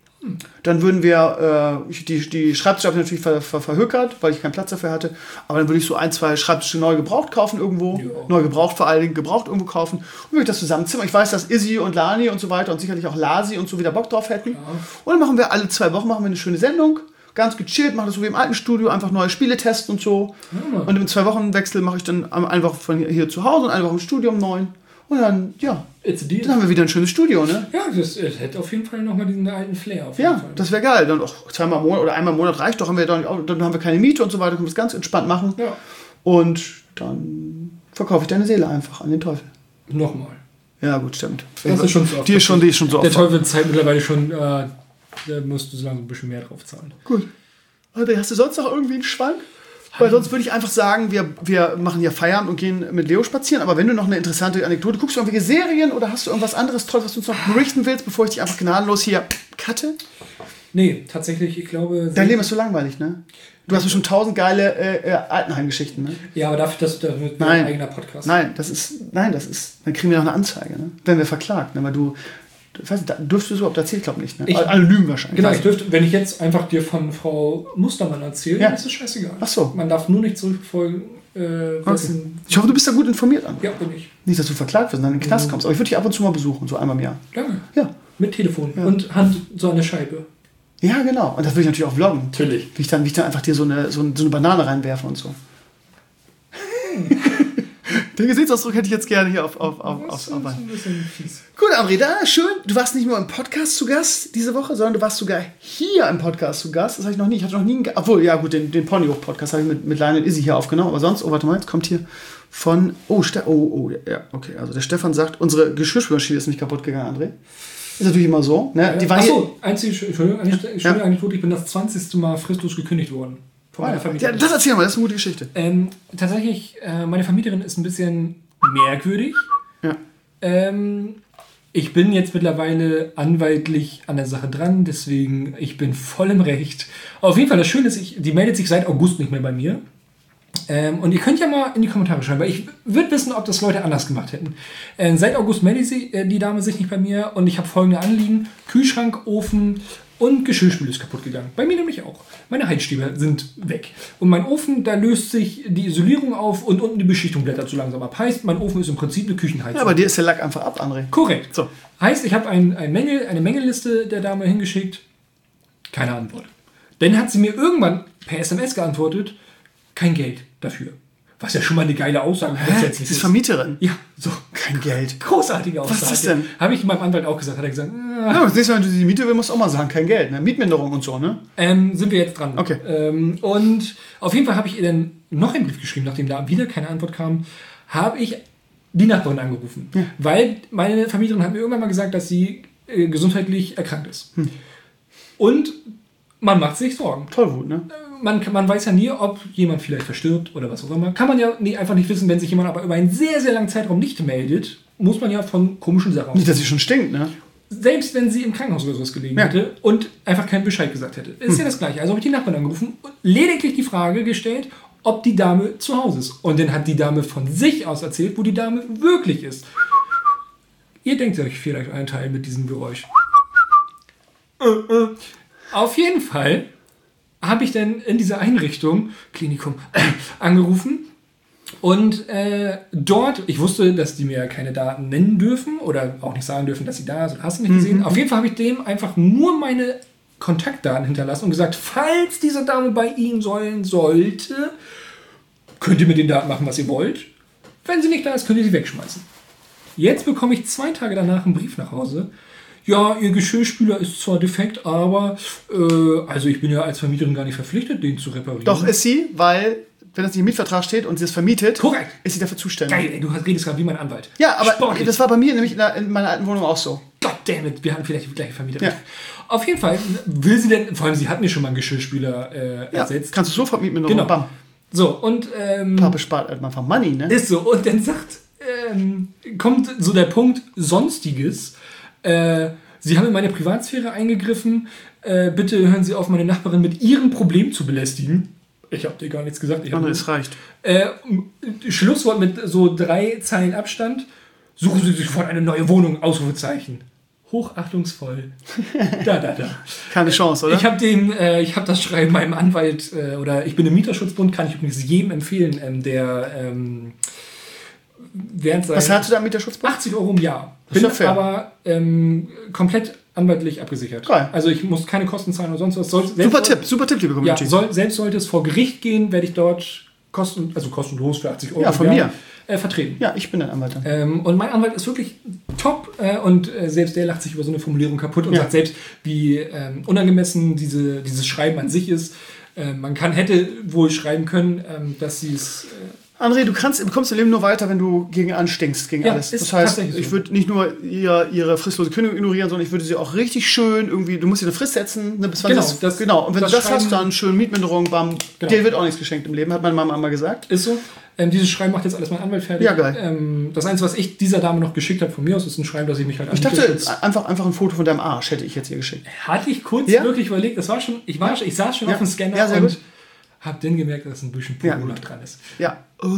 Dann würden wir, die Schreibtische habe ich natürlich verhökert, weil ich keinen Platz dafür hatte. Aber dann würde ich so 1, 2 Schreibtische neu gebraucht kaufen irgendwo. Ja. Neu gebraucht vor allen Dingen, gebraucht irgendwo kaufen. Und würde ich das zusammenzimmern. Ich weiß, dass Izzy und Lani und so weiter und sicherlich auch Lasi und so wieder Bock drauf hätten. Ja. Und dann machen wir alle 2 Wochen eine schöne Sendung. Ganz gechillt, mache das so wie im alten Studio, einfach neue Spiele testen und so. Ja. Und im 2-Wochen-Wechsel mache ich dann eine Woche von hier zu Hause und eine Woche im Studio um 9. Und dann, ja, dann haben wir wieder ein schönes Studio, ne? Ja, das hätte auf jeden Fall nochmal diesen alten Flair. Auf jeden Fall. Das wäre geil. Dann auch 2-mal im Monat oder einmal im Monat reicht doch. Dann haben wir keine Miete und so weiter. Können wir es ganz entspannt machen. Ja. Und dann verkaufe ich deine Seele einfach an den Teufel. Nochmal. Ja, gut, stimmt. Das ist schon so oft. Die ist schon so oft. Der Teufel zahlt mittlerweile schon, da musst du so lange ein bisschen mehr drauf zahlen. Gut. Also, hast du sonst noch irgendwie einen Schwank? Weil sonst würde ich einfach sagen, wir machen hier Feierabend und gehen mit Leo spazieren. Aber wenn du noch eine interessante Anekdote, guckst du irgendwelche Serien oder hast du irgendwas anderes Tolles, was du uns noch berichten willst, bevor ich dich einfach gnadenlos hier cutte? Nee, tatsächlich, ich glaube... Dein Leben ist so langweilig, ne? Du hast bestimmt 1000 geile Altenheim-Geschichten, ne? Ja, aber dafür, das wird ein eigener Podcast. Nein, das ist, dann kriegen wir noch eine Anzeige, ne? Werden wir verklagt, ne? Weil du... Ich weiß nicht, dürftest du es überhaupt erzählen? Ich glaube nicht. Ne? Anonym wahrscheinlich. Genau, ich dürfte, wenn ich jetzt einfach dir von Frau Mustermann erzähle, dann ist es scheißegal. Ach so. Man darf nur nicht zurückverfolgen. Okay. Ich hoffe, du bist da gut informiert. André. Ja, bin ich. Nicht, dass du verklagt wirst und dann in den Knast kommst. Aber ich würde dich ab und zu mal besuchen, so einmal im Jahr. Danke. Ja. Mit Telefon und Hand so an der Scheibe. Ja, genau. Und das würde ich natürlich auch vloggen. Natürlich. Wie ich dann einfach dir so eine Banane reinwerfe und so. Den Gesichtsausdruck hätte ich jetzt gerne hier auf Das ist ein bisschen fies. Gut, André, da schön. Du warst nicht nur im Podcast zu Gast diese Woche, sondern du warst sogar hier im Podcast zu Gast. Das habe ich noch nie. Ich hatte noch nie obwohl, ja gut, den Ponyhof-Podcast habe ich mit Lionel Izzy hier aufgenommen. Aber sonst, warte mal, jetzt kommt hier von... ja, okay. Also der Stefan sagt, unsere Geschirrspülmaschine ist nicht kaputt gegangen, André. Ist natürlich immer so. Ne? Die war Achso, Entschuldigung, ich bin das 20. Mal fristlos gekündigt worden. Ja, das erzähl mal, das ist eine gute Geschichte. Tatsächlich, meine Vermieterin ist ein bisschen merkwürdig. Ja. Ich bin jetzt mittlerweile anwaltlich an der Sache dran, deswegen ich bin voll im Recht. Auf jeden Fall, das Schöne ist, die meldet sich seit August nicht mehr bei mir. Und ihr könnt ja mal in die Kommentare schreiben, weil ich würde wissen, ob das Leute anders gemacht hätten. Seit August meldet die Dame sich nicht bei mir und ich habe folgende Anliegen. Kühlschrank, Ofen und Geschirrspül ist kaputt gegangen. Bei mir nämlich auch. Meine Heizstäbe sind weg. Und mein Ofen, da löst sich die Isolierung auf und unten die Beschichtung blättert so langsam ab. Heißt, mein Ofen ist im Prinzip eine Küchenheizung. Ja, aber dir ist der Lack einfach ab, André. Korrekt. So. Heißt, ich habe eine Mängelliste der Dame hingeschickt. Keine Antwort. Dann hat sie mir irgendwann per SMS geantwortet, kein Geld dafür. Was ja schon mal eine geile Aussage grundsätzlich ist. Sie ist Vermieterin? Ja, so. Kein Geld. Großartige Aussage. Was ist das denn? Habe ich meinem Anwalt auch gesagt. Hat er gesagt, ja, das nächste Mal, wenn du die Miete willst, musst du auch mal sagen, kein Geld. Ne? Mietminderung und so, ne? Sind wir jetzt dran. Okay. Und auf jeden Fall habe ich ihr dann noch einen Brief geschrieben, nachdem da wieder keine Antwort kam, habe ich die Nachbarin angerufen. Ja. Weil meine Vermieterin hat mir irgendwann mal gesagt, dass sie gesundheitlich erkrankt ist. Und man macht sich Sorgen. Tollwut, ne? Man weiß ja nie, ob jemand vielleicht verstirbt oder was auch immer. Kann man ja einfach nicht wissen, wenn sich jemand aber über einen sehr, sehr langen Zeitraum nicht meldet, muss man ja von komischen Sachen nicht, dass sie schon stinkt, ne? Selbst wenn sie im Krankenhaus oder sowas gelegen hätte und einfach keinen Bescheid gesagt hätte. Ist ja das Gleiche. Also habe ich die Nachbarn angerufen und lediglich die Frage gestellt, ob die Dame zu Hause ist. Und dann hat die Dame von sich aus erzählt, wo die Dame wirklich ist. Ihr denkt euch vielleicht einen Teil mit diesem Geräusch. Auf jeden Fall habe ich dann in dieser Einrichtung, Klinikum, angerufen. Und dort, ich wusste, dass die mir keine Daten nennen dürfen oder auch nicht sagen dürfen, dass sie da sind. Hast du nicht gesehen? Auf jeden Fall habe ich dem einfach nur meine Kontaktdaten hinterlassen und gesagt, falls diese Dame bei Ihnen sein sollte, könnt ihr mit den Daten machen, was ihr wollt. Wenn sie nicht da ist, könnt ihr sie wegschmeißen. Jetzt bekomme ich 2 Tage danach einen Brief nach Hause. Ja, Ihr Geschirrspüler ist zwar defekt, aber also ich bin ja als Vermieterin gar nicht verpflichtet, den zu reparieren. Doch, ist sie, weil, wenn das nicht im Mietvertrag steht und sie es vermietet, korrekt, ist sie dafür zuständig. Geil, ey, du redest gerade wie mein Anwalt. Ja, aber Sportlich. das war bei mir nämlich in meiner alten Wohnung auch so. Goddammit, wir hatten vielleicht die gleiche Vermieterin. Ja. Auf jeden Fall will sie denn, vor allem sie hat mir schon mal einen Geschirrspüler ersetzt. Kannst du sofort mieten mit Genau. Bam. So, und Papa spart halt einfach Money, ne? ist so, und dann kommt so der Punkt Sonstiges. Sie haben in meine Privatsphäre eingegriffen. Bitte hören Sie auf, meine Nachbarin mit ihrem Problem zu belästigen. Ich habe dir gar nichts gesagt. Es reicht. Schlusswort mit so 3 Zeilen Abstand. Suchen Sie sich sofort eine neue Wohnung, Ausrufezeichen. Hochachtungsvoll. Da. Keine Chance, oder? Ich habe das Schreiben meinem Anwalt, oder ich bin im Mieterschutzbund, kann ich übrigens jedem empfehlen, der während seiner... Was hast du da mit der Schutzbund? 80 € im Jahr. Das ist Bin ja fair. aber komplett anwaltlich abgesichert. Geil. Also ich muss keine Kosten zahlen oder sonst was. Super Tipp, liebe Ja, Community. selbst sollte es vor Gericht gehen, werde ich dort kostenlos für 80 € Ja, von im mir. Jahr, vertreten. Ja, ich bin dein Anwalt dann. Und mein Anwalt ist wirklich top und selbst der lacht sich über so eine Formulierung kaputt und sagt selbst, wie unangemessen dieses Schreiben an sich ist. Man hätte wohl schreiben können, dass sie es... André, du kommst im Leben nur weiter, wenn du gegen anstinkst, gegen alles. ist Das heißt, tatsächlich so. ich würde nicht nur ihre fristlose Kündigung ignorieren, sondern ich würde sie auch richtig schön irgendwie, du musst dir eine Frist setzen. Ne, bis wann Genau, und wenn das du das Schreiben- hast, dann schön Mietminderung, bam. Genau. Dir wird auch nichts geschenkt im Leben, hat meine Mama einmal gesagt. Ist so. Dieses Schreiben macht jetzt alles mein Anwalt fertig. Ja, geil. Das Einzige, was ich dieser Dame noch geschickt habe von mir aus, ist ein Schreiben, dass ich mich halt an Ich dachte, Mieterschutz- einfach ein Foto von deinem Arsch hätte ich jetzt ihr geschickt. Hatte ich kurz Ja? wirklich überlegt, ich saß schon Ja. auf dem Scanner Ja, sehr und gut. habe dann gemerkt, dass ein bisschen Ja. Polo noch dran ist. Ja.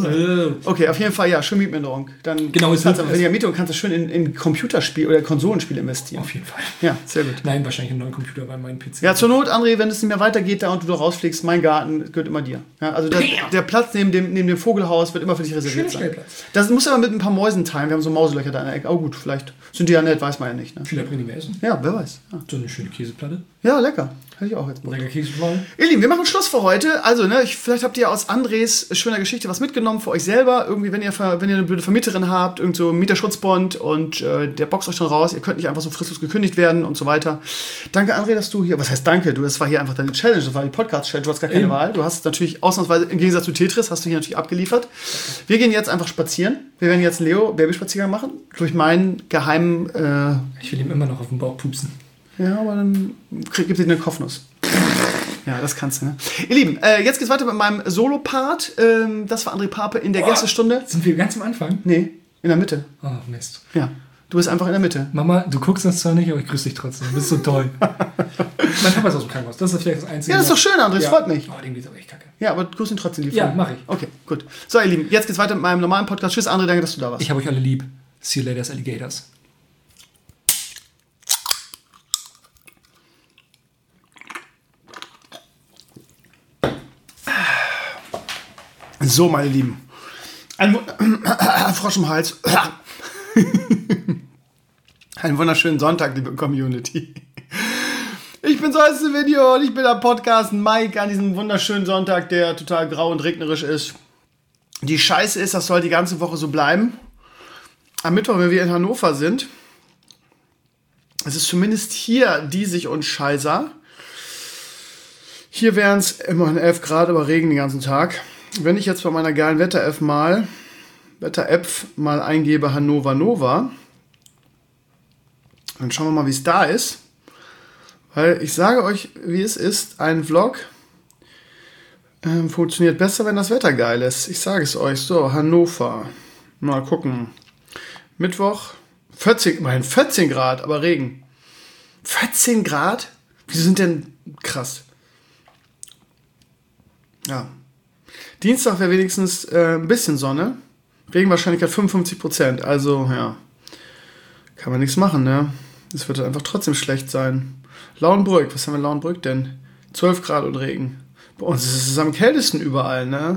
Okay, auf jeden Fall, ja, schön Mietminderung. Dann Genau, es kannst wird- du, wenn du ja Miete und kannst du schön in Computerspiel oder Konsolenspiel investieren. Auf jeden Fall. Ja, sehr gut. Nein, wahrscheinlich einen neuen Computer bei meinem PC. Ja, zur Not, André, wenn es nicht mehr weitergeht da und du da rausfliegst, mein Garten gehört immer dir. Ja, also der Platz neben dem Vogelhaus wird immer für dich reserviert Schöner sein. Stellplatz. Das muss aber mit ein paar Mäusen teilen. Wir haben so Mauselöcher da in der Ecke. Oh gut, vielleicht sind die ja nett, weiß man ja nicht. Ne? Viele bringen die mehr essen. Ja, wer weiß. Ja, So eine schöne Käseplatte. ja lecker. Hätte ich auch jetzt Bock. Lecker Käseplatte. Ihr Lieben, wir machen Schluss für heute. Also, ne, vielleicht habt ihr aus Andres schöner Geschichte was mitgenommen für euch selber. Irgendwie, wenn ihr eine blöde Vermieterin habt, irgend so einen Mieterschutzbond und der boxt euch schon raus, ihr könnt nicht einfach so fristlos gekündigt werden und so weiter. Danke, André, dass du hier, was heißt danke? Das war hier einfach deine Challenge, das war die Podcast-Challenge, du hast gar keine Wahl. Du hast natürlich ausnahmsweise, im Gegensatz zu Tetris, hast du hier natürlich abgeliefert. Wir gehen jetzt einfach spazieren. Wir werden jetzt einen Leo-Babyspaziergang machen. Durch meinen geheimen, Ich will ihm immer noch auf den Bauch pupsen. ja, aber dann gibt es eine Kopfnuss. Ja, das kannst du, ne? Ihr Lieben, jetzt geht's weiter mit meinem Solo-Part. Das war André Pape in der Gästestunde. Sind wir ganz am Anfang? Nee, in der Mitte. Oh, Mist. Ja, du bist einfach in der Mitte. Mama, du guckst das zwar nicht, aber ich grüße dich trotzdem. Du bist so toll. Mein Papa ist aus dem Krankenhaus. Das ist vielleicht das Einzige. Ja, das ist doch schön, André, das freut mich. Oh, dem geht's aber echt kacke. Ja, aber du grüßt ihn trotzdem lieb. Ja, von. mach ich. Okay, gut. So, ihr Lieben, jetzt geht's weiter mit meinem normalen Podcast. Tschüss, André, danke, dass du da warst. Ich habe euch alle lieb. See you later, Alligators. So, meine Lieben. Ein Frosch im Hals. Einen wunderschönen Sonntag, liebe Community. Ich bin so als Video und ich bin am Podcast Mike an diesem wunderschönen Sonntag, der total grau und regnerisch ist. Die Scheiße ist, das soll die ganze Woche so bleiben. Am Mittwoch, wenn wir in Hannover sind, es ist zumindest hier diesig und scheißer. Hier wären es immerhin 11 Grad, aber Regen den ganzen Tag. Wenn ich jetzt bei meiner geilen Wetter-App mal eingebe Hannover Nova, dann schauen wir mal, wie es da ist. Weil ich sage euch, wie es ist, ein Vlog funktioniert besser, wenn das Wetter geil ist. Ich sage es euch. So, Hannover. Mal gucken. Mittwoch, 14 Grad, aber Regen. 14 Grad? Wieso sind denn krass? Ja. Dienstag wäre wenigstens ein bisschen Sonne. Regenwahrscheinlichkeit 55%. Also, ja. Kann man nichts machen, ne? Es wird einfach trotzdem schlecht sein. Lauenbrück. Was haben wir in Lauenbrück denn? 12 Grad und Regen. Bei uns ist es am kältesten überall, ne?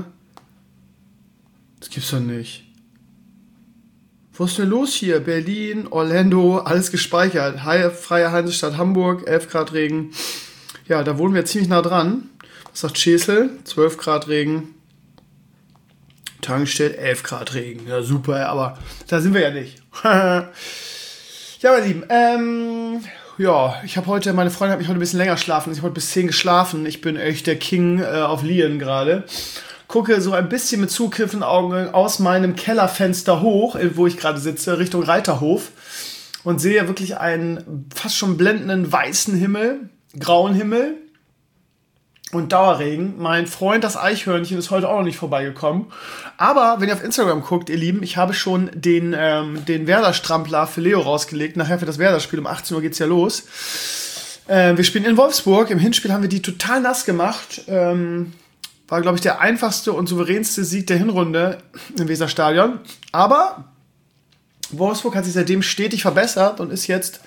Das gibt's doch nicht. Wo ist denn los hier? Berlin, Orlando, alles gespeichert. Freie Hansestadt Hamburg, 11 Grad Regen. Ja, da wohnen wir ziemlich nah dran. Was sagt Schesel? 12 Grad Regen. Tankstedt, 11 Grad Regen. Ja, super, aber da sind wir ja nicht. Ja, meine Lieben, ja, meine Freundin hat mich heute ein bisschen länger schlafen. Ich habe heute bis 10 geschlafen. Ich bin echt der King auf Lien gerade. Gucke so ein bisschen mit zugekniffenen Augen aus meinem Kellerfenster hoch, wo ich gerade sitze, Richtung Reiterhof. Und sehe wirklich einen fast schon blendenden weißen Himmel, grauen Himmel und Dauerregen. Mein Freund, das Eichhörnchen, ist heute auch noch nicht vorbeigekommen. Aber wenn ihr auf Instagram guckt, ihr Lieben, ich habe schon den Werder-Strampler für Leo rausgelegt. Nachher für das Werder-Spiel um 18 Uhr geht's ja los. Wir spielen in Wolfsburg. Im Hinspiel haben wir die total nass gemacht. War, glaube ich, der einfachste und souveränste Sieg der Hinrunde im Weserstadion. Aber Wolfsburg hat sich seitdem stetig verbessert und ist jetzt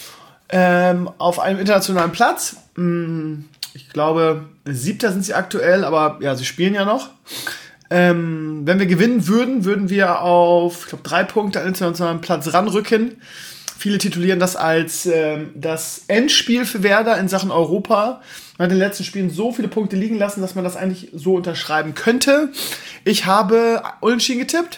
auf einem internationalen Platz. Ich glaube, 7. sind sie aktuell, aber ja, sie spielen ja noch. Wenn wir gewinnen würden wir auf, ich glaube, 3 Punkte an den internationalen Platz ranrücken. Viele titulieren das als das Endspiel für Werder in Sachen Europa. Man hat in den letzten Spielen so viele Punkte liegen lassen, dass man das eigentlich so unterschreiben könnte. Ich habe unentschieden getippt.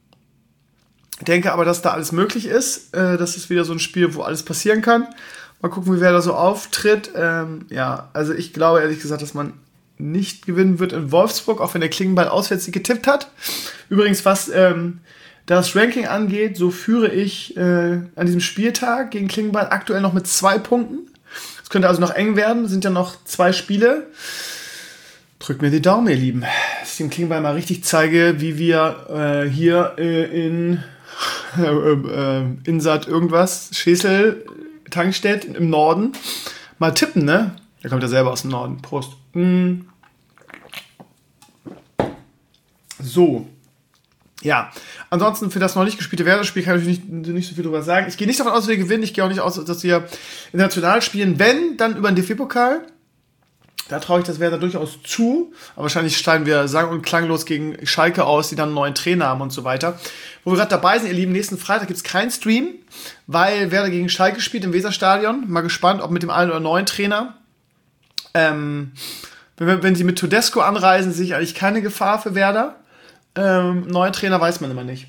Denke aber, dass da alles möglich ist. Das ist wieder so ein Spiel, wo alles passieren kann. Mal gucken, wie Werder so auftritt. Ja, also ich glaube ehrlich gesagt, dass man nicht gewinnen wird in Wolfsburg, auch wenn der Klingenball auswärts getippt hat. Übrigens, was das Ranking angeht, so führe ich an diesem Spieltag gegen Klingenball aktuell noch mit 2 Punkten. Es könnte also noch eng werden, es sind ja noch 2 Spiele. Drückt mir die Daumen, ihr Lieben, dass ich dem Klingenball mal richtig zeige, wie wir hier in Insat irgendwas, Schesel, Tankstedt im Norden mal tippen, ne? Der kommt ja selber aus dem Norden. Prost. So. Ja, ansonsten für das noch nicht gespielte Werder-Spiel kann ich nicht so viel drüber sagen. Ich gehe nicht davon aus, dass wir gewinnen. Ich gehe auch nicht aus, dass wir international spielen. Wenn, dann über den DFB-Pokal. Da traue ich das Werder durchaus zu. Aber wahrscheinlich steigen wir sang- und klanglos gegen Schalke aus, die dann einen neuen Trainer haben und so weiter. Wo wir gerade dabei sind, ihr Lieben, nächsten Freitag gibt es keinen Stream, weil Werder gegen Schalke spielt im Weserstadion. Mal gespannt, ob mit dem einen oder neuen Trainer. Wenn sie mit Tedesco anreisen, sehe ich eigentlich keine Gefahr für Werder. Neuen Trainer weiß man immer nicht.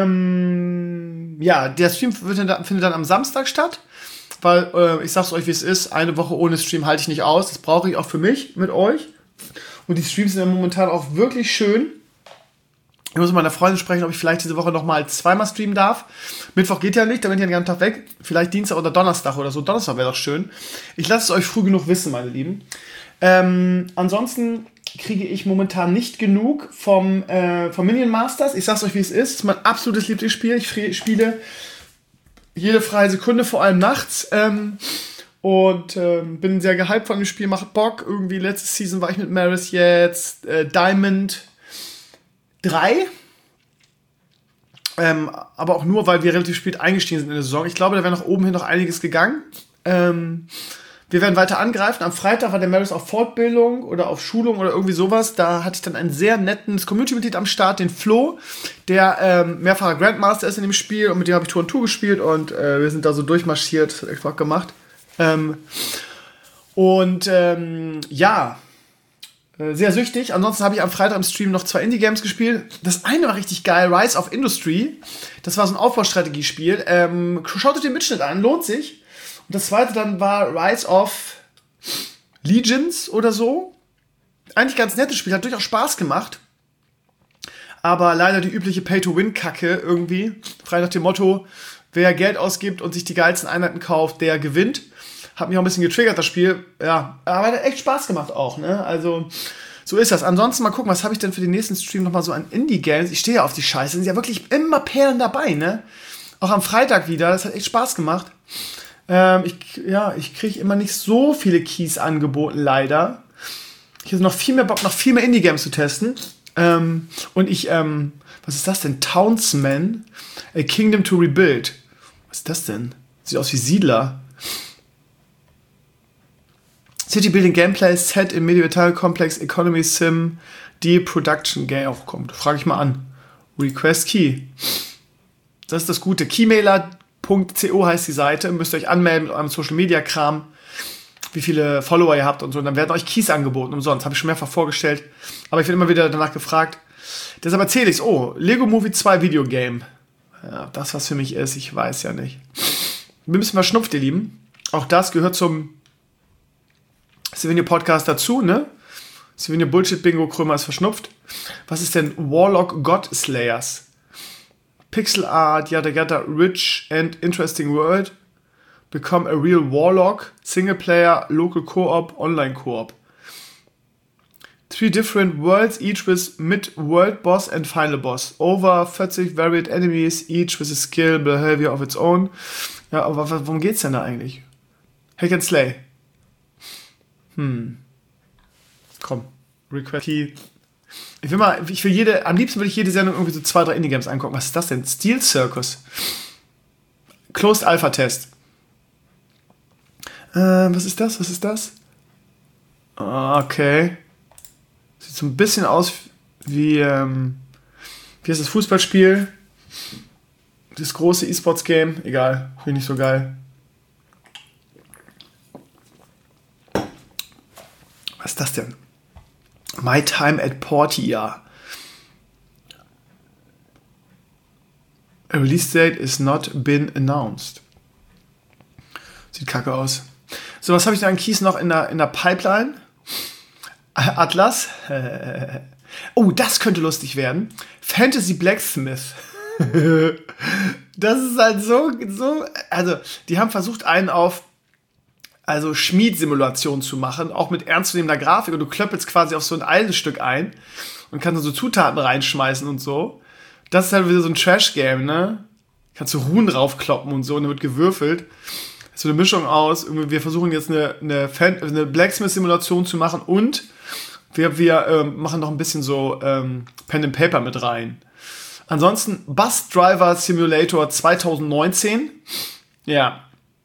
Ja, der Stream findet dann am Samstag statt, weil ich sag's euch, wie es ist, eine Woche ohne Stream halte ich nicht aus. Das brauche ich auch für mich mit euch. Und die Streams sind ja momentan auch wirklich schön. Ich muss mit meiner Freundin sprechen, ob ich vielleicht diese Woche nochmal 2-mal streamen darf. Mittwoch geht ja nicht, da bin ich ja den ganzen Tag weg. Vielleicht Dienstag oder Donnerstag oder so. Donnerstag wäre doch schön. Ich lasse es euch früh genug wissen, meine Lieben. Ansonsten kriege ich momentan nicht genug vom Minion Masters. Ich sag's euch, wie es ist. Es ist mein absolutes Lieblingsspiel. Ich spiele jede freie Sekunde, vor allem nachts. Und bin sehr gehypt von dem Spiel. Macht Bock. Irgendwie letzte Season war ich mit Maris jetzt. Diamond 3. Aber auch nur, weil wir relativ spät eingestiegen sind in der Saison. Ich glaube, da wäre nach oben hin noch einiges gegangen. Wir werden weiter angreifen. Am Freitag war der Maris auf Fortbildung oder auf Schulung oder irgendwie sowas. Da hatte ich dann ein sehr nettes Community-Mitglied am Start, den Flo, der mehrfacher Grandmaster ist in dem Spiel. Und mit dem habe ich Tour und Tour gespielt. Und wir sind da so durchmarschiert. Das hat echt Bock gemacht. Ja, sehr süchtig. Ansonsten habe ich am Freitag im Stream noch 2 Indie-Games gespielt. Das eine war richtig geil, Rise of Industry. Das war so ein Aufbaustrategiespiel. Schaut euch den Mitschnitt an, lohnt sich. Und das zweite dann war Rise of Legions oder so. Eigentlich ganz nettes Spiel, hat durchaus Spaß gemacht. Aber leider die übliche Pay-to-Win-Kacke irgendwie. Frei nach dem Motto, wer Geld ausgibt und sich die geilsten Einheiten kauft, der gewinnt. Hat mich auch ein bisschen getriggert, das Spiel. Ja, aber hat echt Spaß gemacht auch, ne? Also, so ist das. Ansonsten mal gucken, was habe ich denn für den nächsten Stream nochmal so an Indie-Games? Ich stehe ja auf die Scheiße. Sind ja wirklich immer Perlen dabei, ne? Auch am Freitag wieder. Das hat echt Spaß gemacht. Ich kriege immer nicht so viele Keys angeboten, leider. Ich habe noch viel mehr Bock, noch viel mehr Indie-Games zu testen. Was ist das denn? Townsman, A Kingdom to Rebuild. Was ist das denn? Sieht aus wie Siedler. City Building Gameplay Set im Medieval Complex Economy Sim die Production Game auch kommt. Frage ich mal an. Request Key. Das ist das Gute. Keymailer.co heißt die Seite. Müsst ihr euch anmelden mit eurem Social Media Kram, wie viele Follower ihr habt und so. Und dann werden euch Keys angeboten, umsonst. Habe ich schon mehrfach vorgestellt. Aber ich werde immer wieder danach gefragt. Deshalb erzähle ich es. Oh, Lego Movie 2 Videogame. Ja, das, was für mich ist, ich weiß ja nicht. Wir müssen verschnupft, ihr Lieben. Auch das gehört zum Souvenir Podcast dazu, ne? Souvenir Bullshit Bingo, Krömer ist verschnupft. Was ist denn Warlock God Slayers? Pixel Art, yada yada, rich and interesting world. Become a real Warlock. Single Player, Local Co-op, Online Co-op. 3 different worlds, each with mid-world boss and final boss. Over 40 varied enemies, each with a skill, behavior of its own. Ja, aber worum geht's denn da eigentlich? Hack and Slay. Komm, Request Key. Am liebsten würde ich jede Sendung irgendwie so 2, 3 Indie-Games angucken. Was ist das denn? Steel Circus. Closed Alpha Test. Was ist das? Okay. Sieht so ein bisschen aus wie heißt das Fußballspiel? Das große E-Sports-Game. Egal, finde ich nicht so geil. Was ist das denn? My Time at Portia. A release date is not been announced. Sieht kacke aus. So, was habe ich da an Keys noch in der Pipeline? Atlas. Oh, das könnte lustig werden. Fantasy Blacksmith. Das ist halt so, also, die haben versucht, einen auf Schmiedsimulation zu machen, auch mit ernstzunehmender Grafik, und du klöppelst quasi auf so ein Eisenstück ein und kannst so Zutaten reinschmeißen und so. Das ist halt wieder so ein Trash-Game, ne? Kannst du Runen raufkloppen und so, und dann wird gewürfelt. So eine Mischung aus, wir versuchen jetzt eine Blacksmith-Simulation zu machen, und wir machen noch ein bisschen so Pen and Paper mit rein. Ansonsten Bus Driver Simulator 2019. Ja.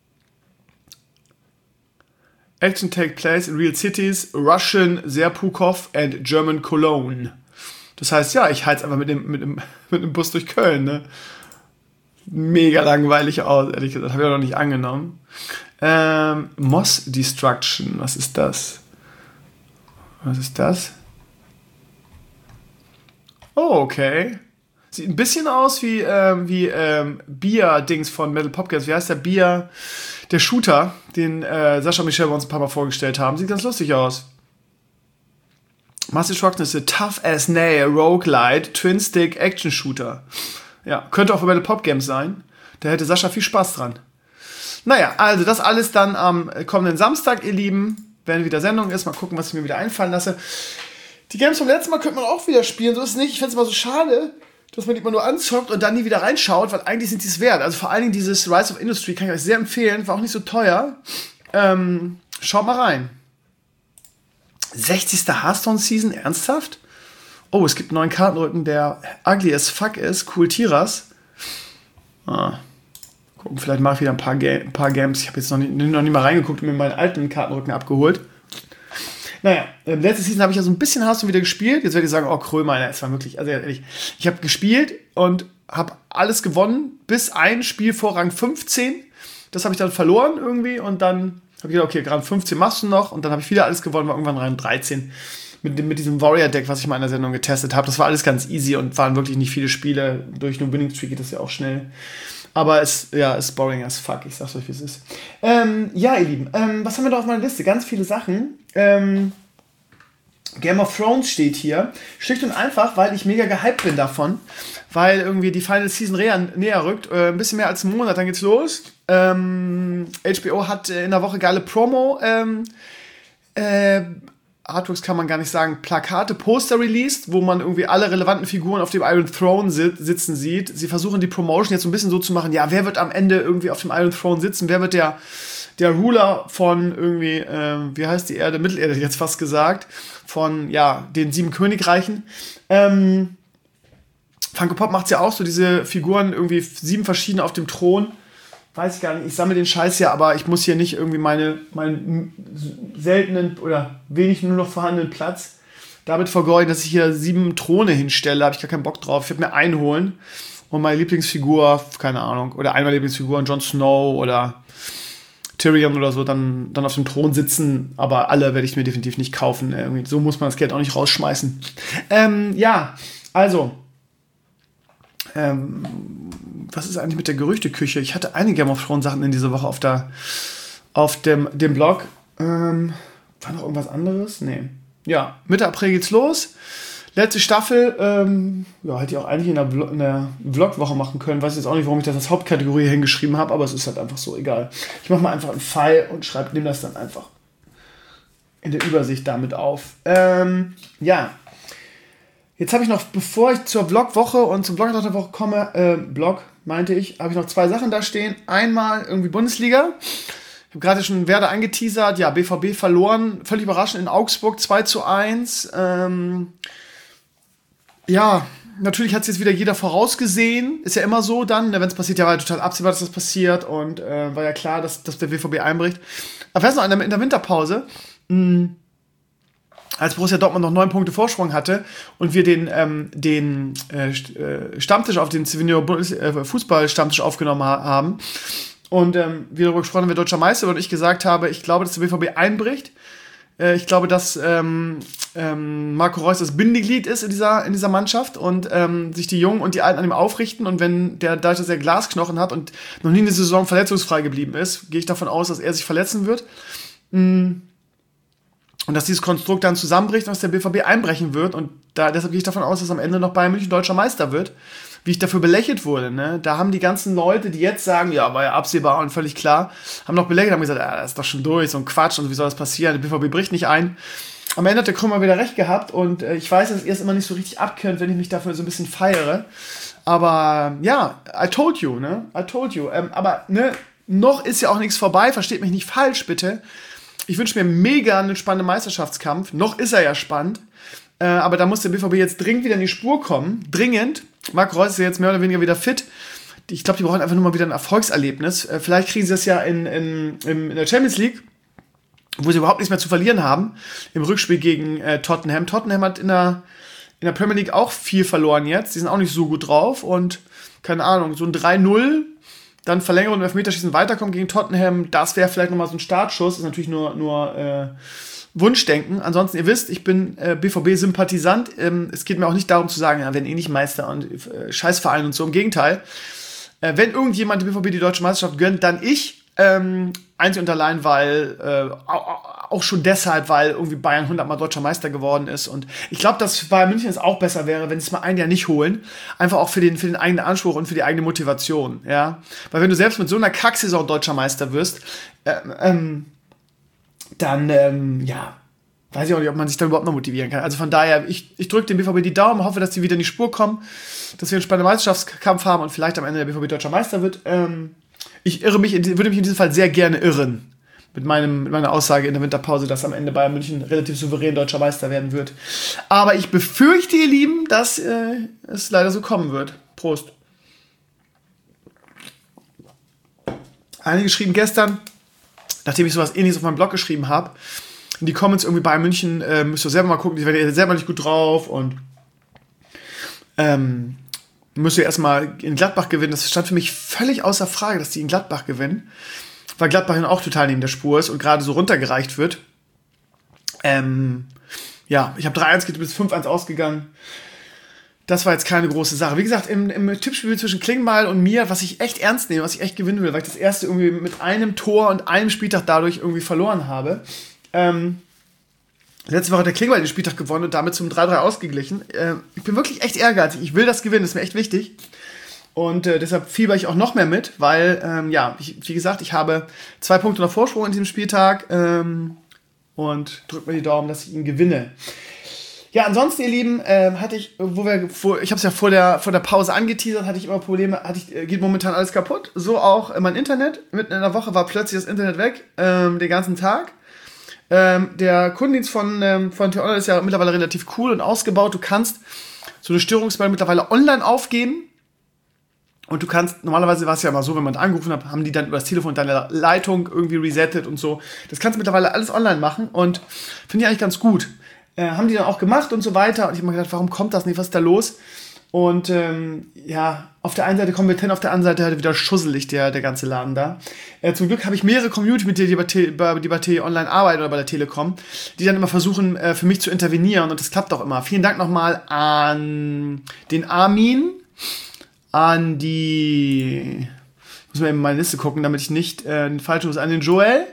Action take place in real cities, Russian Serpukhov and German Cologne. Das heißt, ja, ich heiz einfach mit dem Bus durch Köln, ne? Mega langweilig aus, ehrlich gesagt. Habe ich auch noch nicht angenommen. Moss Destruction. Was ist das? Oh, okay. Sieht ein bisschen aus wie Bier-Dings von Metal Popcats. Wie heißt der Bier? Der Shooter, den Sascha und Michelle bei uns ein paar Mal vorgestellt haben. Sieht ganz lustig aus. Mass Destruction ist ein Tough-as-Nail Roguelite Twin-Stick-Action-Shooter. Ja, könnte auch für Metal Pop Games sein. Da hätte Sascha viel Spaß dran. Naja, also das alles dann am kommenden Samstag, ihr Lieben. Wenn wieder Sendung ist, mal gucken, was ich mir wieder einfallen lasse. Die Games vom letzten Mal könnte man auch wieder spielen. So ist es nicht. Ich finde es immer so schade, dass man die immer nur anzockt und dann nie wieder reinschaut, weil eigentlich sind die es wert. Also vor allen Dingen dieses Rise of Industry kann ich euch sehr empfehlen. War auch nicht so teuer. Schaut mal rein. 60. Hearthstone Season? Ernsthaft? Oh, es gibt einen neuen Kartenrücken, der ugly as fuck ist. Cool Tiras. Gucken, vielleicht mache ich wieder ein paar Games. Ich habe jetzt noch nie mal reingeguckt und mir meinen alten Kartenrücken abgeholt. Naja, letzte Season habe ich ja so ein bisschen Hearthstone wieder gespielt. Jetzt werde ich sagen, oh Krömer, es war wirklich, also ehrlich, ich habe gespielt und habe alles gewonnen, bis ein Spiel vor Rang 15. Das habe ich dann verloren irgendwie, und dann habe ich gedacht, okay, Rang 15 machst du noch, und dann habe ich wieder alles gewonnen, war irgendwann Rang 13. Mit diesem Warrior-Deck, was ich mal in der Sendung getestet habe. Das war alles ganz easy und waren wirklich nicht viele Spiele. Durch einen Winning-Streak geht das ja auch schnell. Aber es ist boring as fuck. Ich sag's euch, wie es ist. Ja, ihr Lieben, was haben wir da auf meiner Liste? Ganz viele Sachen. Game of Thrones steht hier. Schlicht und einfach, weil ich mega gehypt bin davon. Weil irgendwie die Final Season näher rückt. Ein bisschen mehr als einen Monat, dann geht's los. HBO hat in der Woche geile Promo. Artworks kann man gar nicht sagen, Plakate, Poster released, wo man irgendwie alle relevanten Figuren auf dem Iron Throne sitzen sieht. Sie versuchen die Promotion jetzt so ein bisschen so zu machen, ja, wer wird am Ende irgendwie auf dem Iron Throne sitzen? Wer wird der Ruler von irgendwie, wie heißt die Erde? Mittelerde, hätte ich jetzt fast gesagt. Von, ja, den 7 Königreichen. Funko Pop macht's ja auch so, diese Figuren irgendwie 7 verschiedene auf dem Thron. weiß ich gar nicht, ich sammle den Scheiß ja, aber ich muss hier nicht irgendwie meinen seltenen oder wenig nur noch vorhandenen Platz damit vergeuden, dass ich hier 7 Throne hinstelle. Da habe ich gar keinen Bock drauf. Ich werde mir einen holen und meine Lieblingsfigur, keine Ahnung, oder eine meiner Lieblingsfiguren, Jon Snow oder Tyrion oder so, dann auf dem Thron sitzen, aber alle werde ich mir definitiv nicht kaufen. Irgendwie, so muss man das Geld auch nicht rausschmeißen. Was ist eigentlich mit der Gerüchteküche? Ich hatte einige Game of Thrones Sachen in dieser Woche auf dem Blog. War noch irgendwas anderes? Nee. Ja, Mitte April geht's los. Letzte Staffel, hätte ich auch eigentlich in der Vlog-Woche machen können. Weiß jetzt auch nicht, warum ich das als Hauptkategorie hingeschrieben habe, aber es ist halt einfach so egal. Ich mache mal einfach einen Pfeil und nehme das dann einfach in der Übersicht damit auf. Jetzt habe ich noch, bevor ich zur Vlog-Woche und zum Blog der Woche komme, habe ich noch 2 Sachen da stehen. Einmal irgendwie Bundesliga. Ich habe gerade schon Werder angeteasert. Ja, BVB verloren. Völlig überraschend in Augsburg 2:1. Ja, natürlich hat es jetzt wieder jeder vorausgesehen. Ist ja immer so dann, wenn es passiert, ja, war ja total absehbar, dass das passiert. Und war ja klar, dass der BVB einbricht. Aber weißt du noch, in der Winterpause, als Borussia Dortmund noch 9 Punkte Vorsprung hatte und wir den Stammtisch auf den Senior Fußball-Stammtisch aufgenommen haben und wir darüber gesprochen haben, wer deutscher Meister wird und ich gesagt habe, ich glaube, dass der BVB einbricht. Ich glaube, dass Marco Reus das Bindeglied ist in dieser Mannschaft und sich die Jungen und die Alten an ihm aufrichten. Und wenn dadurch, dass er Glasknochen hat und noch nie eine Saison verletzungsfrei geblieben ist, gehe ich davon aus, dass er sich verletzen wird. Und dass dieses Konstrukt dann zusammenbricht und dass der BVB einbrechen wird. Und deshalb gehe ich davon aus, dass am Ende noch Bayern München deutscher Meister wird. Wie ich dafür belächelt wurde. Ne? Da haben die ganzen Leute, die jetzt sagen, ja, war ja absehbar und völlig klar, haben noch belächelt, haben gesagt, ja, das ist doch schon durch, so ein Quatsch und wie soll das passieren? Der BVB bricht nicht ein. Am Ende hat der Krümmer wieder recht gehabt und ich weiß, dass ihr es immer nicht so richtig abkönnt, wenn ich mich dafür so ein bisschen feiere. Aber ja, I told you, ne? I told you. Aber ne, noch ist ja auch nichts vorbei, versteht mich nicht falsch, bitte. Ich wünsche mir mega einen spannenden Meisterschaftskampf. Noch ist er ja spannend. Aber da muss der BVB jetzt dringend wieder in die Spur kommen. Dringend. Marco Reus ist ja jetzt mehr oder weniger wieder fit. Ich glaube, die brauchen einfach nur mal wieder ein Erfolgserlebnis. Vielleicht kriegen sie das ja in der Champions League, wo sie überhaupt nichts mehr zu verlieren haben. Im Rückspiel gegen Tottenham. Tottenham hat in der Premier League auch viel verloren jetzt. Die sind auch nicht so gut drauf. Und keine Ahnung, so ein 3-0, dann Verlängerung und Elfmeterschießen weiterkommen gegen Tottenham. Das wäre vielleicht nochmal so ein Startschuss. Ist natürlich nur Wunschdenken. Ansonsten, ihr wisst, ich bin BVB-Sympathisant. Es geht mir auch nicht darum zu sagen, ja, werden eh nicht Meister und Scheißverein und so. Im Gegenteil. Wenn irgendjemand dem BVB die deutsche Meisterschaft gönnt, dann ich. Einzig und allein, weil auch schon deshalb, weil irgendwie Bayern 100-mal deutscher Meister geworden ist. Und ich glaube, dass Bayern München es auch besser wäre, wenn sie es mal ein Jahr nicht holen. Einfach auch für den eigenen Anspruch und für die eigene Motivation. Ja? Weil wenn du selbst mit so einer Kacksaison deutscher Meister wirst, dann, weiß ich auch nicht, ob man sich da überhaupt noch motivieren kann. Also von daher, ich drücke dem BVB die Daumen, hoffe, dass die wieder in die Spur kommen, dass wir einen spannenden Meisterschaftskampf haben und vielleicht am Ende der BVB deutscher Meister wird. Ich würde mich in diesem Fall sehr gerne irren mit meiner Aussage in der Winterpause, dass am Ende Bayern München relativ souverän deutscher Meister werden wird. Aber ich befürchte, ihr Lieben, dass es leider so kommen wird. Prost. Einige schrieben gestern, nachdem ich sowas Ähnliches auf meinem Blog geschrieben habe, in die Comments irgendwie Bayern München, müsst ihr selber mal gucken, die werden ja selber nicht gut drauf und müsst ihr erstmal in Gladbach gewinnen. Das stand für mich völlig außer Frage, dass die in Gladbach gewinnen, weil Gladbach auch total neben der Spur ist und gerade so runtergereicht wird. Ich habe 3-1 getippt, bis 5-1 ausgegangen. Das war jetzt keine große Sache. Wie gesagt, im Tippspiel zwischen Klingbeil und mir, was ich echt ernst nehme, was ich echt gewinnen will, weil ich das erste irgendwie mit einem Tor und einem Spieltag dadurch irgendwie verloren habe. Letzte Woche hat der Klingbeil den Spieltag gewonnen und damit zum 3-3 ausgeglichen. Ich bin wirklich echt ehrgeizig. Ich will das gewinnen, das ist mir echt wichtig. Und deshalb fieber ich auch noch mehr mit, weil, wie gesagt, ich habe 2 Punkte noch Vorsprung in diesem Spieltag und drückt mir die Daumen, dass ich ihn gewinne. Ja, ansonsten, ihr Lieben, ich habe es ja vor der Pause angeteasert, hatte ich immer Probleme, geht momentan alles kaputt. So auch mein Internet. Mitten in der Woche war plötzlich das Internet weg, den ganzen Tag. Der Kundendienst von T-Online ist ja mittlerweile relativ cool und ausgebaut. Du kannst so eine Störungsmeldung mittlerweile online aufgeben Und du kannst, normalerweise war es ja immer so, wenn man angerufen hat, haben die dann über das Telefon deine Leitung irgendwie resettet und so. Das kannst du mittlerweile alles online machen und finde ich eigentlich ganz gut. Haben die dann auch gemacht und so weiter. Und ich habe mir gedacht, warum kommt das nicht? Was ist da los? Und auf der einen Seite kompetent, auf der anderen Seite halt wieder schusselig, der ganze Laden da. Zum Glück habe ich mehrere Community-Mitglieder, die bei T-Online arbeiten oder bei der Telekom, die dann immer versuchen, für mich zu intervenieren. Und das klappt auch immer. Vielen Dank nochmal an den Armin, an die, muss man eben in meine Liste gucken, damit ich nicht den falschen muss, an den Joel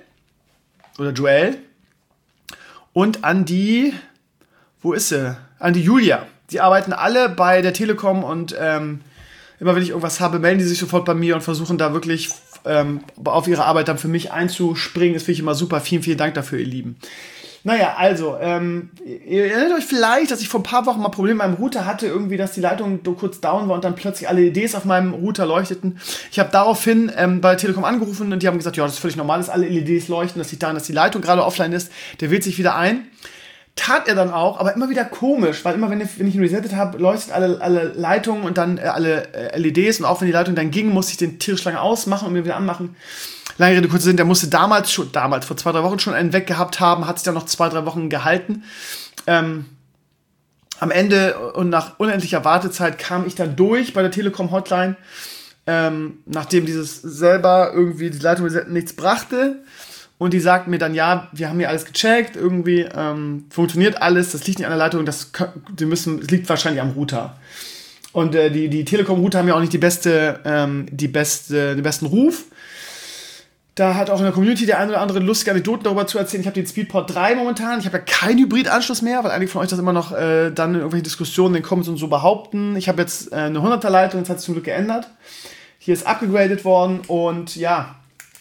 und an die, wo ist sie? An die Julia. Die arbeiten alle bei der Telekom und immer wenn ich irgendwas habe, melden die sich sofort bei mir und versuchen da wirklich auf ihre Arbeit dann für mich einzuspringen. Das finde ich immer super. Vielen, vielen Dank dafür, ihr Lieben. Naja, also, ihr erinnert euch vielleicht, dass ich vor ein paar Wochen mal Probleme mit meinem Router hatte, irgendwie, dass die Leitung kurz down war und dann plötzlich alle LEDs auf meinem Router leuchteten. Ich habe daraufhin bei der Telekom angerufen und die haben gesagt, ja, das ist völlig normal, dass alle LEDs leuchten, das liegt daran, dass die Leitung gerade offline ist. Der wählt sich wieder ein. Tat er dann auch, aber immer wieder komisch, weil immer, wenn ich ihn resettet habe, leuchtet alle Leitungen und dann alle LEDs und auch wenn die Leitung dann ging, musste ich den tierisch lange ausmachen und mir wieder anmachen. Lange Rede, kurzer Sinn, der musste damals, vor 2-3 Wochen schon einen weg gehabt haben, hat sich dann noch 2-3 Wochen gehalten. Am Ende und nach unendlicher Wartezeit kam ich dann durch bei der Telekom-Hotline, nachdem dieses selber irgendwie die Leitung resetten nichts brachte. Und die sagten mir dann, ja, wir haben hier alles gecheckt, irgendwie funktioniert alles, das liegt nicht an der Leitung, es liegt wahrscheinlich am Router. Und die Telekom-Router haben ja auch nicht den besten Ruf. Da hat auch in der Community der eine oder andere lustige Anekdoten darüber zu erzählen. Ich habe den Speedport 3 momentan. Ich habe ja keinen Hybrid-Anschluss mehr, weil einige von euch das immer noch dann in irgendwelchen Diskussionen in den Comments und so behaupten. Ich habe jetzt eine 100er-Leitung, das hat sich zum Glück geändert. Hier ist abgegradet worden und ja,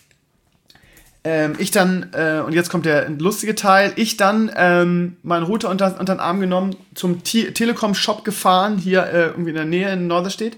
ich dann, und jetzt kommt der lustige Teil, ich dann meinen Router unter den Arm genommen, zum Telekom-Shop gefahren, hier irgendwie in der Nähe in Norderstedt.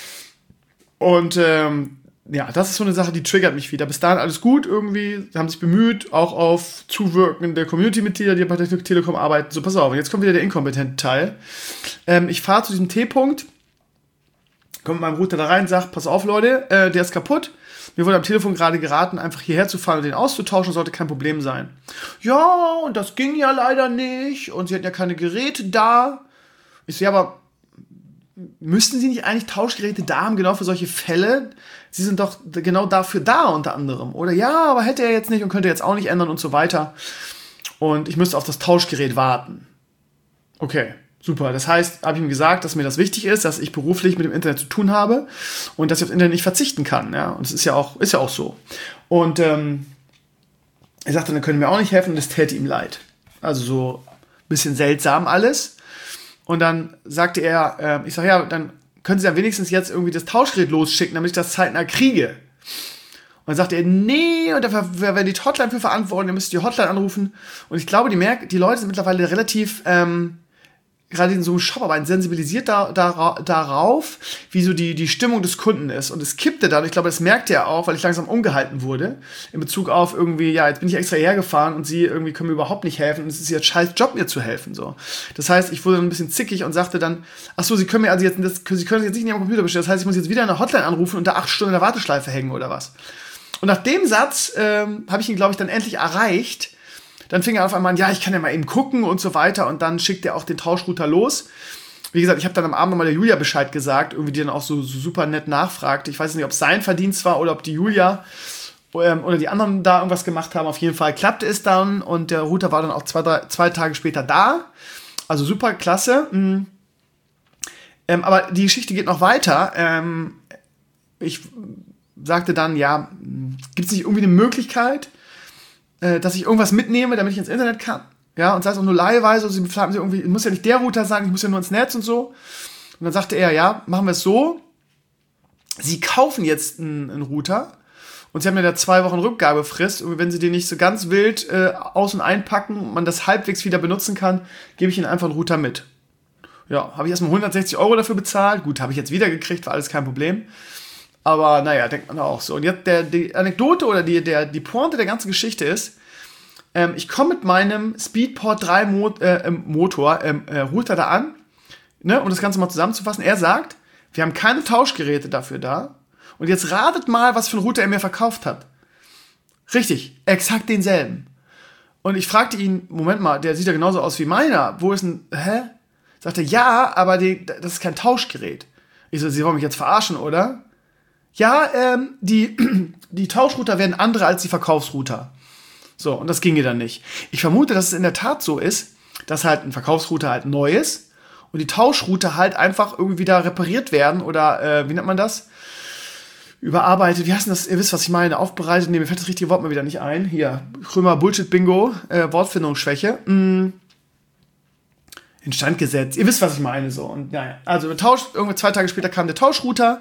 Und ja, das ist so eine Sache, die triggert mich wieder. Bis dahin alles gut irgendwie, sie haben sich bemüht, auch auf Zuwirken der Community-Mitglieder, die bei der Telekom arbeiten. So, pass auf, und jetzt kommt wieder der inkompetente Teil. Ich fahre zu diesem T-Punkt, komme mit meinem Router da rein, sage, pass auf Leute, der ist kaputt. Mir wurde am Telefon gerade geraten, einfach hierher zu fahren und den auszutauschen, sollte kein Problem sein. Ja, und das ging ja leider nicht und sie hatten ja keine Geräte da. Ich so, ja, aber müssten Sie nicht eigentlich Tauschgeräte da haben, genau für solche Fälle? Sie sind doch genau dafür da, unter anderem. Oder ja, aber hätte er jetzt nicht und könnte jetzt auch nicht ändern und so weiter. Und ich müsste auf das Tauschgerät warten. Okay, super. Das heißt, habe ich ihm gesagt, dass mir das wichtig ist, dass ich beruflich mit dem Internet zu tun habe und dass ich aufs Internet nicht verzichten kann. Ja? Und das ist ja auch so. Und er sagte, dann können wir auch nicht helfen und das täte ihm leid. Also so ein bisschen seltsam alles. Und dann sagte er, ich sage, ja, dann können Sie ja wenigstens jetzt irgendwie das Tauschgerät losschicken, damit ich das zeitnah kriege. Und dann sagte er, nee, und dafür werden die Hotline für verantworten, ihr müsst die Hotline anrufen. Und ich glaube, die Leute sind mittlerweile relativ, gerade in so einem Shop, aber sensibilisiert darauf, wie so die Stimmung des Kunden ist. Und es kippte dann, ich glaube, das merkte er auch, weil ich langsam umgehalten wurde, in Bezug auf irgendwie, ja, jetzt bin ich extra hergefahren und sie irgendwie können mir überhaupt nicht helfen und es ist ihr scheiß Job, mir zu helfen, so. Das heißt, ich wurde dann ein bisschen zickig und sagte dann, ach so, Sie können mir also jetzt, Sie können das jetzt nicht in Ihrem Computer bestellen, das heißt, ich muss jetzt wieder eine Hotline anrufen und da 8 Stunden in der Warteschleife hängen oder was. Und nach dem Satz habe ich ihn, glaube ich, dann endlich erreicht. Dann fing er auf einmal an, ja, ich kann ja mal eben gucken und so weiter. Und dann schickt er auch den Tauschrouter los. Wie gesagt, ich habe dann am Abend nochmal der Julia Bescheid gesagt, irgendwie die dann auch so super nett nachfragt. Ich weiß nicht, ob es sein Verdienst war oder ob die Julia oder die anderen da irgendwas gemacht haben. Auf jeden Fall klappte es dann und der Router war dann auch 2 Tage später da. Also super, klasse. Aber die Geschichte geht noch weiter. Ich sagte dann, ja, gibt es nicht irgendwie eine Möglichkeit, dass ich irgendwas mitnehme, damit ich ins Internet kann. Ja, und sei es auch nur leihweise, sie fragen sie irgendwie, muss ja nicht der Router sagen, ich muss ja nur ins Netz und so. Und dann sagte er, ja, machen wir es so, Sie kaufen jetzt einen Router und Sie haben ja da 2 Wochen Rückgabefrist und wenn Sie den nicht so ganz wild aus- und einpacken und man das halbwegs wieder benutzen kann, gebe ich Ihnen einfach einen Router mit. Ja, habe ich erstmal 160 € dafür bezahlt. Gut, habe ich jetzt wieder gekriegt, war alles kein Problem. Aber naja, denkt man auch so. Und jetzt die Anekdote oder die Pointe der ganzen Geschichte ist, ich komme mit meinem Speedport 3 Router da an, ne, um das Ganze mal zusammenzufassen. Er sagt, Wir haben keine Tauschgeräte dafür da. Und jetzt ratet mal, was für einen Router er mir verkauft hat. Richtig, exakt denselben. Und ich fragte ihn, Moment mal, der sieht ja genauso aus wie meiner. Wo ist denn, Sagt er, ja, aber das ist kein Tauschgerät. Ich so, Sie wollen mich jetzt verarschen, oder? Ja, die Tauschrouter werden andere als die Verkaufsrouter. So, und das ginge dann nicht. Ich vermute, dass es in der Tat so ist, dass halt ein Verkaufsrouter halt neu ist und die Tauschrouter halt einfach irgendwie wieder repariert werden oder, wie nennt man das? Überarbeitet, wie heißt denn das? Ihr wisst, was ich meine, aufbereitet. Nee, mir fällt das richtige Wort mal wieder nicht ein. Hier, Krömer Bullshit-Bingo, Wortfindungsschwäche. Instand gesetzt. Ihr wisst, was ich meine, so. Und naja, also irgendwie 2 Tage später kam der Tauschrouter.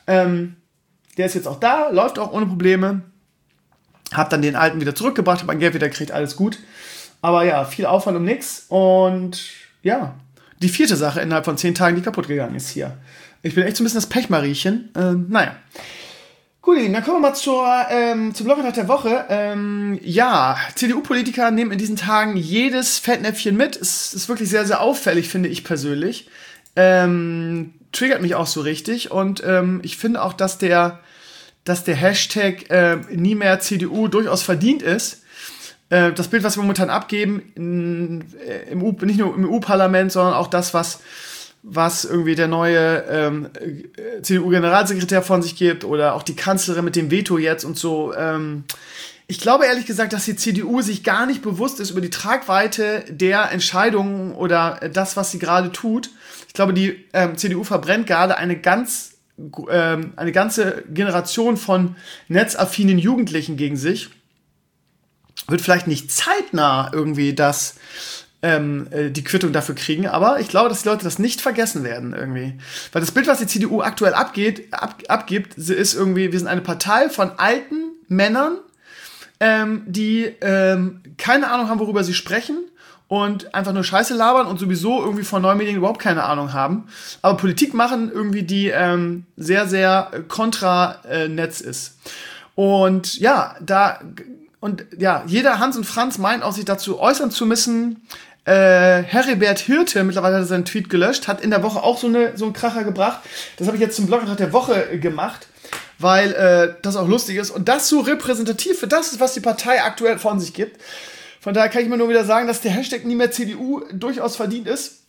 Der ist jetzt auch da, läuft auch ohne Probleme. Hab dann den alten wieder zurückgebracht, hab mein Geld wieder gekriegt, alles gut. Aber ja, viel Aufwand um nix. Und ja, die 4. Sache innerhalb von 10 Tagen, die kaputt gegangen ist hier. Ich bin echt so ein bisschen das Pechmariechen. Naja. Gut, dann kommen wir mal zum Bloggertag der Woche. Ja, CDU-Politiker nehmen in diesen Tagen jedes Fettnäpfchen mit. Es ist wirklich sehr, sehr auffällig, finde ich persönlich. Triggert mich auch so richtig. Und ich finde auch, dass der Hashtag nie mehr CDU durchaus verdient ist. Das Bild, was wir momentan abgeben, nicht nur im EU-Parlament, sondern auch das, was irgendwie der neue CDU-Generalsekretär von sich gibt oder auch die Kanzlerin mit dem Veto jetzt und so. Ich glaube ehrlich gesagt, dass die CDU sich gar nicht bewusst ist über die Tragweite der Entscheidungen oder das, was sie gerade tut. Ich glaube, die CDU verbrennt gerade eine ganze Generation von netzaffinen Jugendlichen gegen sich. Wird vielleicht nicht zeitnah irgendwie die Quittung dafür kriegen, aber ich glaube, dass die Leute das nicht vergessen werden irgendwie. Weil das Bild, was die CDU aktuell abgibt, ist irgendwie, wir sind eine Partei von alten Männern, die keine Ahnung haben, worüber sie sprechen und einfach nur Scheiße labern und sowieso irgendwie von Neumedien überhaupt keine Ahnung haben, aber Politik machen irgendwie, die sehr, sehr kontra-Netz ist. Und ja, jeder Hans und Franz meint auch, sich dazu äußern zu müssen. Heribert Hirte, mittlerweile hat er seinen Tweet gelöscht, hat in der Woche auch so einen Kracher gebracht. Das habe ich jetzt zum Bloggertag der Woche gemacht, weil das auch lustig ist. Und das so repräsentativ für das ist, was die Partei aktuell von sich gibt. Von daher kann ich mir nur wieder sagen, dass der Hashtag nie mehr CDU durchaus verdient ist.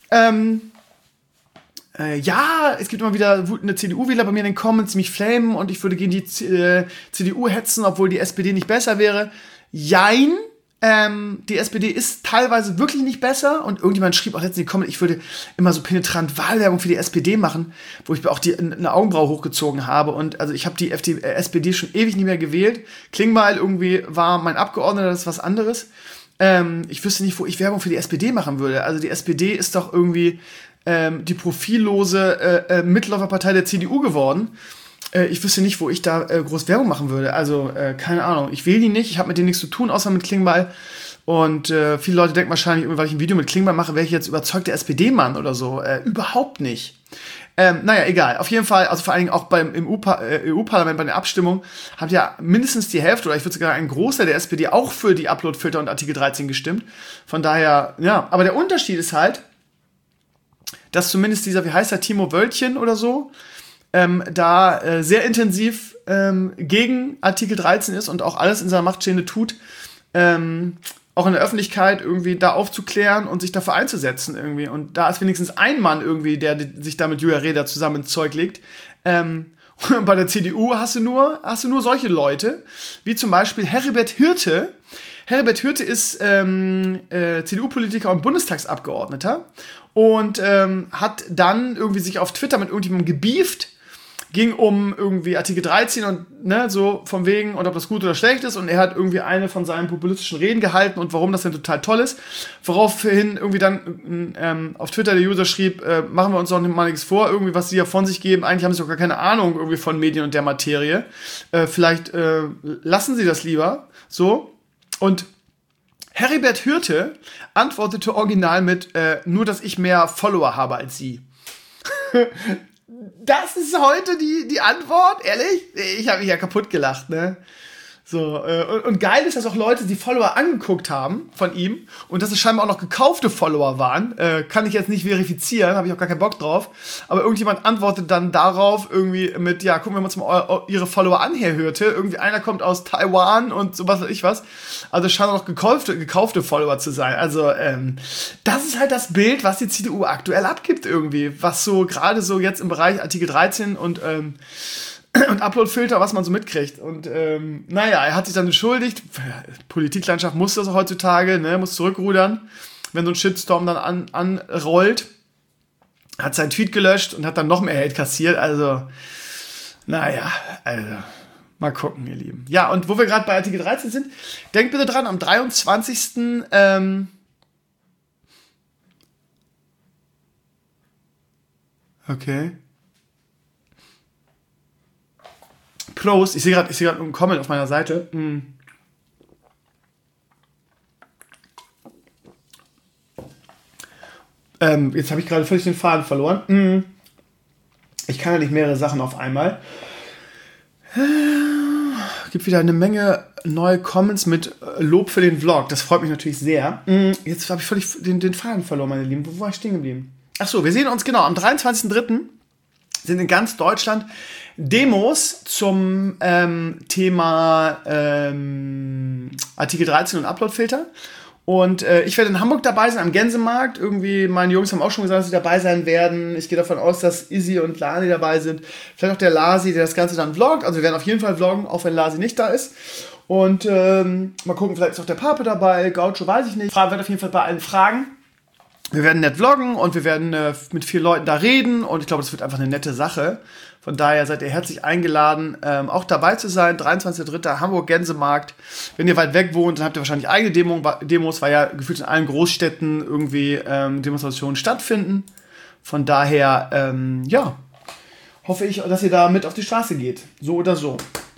Ja, es gibt immer wieder wütende CDU-Wähler bei mir in den Comments, die mich flamen und ich würde gegen die CDU hetzen, obwohl die SPD nicht besser wäre. Jein, die SPD ist teilweise wirklich nicht besser und irgendjemand schrieb auch letztens in die Comments, ich würde immer so penetrant Wahlwerbung für die SPD machen, wo ich mir auch eine Augenbraue hochgezogen habe und also ich habe die SPD schon ewig nicht mehr gewählt. Klingbeil irgendwie war mein Abgeordneter, das ist was anderes. Ich wüsste nicht, wo ich Werbung für die SPD machen würde. Also die SPD ist doch irgendwie die profillose Mitläuferpartei der CDU geworden. Ich wüsste nicht, wo ich da groß Werbung machen würde. Also, keine Ahnung. Ich wähle die nicht. Ich habe mit denen nichts zu tun, außer mit Klingbeil. Und viele Leute denken wahrscheinlich, weil ich ein Video mit Klingbeil mache, wäre ich jetzt überzeugter SPD-Mann oder so. Überhaupt nicht. Naja, egal. Auf jeden Fall, also vor allen Dingen auch im EU-Parlament bei der Abstimmung, hat ja mindestens die Hälfte, oder ich würde sogar ein Großteil der SPD auch für die Upload-Filter und Artikel 13 gestimmt. Von daher, ja. Aber der Unterschied ist halt, dass zumindest dieser, wie heißt der, Timo Wölkchen oder so, da sehr intensiv gegen Artikel 13 ist und auch alles in seiner Macht Stehende tut, auch in der Öffentlichkeit irgendwie da aufzuklären und sich dafür einzusetzen irgendwie. Und da ist wenigstens ein Mann irgendwie, der sich da mit Julia Reda zusammen ins Zeug legt. Bei der CDU hast du nur solche Leute, wie zum Beispiel Heribert Hirte. Heribert Hirte ist CDU-Politiker und Bundestagsabgeordneter und hat dann irgendwie sich auf Twitter mit irgendjemandem gebieft, ging um irgendwie Artikel 13 und ne, so von wegen und ob das gut oder schlecht ist und er hat irgendwie eine von seinen populistischen Reden gehalten und warum das denn total toll ist, woraufhin irgendwie dann auf Twitter der User schrieb, machen wir uns doch mal nichts vor, irgendwie was sie ja von sich geben, eigentlich haben sie doch gar keine Ahnung irgendwie von Medien und der Materie, vielleicht lassen sie das lieber, so. Und Heribert Hirte antwortete original mit, nur, dass ich mehr Follower habe als sie. Das ist heute die Antwort, ehrlich? Ich habe mich ja kaputt gelacht, ne? So, und geil ist, dass auch Leute die Follower angeguckt haben von ihm und dass es scheinbar auch noch gekaufte Follower waren. Kann ich jetzt nicht verifizieren, habe ich auch gar keinen Bock drauf. Aber irgendjemand antwortet dann darauf irgendwie mit, ja, gucken wir uns mal ihre Follower an, Herr Hürte. Irgendwie einer kommt aus Taiwan und so was weiß ich was. Also es scheinen auch noch gekaufte Follower zu sein. Also das ist halt das Bild, was die CDU aktuell abgibt irgendwie. Was so gerade so jetzt im Bereich Artikel 13 und Uploadfilter, was man so mitkriegt. Und naja, er hat sich dann entschuldigt. Politiklandschaft muss das heutzutage, ne, muss zurückrudern, wenn so ein Shitstorm dann anrollt. Hat seinen Tweet gelöscht und hat dann noch mehr Hate kassiert. Also, naja, mal gucken, ihr Lieben. Ja, und wo wir gerade bei Artikel 13 sind, denkt bitte dran, am 23. Okay. Prost, ich sehe gerade einen Comment auf meiner Seite. Jetzt habe ich gerade völlig den Faden verloren. Ich kann ja nicht mehrere Sachen auf einmal. Gibt wieder eine Menge neue Comments mit Lob für den Vlog. Das freut mich natürlich sehr. Jetzt habe ich völlig den Faden verloren, meine Lieben. Wo war ich stehen geblieben? Achso, wir sehen uns genau am 23.03. sind in ganz Deutschland Demos zum Thema Artikel 13 und Uploadfilter. Und ich werde in Hamburg dabei sein, am Gänsemarkt. Irgendwie, meine Jungs haben auch schon gesagt, dass sie dabei sein werden. Ich gehe davon aus, dass Izzy und Lani dabei sind. Vielleicht auch der Lasi, der das Ganze dann vloggt. Also wir werden auf jeden Fall vloggen, auch wenn Lasi nicht da ist. Und mal gucken, vielleicht ist auch der Pape dabei. Gaucho weiß ich nicht. Ich werde auf jeden Fall bei allen fragen. Wir werden nett vloggen und wir werden mit 4 Leuten da reden. Und ich glaube, das wird einfach eine nette Sache. Von daher seid ihr herzlich eingeladen, auch dabei zu sein. 23.03. Hamburg Gänsemarkt. Wenn ihr weit weg wohnt, dann habt ihr wahrscheinlich eigene Demos, weil ja gefühlt in allen Großstädten irgendwie Demonstrationen stattfinden. Von daher, ja, hoffe ich, dass ihr da mit auf die Straße geht. So oder so.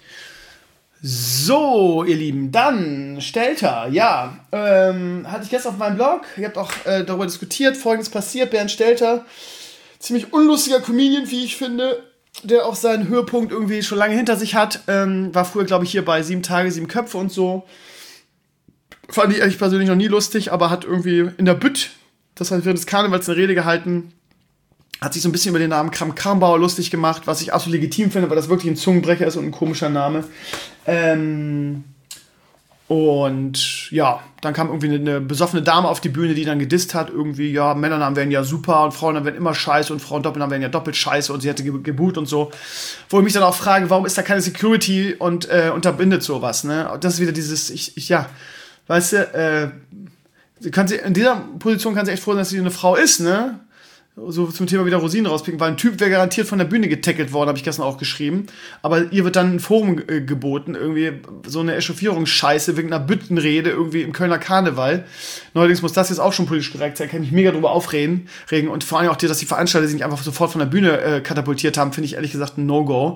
So, ihr Lieben, dann Stelter, ja, hatte ich gestern auf meinem Blog, ihr habt auch darüber diskutiert, Folgendes passiert, Bernd Stelter, ziemlich unlustiger Comedian, wie ich finde, der auch seinen Höhepunkt irgendwie schon lange hinter sich hat, war früher, glaube ich, hier bei 7 Tage, 7 Köpfe und so, fand ich ehrlich persönlich noch nie lustig, aber hat irgendwie in der Bütt, das hat während des Karnevals eine Rede gehalten, hat sich so ein bisschen über den Namen Kram-Karrenbauer lustig gemacht, was ich absolut legitim finde, weil das wirklich ein Zungenbrecher ist und ein komischer Name. Und ja, dann kam irgendwie eine besoffene Dame auf die Bühne, die dann gedisst hat, irgendwie, ja, Männernamen werden ja super und Frauennamen werden immer scheiße und Frauendoppelnamen werden ja doppelt scheiße und sie hätte gebuht und so. Wo ich mich dann auch frage, warum ist da keine Security und unterbindet sowas, ne? Das ist wieder dieses, ja, weißt du, in dieser Position kann sie echt froh sein, dass sie eine Frau ist, ne? So zum Thema wieder Rosinen rauspicken, weil ein Typ wäre garantiert von der Bühne getackelt worden, habe ich gestern auch geschrieben. Aber ihr wird dann ein Forum geboten, irgendwie so eine Echauffierungsscheiße wegen einer Büttenrede irgendwie im Kölner Karneval. Neuerdings muss das jetzt auch schon politisch korrekt sein, kann ich mich mega drüber aufregen. Und vor allem auch dass die Veranstalter sich nicht einfach sofort von der Bühne katapultiert haben, finde ich ehrlich gesagt ein No-Go.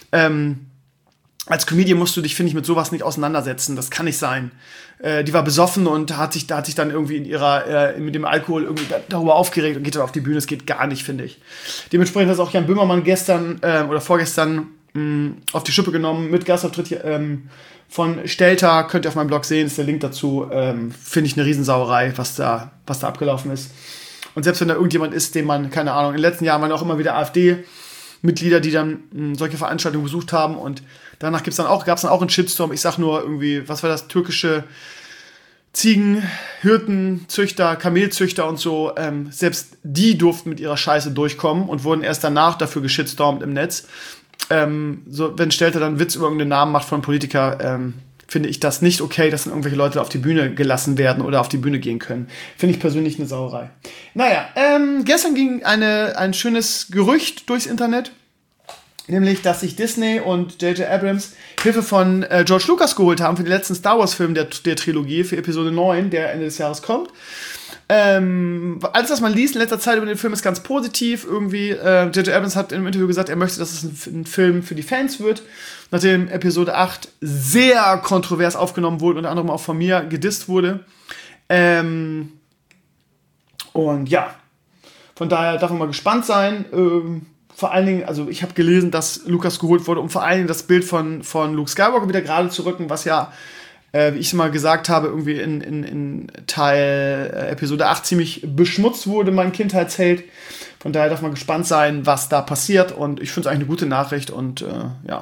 Als Comedian musst du dich, finde ich, mit sowas nicht auseinandersetzen. Das kann nicht sein. Die war besoffen und hat sich dann irgendwie in ihrer, mit dem Alkohol irgendwie darüber aufgeregt und geht dann auf die Bühne. Das geht gar nicht, finde ich. Dementsprechend hat auch Jan Böhmermann gestern oder vorgestern auf die Schippe genommen mit Gastauftritt von Stelter. Könnt ihr auf meinem Blog sehen, ist der Link dazu. Finde ich eine Riesensauerei, was da abgelaufen ist. Und selbst wenn da irgendjemand ist, den man, keine Ahnung, in den letzten Jahren waren auch immer wieder AfD-Mitglieder, die dann solche Veranstaltungen besucht haben und danach gab es dann auch einen Shitstorm. Ich sag nur irgendwie, was war das? Türkische Ziegen, Hirten, Züchter, Kamelzüchter und so. Selbst die durften mit ihrer Scheiße durchkommen und wurden erst danach dafür geschitstormt im Netz. So, wenn Stelter dann Witz über irgendeinen Namen macht von einem Politiker, finde ich das nicht okay, dass dann irgendwelche Leute auf die Bühne gelassen werden oder auf die Bühne gehen können. Finde ich persönlich eine Sauerei. Naja, gestern ging ein schönes Gerücht durchs Internet. Nämlich, dass sich Disney und J.J. Abrams Hilfe von George Lucas geholt haben für den letzten Star Wars-Film der Trilogie, für Episode 9, der Ende des Jahres kommt. Alles, was man liest in letzter Zeit über den Film, ist ganz positiv. Irgendwie, J.J. Abrams hat im Interview gesagt, er möchte, dass es ein Film für die Fans wird. Nachdem Episode 8 sehr kontrovers aufgenommen wurde, unter anderem auch von mir gedisst wurde. Und ja, von daher darf man mal gespannt sein. vor allen Dingen, also ich habe gelesen, dass Lucas geholt wurde, um vor allen Dingen das Bild von Luke Skywalker wieder gerade zu rücken, was ja, wie ich es mal gesagt habe, irgendwie in Teil Episode 8 ziemlich beschmutzt wurde, mein Kindheitsheld. Von daher darf man gespannt sein, was da passiert. Und ich finde es eigentlich eine gute Nachricht. Und ja.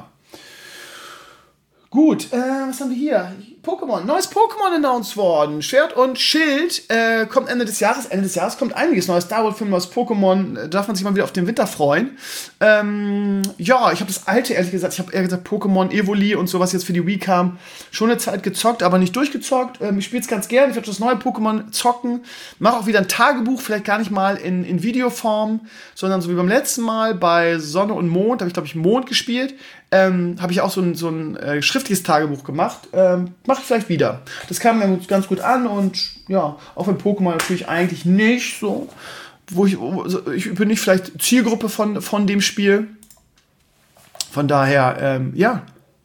Gut, was haben wir hier? Pokémon. Neues Pokémon announced worden. Schwert und Schild kommt Ende des Jahres. Ende des Jahres kommt einiges neues. Star Wars Film, neues Pokémon. Darf man sich mal wieder auf den Winter freuen. Ja, ich habe das alte, ehrlich gesagt, ich habe eher gesagt Pokémon Evoli und sowas jetzt für die Wii kam. Schon eine Zeit gezockt, aber nicht durchgezockt. Ich spiele es ganz gerne. Ich werde das neue Pokémon zocken. Mache auch wieder ein Tagebuch, vielleicht gar nicht mal in Videoform, sondern so wie beim letzten Mal bei Sonne und Mond. Da habe ich, glaube ich, Mond gespielt. Habe ich auch so ein schriftliches Tagebuch gemacht. Mache ich vielleicht wieder. Das kam mir ganz gut an und ja, auch wenn Pokémon natürlich eigentlich nicht so, ich bin nicht vielleicht Zielgruppe von dem Spiel. Von daher, ja.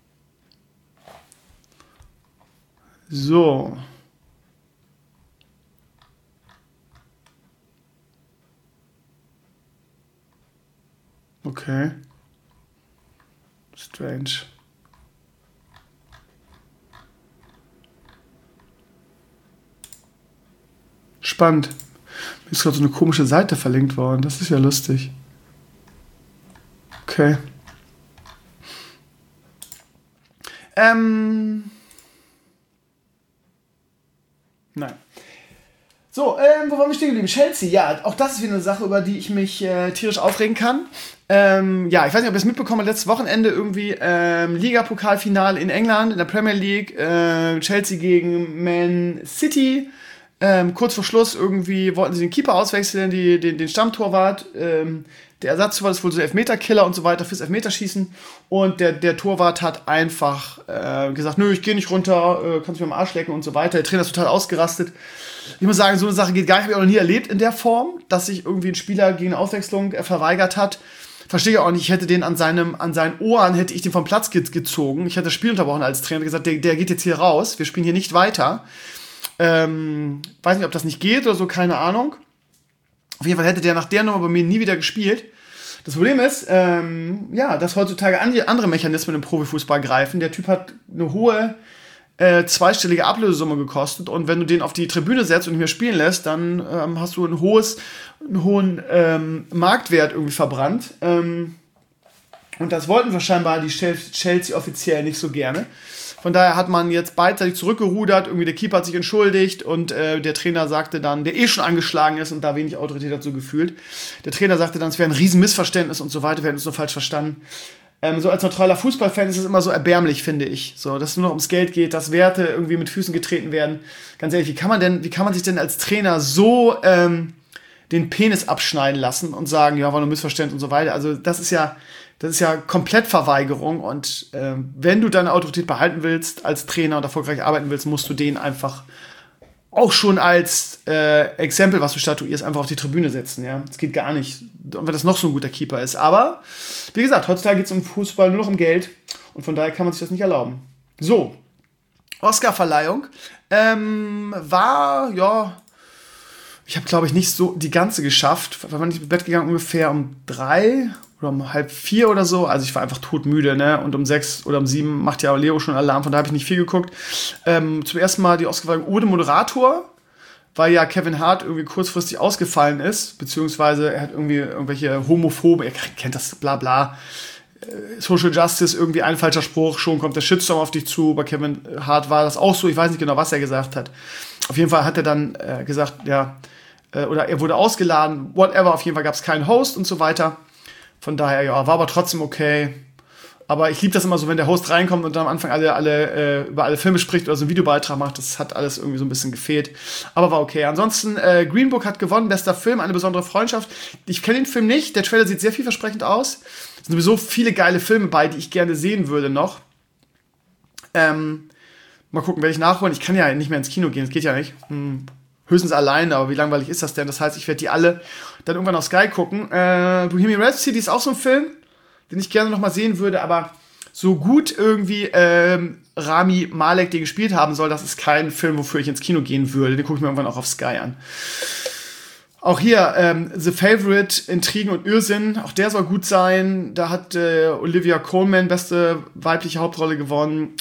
So. Okay. Strange. Spannend. Mir ist gerade so eine komische Seite verlinkt worden. Das ist ja lustig. Okay. Nein. So, wo waren wir stehen geblieben? Chelsea, ja, auch das ist wieder eine Sache, über die ich mich tierisch aufregen kann. Ja, ich weiß nicht, ob ihr es mitbekommen habt, letztes Wochenende irgendwie Liga-Pokalfinale in England, in der Premier League, Chelsea gegen Man City. Kurz vor Schluss irgendwie wollten sie den Keeper auswechseln, den Stammtorwart. Der Ersatztorwart ist wohl so Elfmeterkiller und so weiter fürs Elfmeterschießen. Und der Torwart hat einfach gesagt, nö, ich gehe nicht runter, kannst mich am Arsch lecken und so weiter. Der Trainer ist total ausgerastet. Ich muss sagen, so eine Sache geht gar nicht. Habe ich auch noch nie erlebt in der Form, dass sich irgendwie ein Spieler gegen eine Auswechslung verweigert hat. Verstehe ich auch nicht. Ich hätte den an seinen Ohren, hätte ich den vom Platz gezogen. Ich hätte das Spiel unterbrochen als Trainer, gesagt, der geht jetzt hier raus. Wir spielen hier nicht weiter. Weiß nicht, ob das nicht geht oder so, keine Ahnung. Auf jeden Fall hätte der nach der Nummer bei mir nie wieder gespielt. Das Problem ist, ja, dass heutzutage andere Mechanismen im Profifußball greifen. Der Typ hat eine hohe zweistellige Ablösesumme gekostet und wenn du den auf die Tribüne setzt und nicht mehr spielen lässt, dann hast du einen hohen Marktwert irgendwie verbrannt. Und das wollten scheinbar die Chelsea offiziell nicht so gerne. Von daher hat man jetzt beidseitig zurückgerudert, irgendwie der Keeper hat sich entschuldigt und der Trainer sagte dann, der schon angeschlagen ist und da wenig Autorität dazu gefühlt, der Trainer sagte dann, es wäre ein Riesenmissverständnis und so weiter, wir hätten es nur falsch verstanden. So als neutraler Fußballfan ist es immer so erbärmlich, finde ich. So, dass es nur noch ums Geld geht, dass Werte irgendwie mit Füßen getreten werden. Ganz ehrlich, wie kann man sich denn als Trainer so den Penis abschneiden lassen und sagen, ja, war nur Missverständnis und so weiter. Also das ist ja komplett Verweigerung und wenn du deine Autorität behalten willst als Trainer und erfolgreich arbeiten willst, musst du den einfach auch schon als Exempel, was du statuierst, einfach auf die Tribüne setzen. Ja, das geht gar nicht, wenn das noch so ein guter Keeper ist. Aber, wie gesagt, heutzutage geht es um Fußball nur noch um Geld und von daher kann man sich das nicht erlauben. So, Oscar-Verleihung war, ja, ich habe, glaube ich, nicht so die ganze geschafft. Weil man nicht ins Bett gegangen ungefähr um 3 oder um 3:30 oder so. Also ich war einfach todmüde, ne? Und um 6 oder um 7 macht ja Leo schon Alarm, von daher habe ich nicht viel geguckt. Zum ersten Mal die Oscar-Verleihung ohne Moderator, weil ja Kevin Hart irgendwie kurzfristig ausgefallen ist, beziehungsweise er hat irgendwie irgendwelche homophobe, ihr kennt das, bla bla, Social Justice, irgendwie ein falscher Spruch, schon kommt der Shitstorm auf dich zu. Bei Kevin Hart war das auch so, ich weiß nicht genau, was er gesagt hat. Auf jeden Fall hat er dann gesagt, ja, oder er wurde ausgeladen, whatever, auf jeden Fall gab es keinen Host und so weiter. Von daher, ja, war aber trotzdem okay. Aber ich liebe das immer so, wenn der Host reinkommt und dann am Anfang über alle Filme spricht oder so einen Videobeitrag macht. Das hat alles irgendwie so ein bisschen gefehlt. Aber war okay. Ansonsten, Green Book hat gewonnen, bester Film, eine besondere Freundschaft. Ich kenne den Film nicht, der Trailer sieht sehr vielversprechend aus. Es sind sowieso viele geile Filme bei, die ich gerne sehen würde noch. Mal gucken, werde ich nachholen. Ich kann ja nicht mehr ins Kino gehen, das geht ja nicht. Höchstens alleine, aber wie langweilig ist das denn? Das heißt, ich werde die alle dann irgendwann auf Sky gucken. Bohemian Rhapsody ist auch so ein Film, den ich gerne noch mal sehen würde, aber so gut irgendwie Rami Malek den gespielt haben soll, das ist kein Film, wofür ich ins Kino gehen würde. Den gucke ich mir irgendwann auch auf Sky an. Auch hier, The Favourite, Intrigen und Irrsinn, auch der soll gut sein. Da hat Olivia Colman beste weibliche Hauptrolle gewonnen.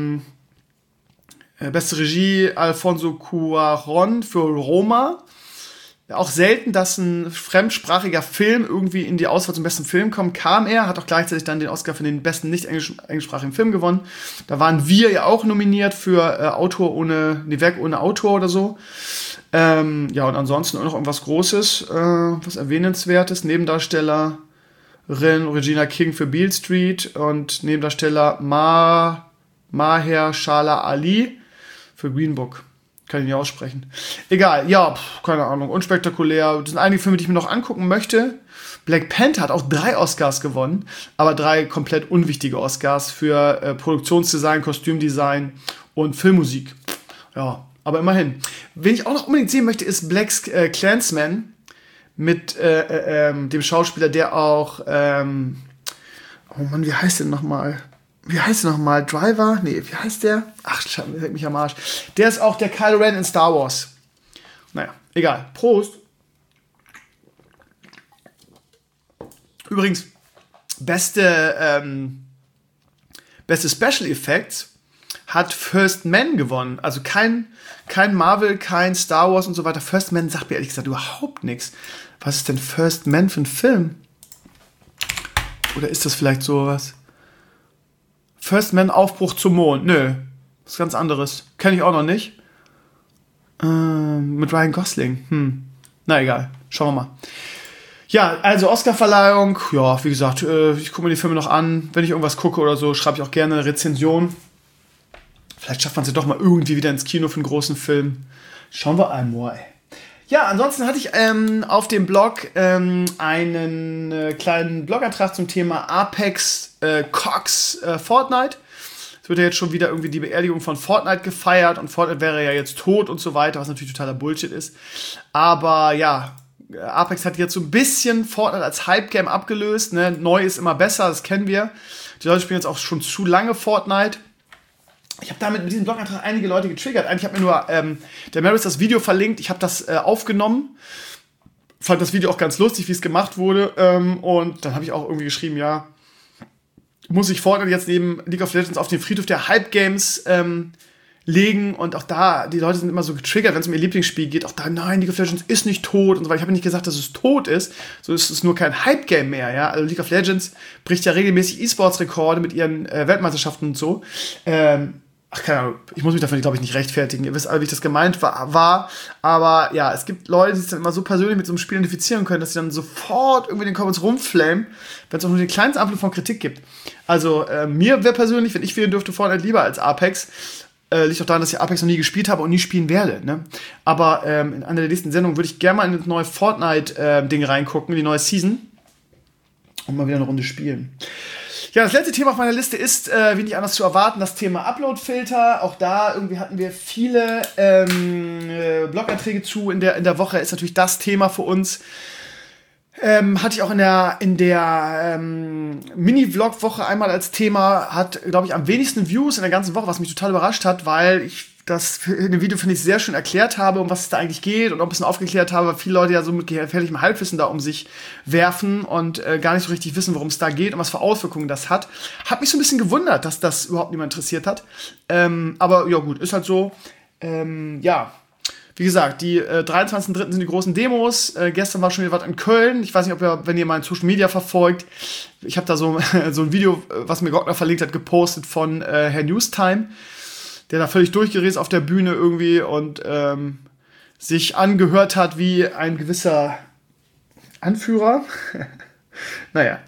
Beste Regie, Alfonso Cuarón für Roma. Auch selten, dass ein fremdsprachiger Film irgendwie in die Auswahl zum besten Film kommt, kam er, hat auch gleichzeitig dann den Oscar für den besten nicht englischsprachigen Film gewonnen. Da waren wir ja auch nominiert für Werk ohne Autor oder so. Ja, und ansonsten auch noch irgendwas Großes, was Erwähnenswertes. Nebendarstellerin Regina King für Beale Street und Nebendarsteller Mahershala Ali für Green Book. Kann ich nicht aussprechen. Egal, ja, keine Ahnung, unspektakulär. Das sind einige Filme, die ich mir noch angucken möchte. Black Panther hat auch 3 Oscars gewonnen, aber 3 komplett unwichtige Oscars für Produktionsdesign, Kostümdesign und Filmmusik. Ja, aber immerhin. Wen ich auch noch unbedingt sehen möchte, ist Black Klansman mit dem Schauspieler, der auch oh Mann, wie heißt der nochmal? Driver? Nee, wie heißt der? Ach, leck mich am Arsch. Der ist auch der Kylo Ren in Star Wars. Naja, egal. Prost. Übrigens, beste Special Effects hat First Man gewonnen. Also kein Marvel, kein Star Wars und so weiter. First Man sagt mir ehrlich gesagt überhaupt nichts. Was ist denn First Man für ein Film? Oder ist das vielleicht sowas? First Man Aufbruch zum Mond. Nö, das ist ganz anderes. Kenne ich auch noch nicht. Mit Ryan Gosling. Na egal, schauen wir mal. Ja, also Oscarverleihung. Ja, wie gesagt, ich gucke mir die Filme noch an. Wenn ich irgendwas gucke oder so, schreibe ich auch gerne eine Rezension. Vielleicht schafft man es ja doch mal irgendwie wieder ins Kino für einen großen Film. Schauen wir einmal. Ja, ansonsten hatte ich auf dem Blog einen kleinen Blogantrag zum Thema Apex Cox Fortnite. Es wird ja jetzt schon wieder irgendwie die Beerdigung von Fortnite gefeiert und Fortnite wäre ja jetzt tot und so weiter, was natürlich totaler Bullshit ist. Aber ja, Apex hat jetzt so ein bisschen Fortnite als Hype-Game abgelöst. Ne? Neu ist immer besser, das kennen wir. Die Leute spielen jetzt auch schon zu lange Fortnite. Ich habe damit mit diesem Blogantrag einige Leute getriggert. Eigentlich hat mir nur der Maris das Video verlinkt. Ich habe das aufgenommen. Fand das Video auch ganz lustig, wie es gemacht wurde. Und dann habe ich auch irgendwie geschrieben, ja, muss ich Fortnite jetzt neben League of Legends auf den Friedhof der Hype-Games legen. Und auch da, die Leute sind immer so getriggert, wenn es um ihr Lieblingsspiel geht. Auch da, nein, League of Legends ist nicht tot und so weiter. Ich habe nicht gesagt, dass es tot ist. So ist es nur kein Hype-Game mehr, ja. Also League of Legends bricht ja regelmäßig E-Sports-Rekorde mit ihren Weltmeisterschaften und so. Ach, keine Ahnung, ich muss mich dafür, glaube ich, nicht rechtfertigen. Ihr wisst alle, wie ich das gemeint war. Aber ja, es gibt Leute, die sich dann immer so persönlich mit so einem Spiel identifizieren können, dass sie dann sofort irgendwie in den Comments rumflamen, wenn es auch nur den kleinsten Anflug von Kritik gibt. Also, mir wäre persönlich, wenn ich wählen dürfte, Fortnite lieber als Apex. Liegt auch daran, dass ich Apex noch nie gespielt habe und nie spielen werde. Ne? Aber in einer der nächsten Sendungen würde ich gerne mal in das neue Fortnite-Ding reingucken, in die neue Season. Und mal wieder eine Runde spielen. Ja, das letzte Thema auf meiner Liste ist, wie nicht anders zu erwarten, das Thema Upload-Filter. Auch da irgendwie hatten wir viele Blogeinträge zu. In der Woche ist natürlich das Thema für uns. Hatte ich auch in der Mini-Vlog-Woche einmal als Thema, hat, glaube ich, am wenigsten Views in der ganzen Woche, was mich total überrascht hat, weil ich das in dem Video, finde ich, sehr schön erklärt habe, um was es da eigentlich geht und auch ein bisschen aufgeklärt habe, weil viele Leute ja so mit gefährlichem Halbwissen da um sich werfen und gar nicht so richtig wissen, worum es da geht und was für Auswirkungen das hat. Hat mich so ein bisschen gewundert, dass das überhaupt niemand interessiert hat. Aber ja gut, ist halt so. Ja, wie gesagt, die 23.03. sind die großen Demos. Gestern war schon wieder was in Köln. Ich weiß nicht, wenn ihr meinen Social Media verfolgt, ich habe da so ein Video, was mir Gottner verlinkt hat, gepostet von Herr Newstime, der da völlig durchgeregt auf der Bühne irgendwie und sich angehört hat wie ein gewisser Anführer. Naja,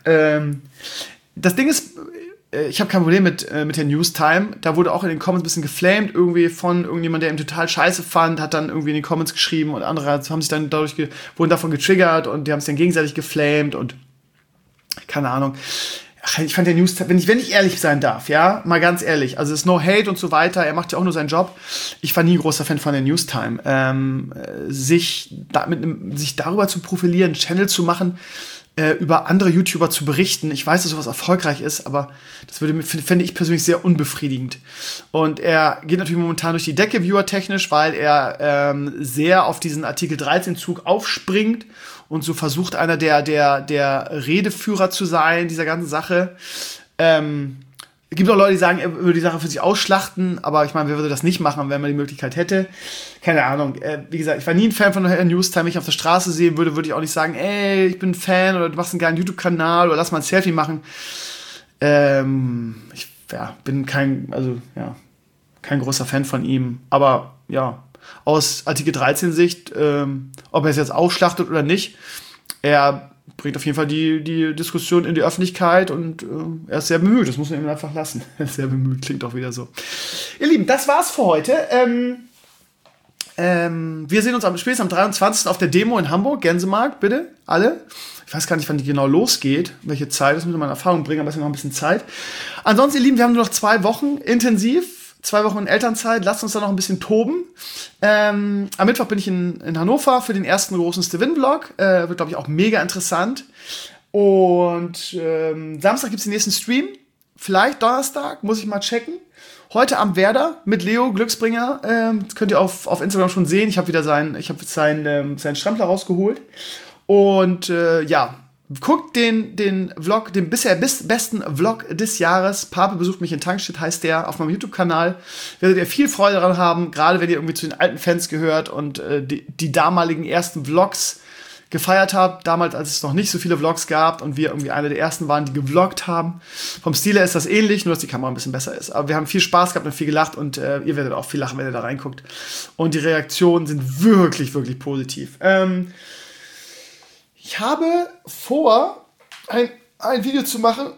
das Ding ist, ich habe kein Problem mit der Newstime. Da wurde auch in den Comments ein bisschen geflamed, irgendwie von irgendjemand, der ihn total scheiße fand, hat dann irgendwie in den Comments geschrieben und andere haben sich dann wurden davon getriggert und die haben es dann gegenseitig geflamed und keine Ahnung. Ach, ich fand der Newstime, wenn ich ehrlich sein darf, ja, mal ganz ehrlich, also es ist no hate und so weiter, er macht ja auch nur seinen Job. Ich war nie ein großer Fan von der Newstime. Sich darüber zu profilieren, einen Channel zu machen, über andere YouTuber zu berichten. Ich weiß, dass sowas erfolgreich ist, aber das fände ich persönlich sehr unbefriedigend. Und er geht natürlich momentan durch die Decke, viewertechnisch, weil er sehr auf diesen Artikel 13-Zug aufspringt und so versucht, einer der Redeführer zu sein, dieser ganzen Sache. Es gibt auch Leute, die sagen, er würde die Sache für sich ausschlachten, aber ich meine, wer würde das nicht machen, wenn man die Möglichkeit hätte? Keine Ahnung. Wie gesagt, ich war nie ein Fan von der Newstime. Wenn ich auf der Straße sehen würde, würde ich auch nicht sagen, ey, ich bin ein Fan oder du machst einen geilen YouTube-Kanal oder lass mal ein Selfie machen. Ich bin kein großer Fan von ihm. Aber ja, aus Artikel 13 Sicht, ob er es jetzt ausschlachtet oder nicht, er bringt auf jeden Fall die Diskussion in die Öffentlichkeit und er ist sehr bemüht. Das muss man ihm einfach lassen. Sehr bemüht, klingt auch wieder so. Ihr Lieben, das war's für heute. Wir sehen uns spätestens am 23. auf der Demo in Hamburg, Gänsemarkt, bitte, alle. Ich weiß gar nicht, wann die genau losgeht, welche Zeit, das muss man in Erfahrung bringen, aber es ist noch ein bisschen Zeit. Ansonsten, ihr Lieben, wir haben nur noch 2 Wochen intensiv. 2 Wochen in Elternzeit, lasst uns da noch ein bisschen toben. Am Mittwoch bin ich in Hannover für den ersten großen Stevin-Vlog. Wird, glaube ich, auch mega interessant. Und Samstag gibt es den nächsten Stream. Vielleicht Donnerstag, muss ich mal checken. Heute am Werder mit Leo Glücksbringer. Das könnt ihr auf Instagram schon sehen. Ich habe seinen Strampler rausgeholt. Und guckt den Vlog, den bisher besten Vlog des Jahres. Pape besucht mich in Tankstedt, heißt der, auf meinem YouTube-Kanal. Werdet ihr viel Freude daran haben, gerade wenn ihr irgendwie zu den alten Fans gehört und die damaligen ersten Vlogs gefeiert habt. Damals, als es noch nicht so viele Vlogs gab und wir irgendwie einer der ersten waren, die gevloggt haben. Vom Stil her ist das ähnlich, nur dass die Kamera ein bisschen besser ist. Aber wir haben viel Spaß gehabt und viel gelacht und ihr werdet auch viel lachen, wenn ihr da reinguckt. Und die Reaktionen sind wirklich, wirklich positiv. Ich habe vor, ein Video zu machen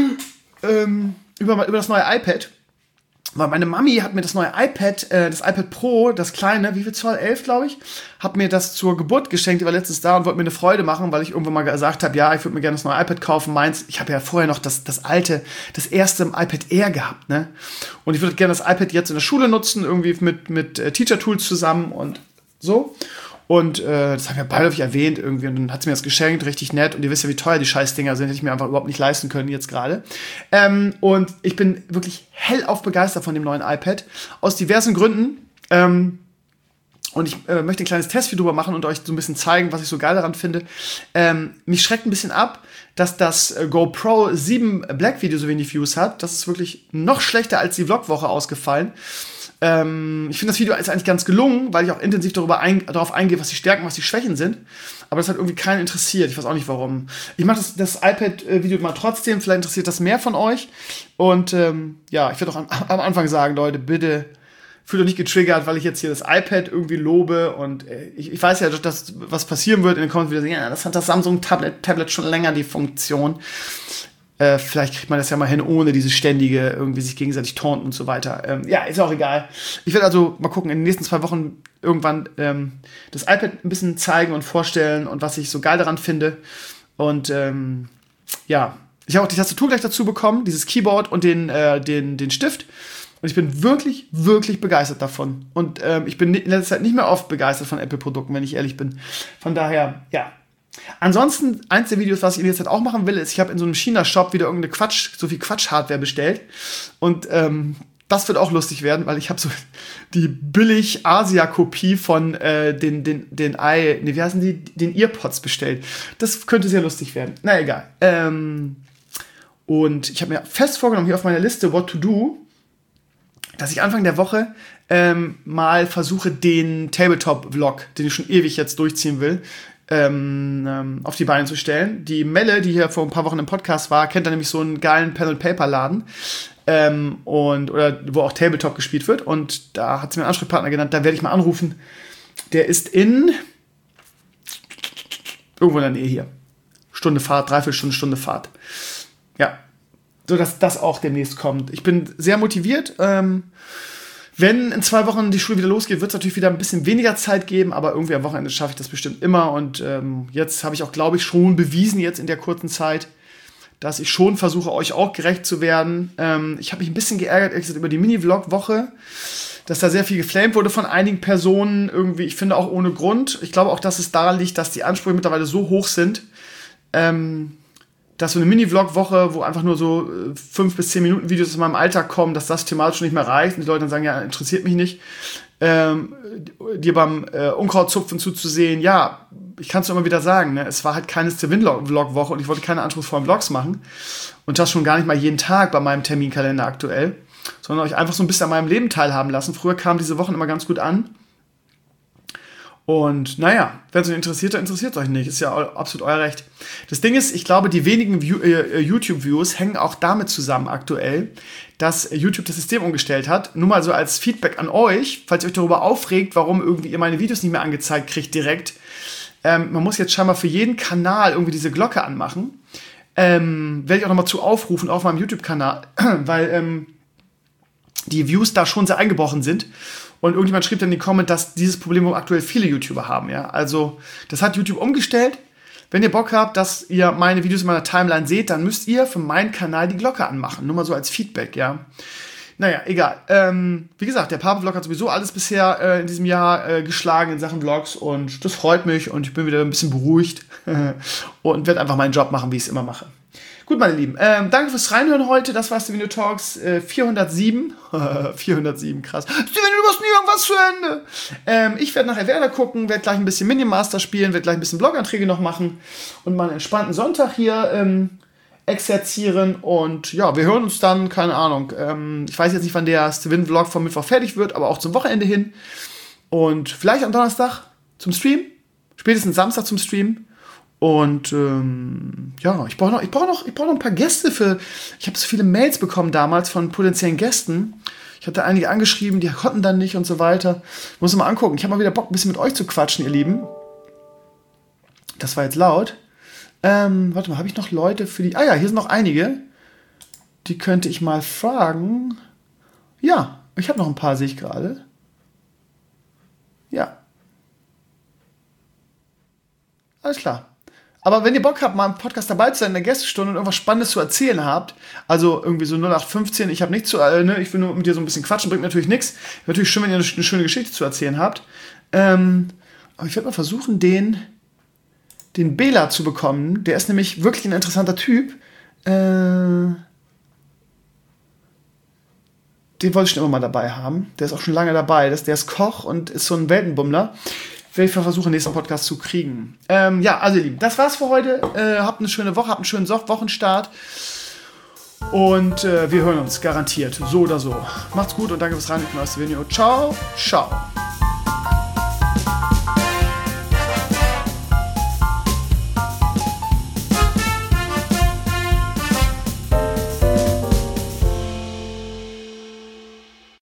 über das neue iPad. Weil meine Mami hat mir das neue iPad, das iPad Pro, das kleine, wie viel Zoll? 11, glaube ich, hat mir das zur Geburt geschenkt, die war letztes da und wollte mir eine Freude machen, weil ich irgendwann mal gesagt habe, ja, ich würde mir gerne das neue iPad kaufen. Meins, ich habe ja vorher noch das erste iPad Air gehabt, ne? Und ich würde gerne das iPad jetzt in der Schule nutzen, irgendwie mit Teacher Tools zusammen und so. Und das haben wir beide erwähnt irgendwie und dann hat sie mir das geschenkt, richtig nett und ihr wisst ja, wie teuer die Scheißdinger sind, hätte ich mir einfach überhaupt nicht leisten können jetzt gerade. Und ich bin wirklich hellauf begeistert von dem neuen iPad, aus diversen Gründen. Und ich möchte ein kleines Testvideo drüber machen und euch so ein bisschen zeigen, was ich so geil daran finde. Mich schreckt ein bisschen ab, dass das GoPro 7 Black Video so wenig Views hat. Das ist wirklich noch schlechter als die Vlogwoche ausgefallen. Ich finde, das Video ist eigentlich ganz gelungen, weil ich auch intensiv darauf eingehe, was die Stärken, was die Schwächen sind. Aber das hat irgendwie keinen interessiert. Ich weiß auch nicht, warum. Ich mache das iPad-Video mal trotzdem. Vielleicht interessiert das mehr von euch. Und ich werde auch am Anfang sagen, Leute, bitte fühlt euch nicht getriggert, weil ich jetzt hier das iPad irgendwie lobe. Und ich weiß ja, dass was passieren wird. In den Comments wieder sagen, ja, das hat das Samsung-Tablet schon länger, die Funktion. Vielleicht kriegt man das ja mal hin, ohne diese ständige irgendwie sich gegenseitig taunten und so weiter. Ist auch egal. Ich werde also mal gucken, in den nächsten 2 Wochen irgendwann das iPad ein bisschen zeigen und vorstellen und was ich so geil daran finde. Und ich habe auch die Tastatur gleich dazu bekommen, dieses Keyboard und den Stift. Und ich bin wirklich, wirklich begeistert davon. Und ich bin in letzter Zeit nicht mehr oft begeistert von Apple-Produkten, wenn ich ehrlich bin. Von daher, ja. Ansonsten, eins der Videos, was ich in letzter Zeit auch machen will, ist, ich habe in so einem China-Shop wieder so viel Quatsch-Hardware bestellt. Und das wird auch lustig werden, weil ich habe so die billig Asia-Kopie von den Earpods bestellt. Das könnte sehr lustig werden. Na egal. Und ich habe mir fest vorgenommen, hier auf meiner Liste What to Do, dass ich Anfang der Woche mal versuche, den Tabletop-Vlog, den ich schon ewig jetzt durchziehen will, auf die Beine zu stellen. Die Melle, die hier vor ein paar Wochen im Podcast war, kennt da nämlich so einen geilen Pen-and-Paper-Laden, oder wo auch Tabletop gespielt wird. Und da hat sie mir einen Ansprechpartner genannt, da werde ich mal anrufen. Der ist irgendwo in der Nähe hier. Stunde Fahrt, Dreiviertelstunde Fahrt. Ja, so dass das auch demnächst kommt. Ich bin sehr motiviert. Wenn in 2 Wochen die Schule wieder losgeht, wird es natürlich wieder ein bisschen weniger Zeit geben, aber irgendwie am Wochenende schaffe ich das bestimmt immer. Und jetzt habe ich auch, glaube ich, schon bewiesen jetzt in der kurzen Zeit, dass ich schon versuche, euch auch gerecht zu werden. Ich habe mich ein bisschen geärgert, ehrlich gesagt, über die Mini-Vlog-Woche, dass da sehr viel geflamed wurde von einigen Personen. Irgendwie, ich finde auch ohne Grund. Ich glaube auch, dass es daran liegt, dass die Ansprüche mittlerweile so hoch sind, dass so eine Mini-Vlog-Woche, wo einfach nur so 5 bis 10 Minuten Videos aus meinem Alltag kommen, dass das thematisch nicht mehr reicht und die Leute dann sagen, ja, interessiert mich nicht, dir beim Unkrautzupfen zuzusehen, ja, ich kann es nur immer wieder sagen, ne? Es war halt keine Vlog-Woche und ich wollte keine anspruchsvollen Vlogs machen und das schon gar nicht mal jeden Tag bei meinem Terminkalender aktuell, sondern euch einfach so ein bisschen an meinem Leben teilhaben lassen. Früher kamen diese Wochen immer ganz gut an. Und naja, wenn es euch interessiert, dann interessiert es euch nicht. Ist ja absolut euer Recht. Das Ding ist, ich glaube, die wenigen YouTube-Views hängen auch damit zusammen aktuell, dass YouTube das System umgestellt hat. Nur mal so als Feedback an euch, falls ihr euch darüber aufregt, warum irgendwie ihr meine Videos nicht mehr angezeigt kriegt direkt. Man muss jetzt scheinbar für jeden Kanal irgendwie diese Glocke anmachen. Werde ich auch nochmal zu aufrufen auf meinem YouTube-Kanal, weil die Views da schon sehr eingebrochen sind. Und irgendjemand schrieb dann in die Comments, dass dieses Problem aktuell viele YouTuber haben. Ja? Also das hat YouTube umgestellt. Wenn ihr Bock habt, dass ihr meine Videos in meiner Timeline seht, dann müsst ihr für meinen Kanal die Glocke anmachen. Nur mal so als Feedback, ja. Naja, egal. Wie gesagt, der Papa-Vlog hat sowieso alles bisher in diesem Jahr geschlagen in Sachen Vlogs und das freut mich und ich bin wieder ein bisschen beruhigt und werde einfach meinen Job machen, wie ich es immer mache. Gut, meine Lieben, danke fürs Reinhören heute. Das war's, die Video Talks 407. 407, krass. Steven, du machst nie irgendwas zu Ende. Ich werde nachher Werder gucken, werde gleich ein bisschen Minimaster spielen, werde gleich ein bisschen Blog-Anträge noch machen und mal einen entspannten Sonntag hier exerzieren. Und ja, wir hören uns dann, keine Ahnung. Ich weiß jetzt nicht, wann der Steven-Vlog vom Mittwoch fertig wird, aber auch zum Wochenende hin. Und vielleicht am Donnerstag zum Stream. Spätestens Samstag zum Stream. Und ja, ich brauche noch ein paar Gäste für. Ich habe so viele Mails bekommen damals von potenziellen Gästen. Ich hatte einige angeschrieben, die konnten dann nicht und so weiter. Muss mal angucken. Ich habe mal wieder Bock, ein bisschen mit euch zu quatschen, ihr Lieben. Das war jetzt laut. Warte mal, habe ich noch Leute für die. Ah ja, hier sind noch einige. Die könnte ich mal fragen. Ja, ich habe noch ein paar, sehe ich gerade. Ja. Alles klar. Aber wenn ihr Bock habt, mal im Podcast dabei zu sein, in der Gästestunde und irgendwas Spannendes zu erzählen habt, also irgendwie so 0815, ich habe nichts zu, ich will nur mit dir so ein bisschen quatschen, bringt natürlich nichts. Natürlich schön, wenn ihr eine schöne Geschichte zu erzählen habt. Aber ich werde mal versuchen, den Bela zu bekommen. Der ist nämlich wirklich ein interessanter Typ. Den wollte ich schon immer mal dabei haben. Der ist auch schon lange dabei. Der ist Koch und ist so ein Weltenbummler. Werde ich versuchen, den nächsten Podcast zu kriegen. Ja, also ihr Lieben, das war's für heute. Habt eine schöne Woche, habt einen schönen Wochenstart. Und wir hören uns garantiert, so oder so. Macht's gut und danke fürs Rein. Ciao, ciao.